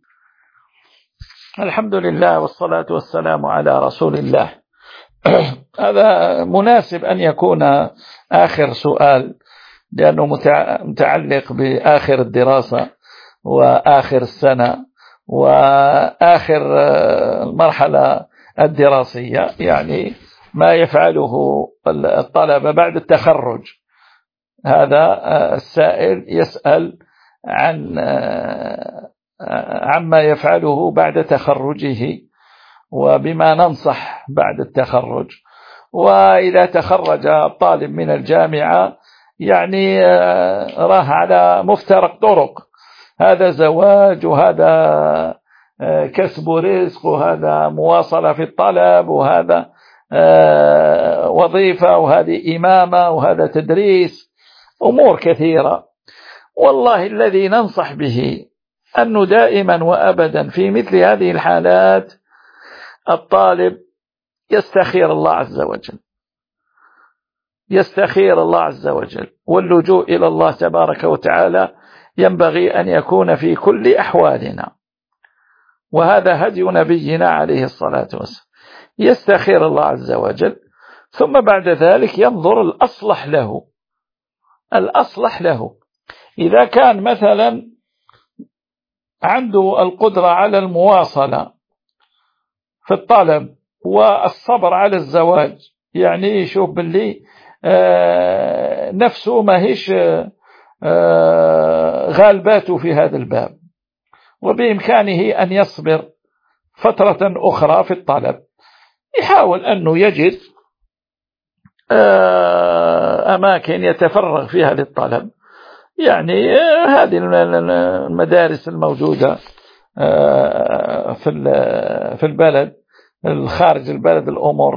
الحمد لله والصلاة والسلام على رسول الله. هذا مناسب أن يكون آخر سؤال، لأنه متعلق بآخر الدراسة وآخر السنة وآخر المرحلة الدراسية، يعني ما يفعله الطلبة بعد التخرج. هذا السائل يسأل عن عما يفعله بعد تخرجه وبما ننصح بعد التخرج. وإذا تخرج الطالب من الجامعة يعني راه على مفترق طرق، هذا زواج وهذا كسب رزق وهذا مواصلة في الطلب وهذا وظيفة وهذه إمامة وهذا تدريس، أمور كثيرة. والله الذي ننصح به أنه دائما وأبدا في مثل هذه الحالات الطالب يستخير الله عز وجل، يستخير الله عز وجل، واللجوء إلى الله تبارك وتعالى ينبغي أن يكون في كل أحوالنا، وهذا هدي نبينا عليه الصلاة والسلام. يستخير الله عز وجل، ثم بعد ذلك ينظر الأصلح له، الأصلح له. إذا كان مثلا عنده القدرة على المواصلة في الطلب والصبر على الزواج، يعني يشوف باللي آه نفسه ما هيش آه غالباته في هذا الباب، وبإمكانه أن يصبر فترة أخرى في الطلب، يحاول أنه يجد آه أماكن يتفرغ فيها للطلب. يعني هذه المدارس الموجودة في في البلد، الخارج البلد الأمور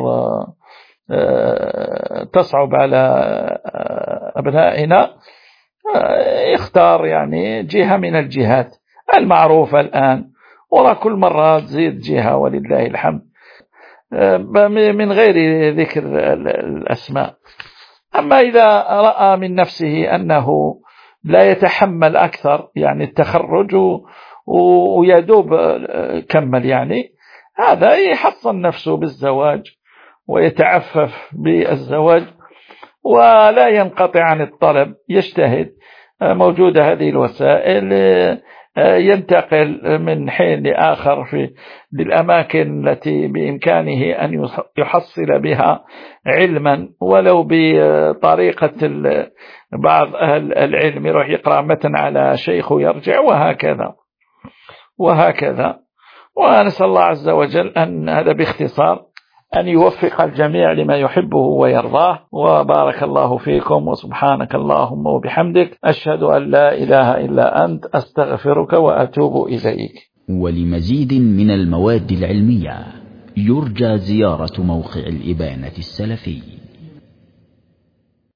تصعب على أبنائنا، يختار يعني جهة من الجهات المعروفة الآن، ورا كل مرة تزيد جهة ولله الحمد، من غير ذكر الأسماء. أما إذا رأى من نفسه أنه لا يتحمل أكثر يعني التخرج ويدوب كمل، يعني هذا يحصن نفسه بالزواج ويتعفف بالزواج ولا ينقطع عن الطلب، يجتهد. موجودة هذه الوسائل، ينتقل من حين لآخر في للأماكن التي بإمكانه أن يحصل بها علما، ولو بطريقة بعض أهل العلم يروح يقرأ متن على شيخ ويرجع، وهكذا وهكذا. ونسأل الله عز وجل أن هذا باختصار أن يوفق الجميع لما يحبه ويرضاه. وبارك الله فيكم، وسبحانك اللهم وبحمدك، أشهد أن لا إله إلا أنت، أستغفرك وأتوب إليك. ولمزيد من المواد العلمية يرجى زيارة موقع الإبانة السلفي.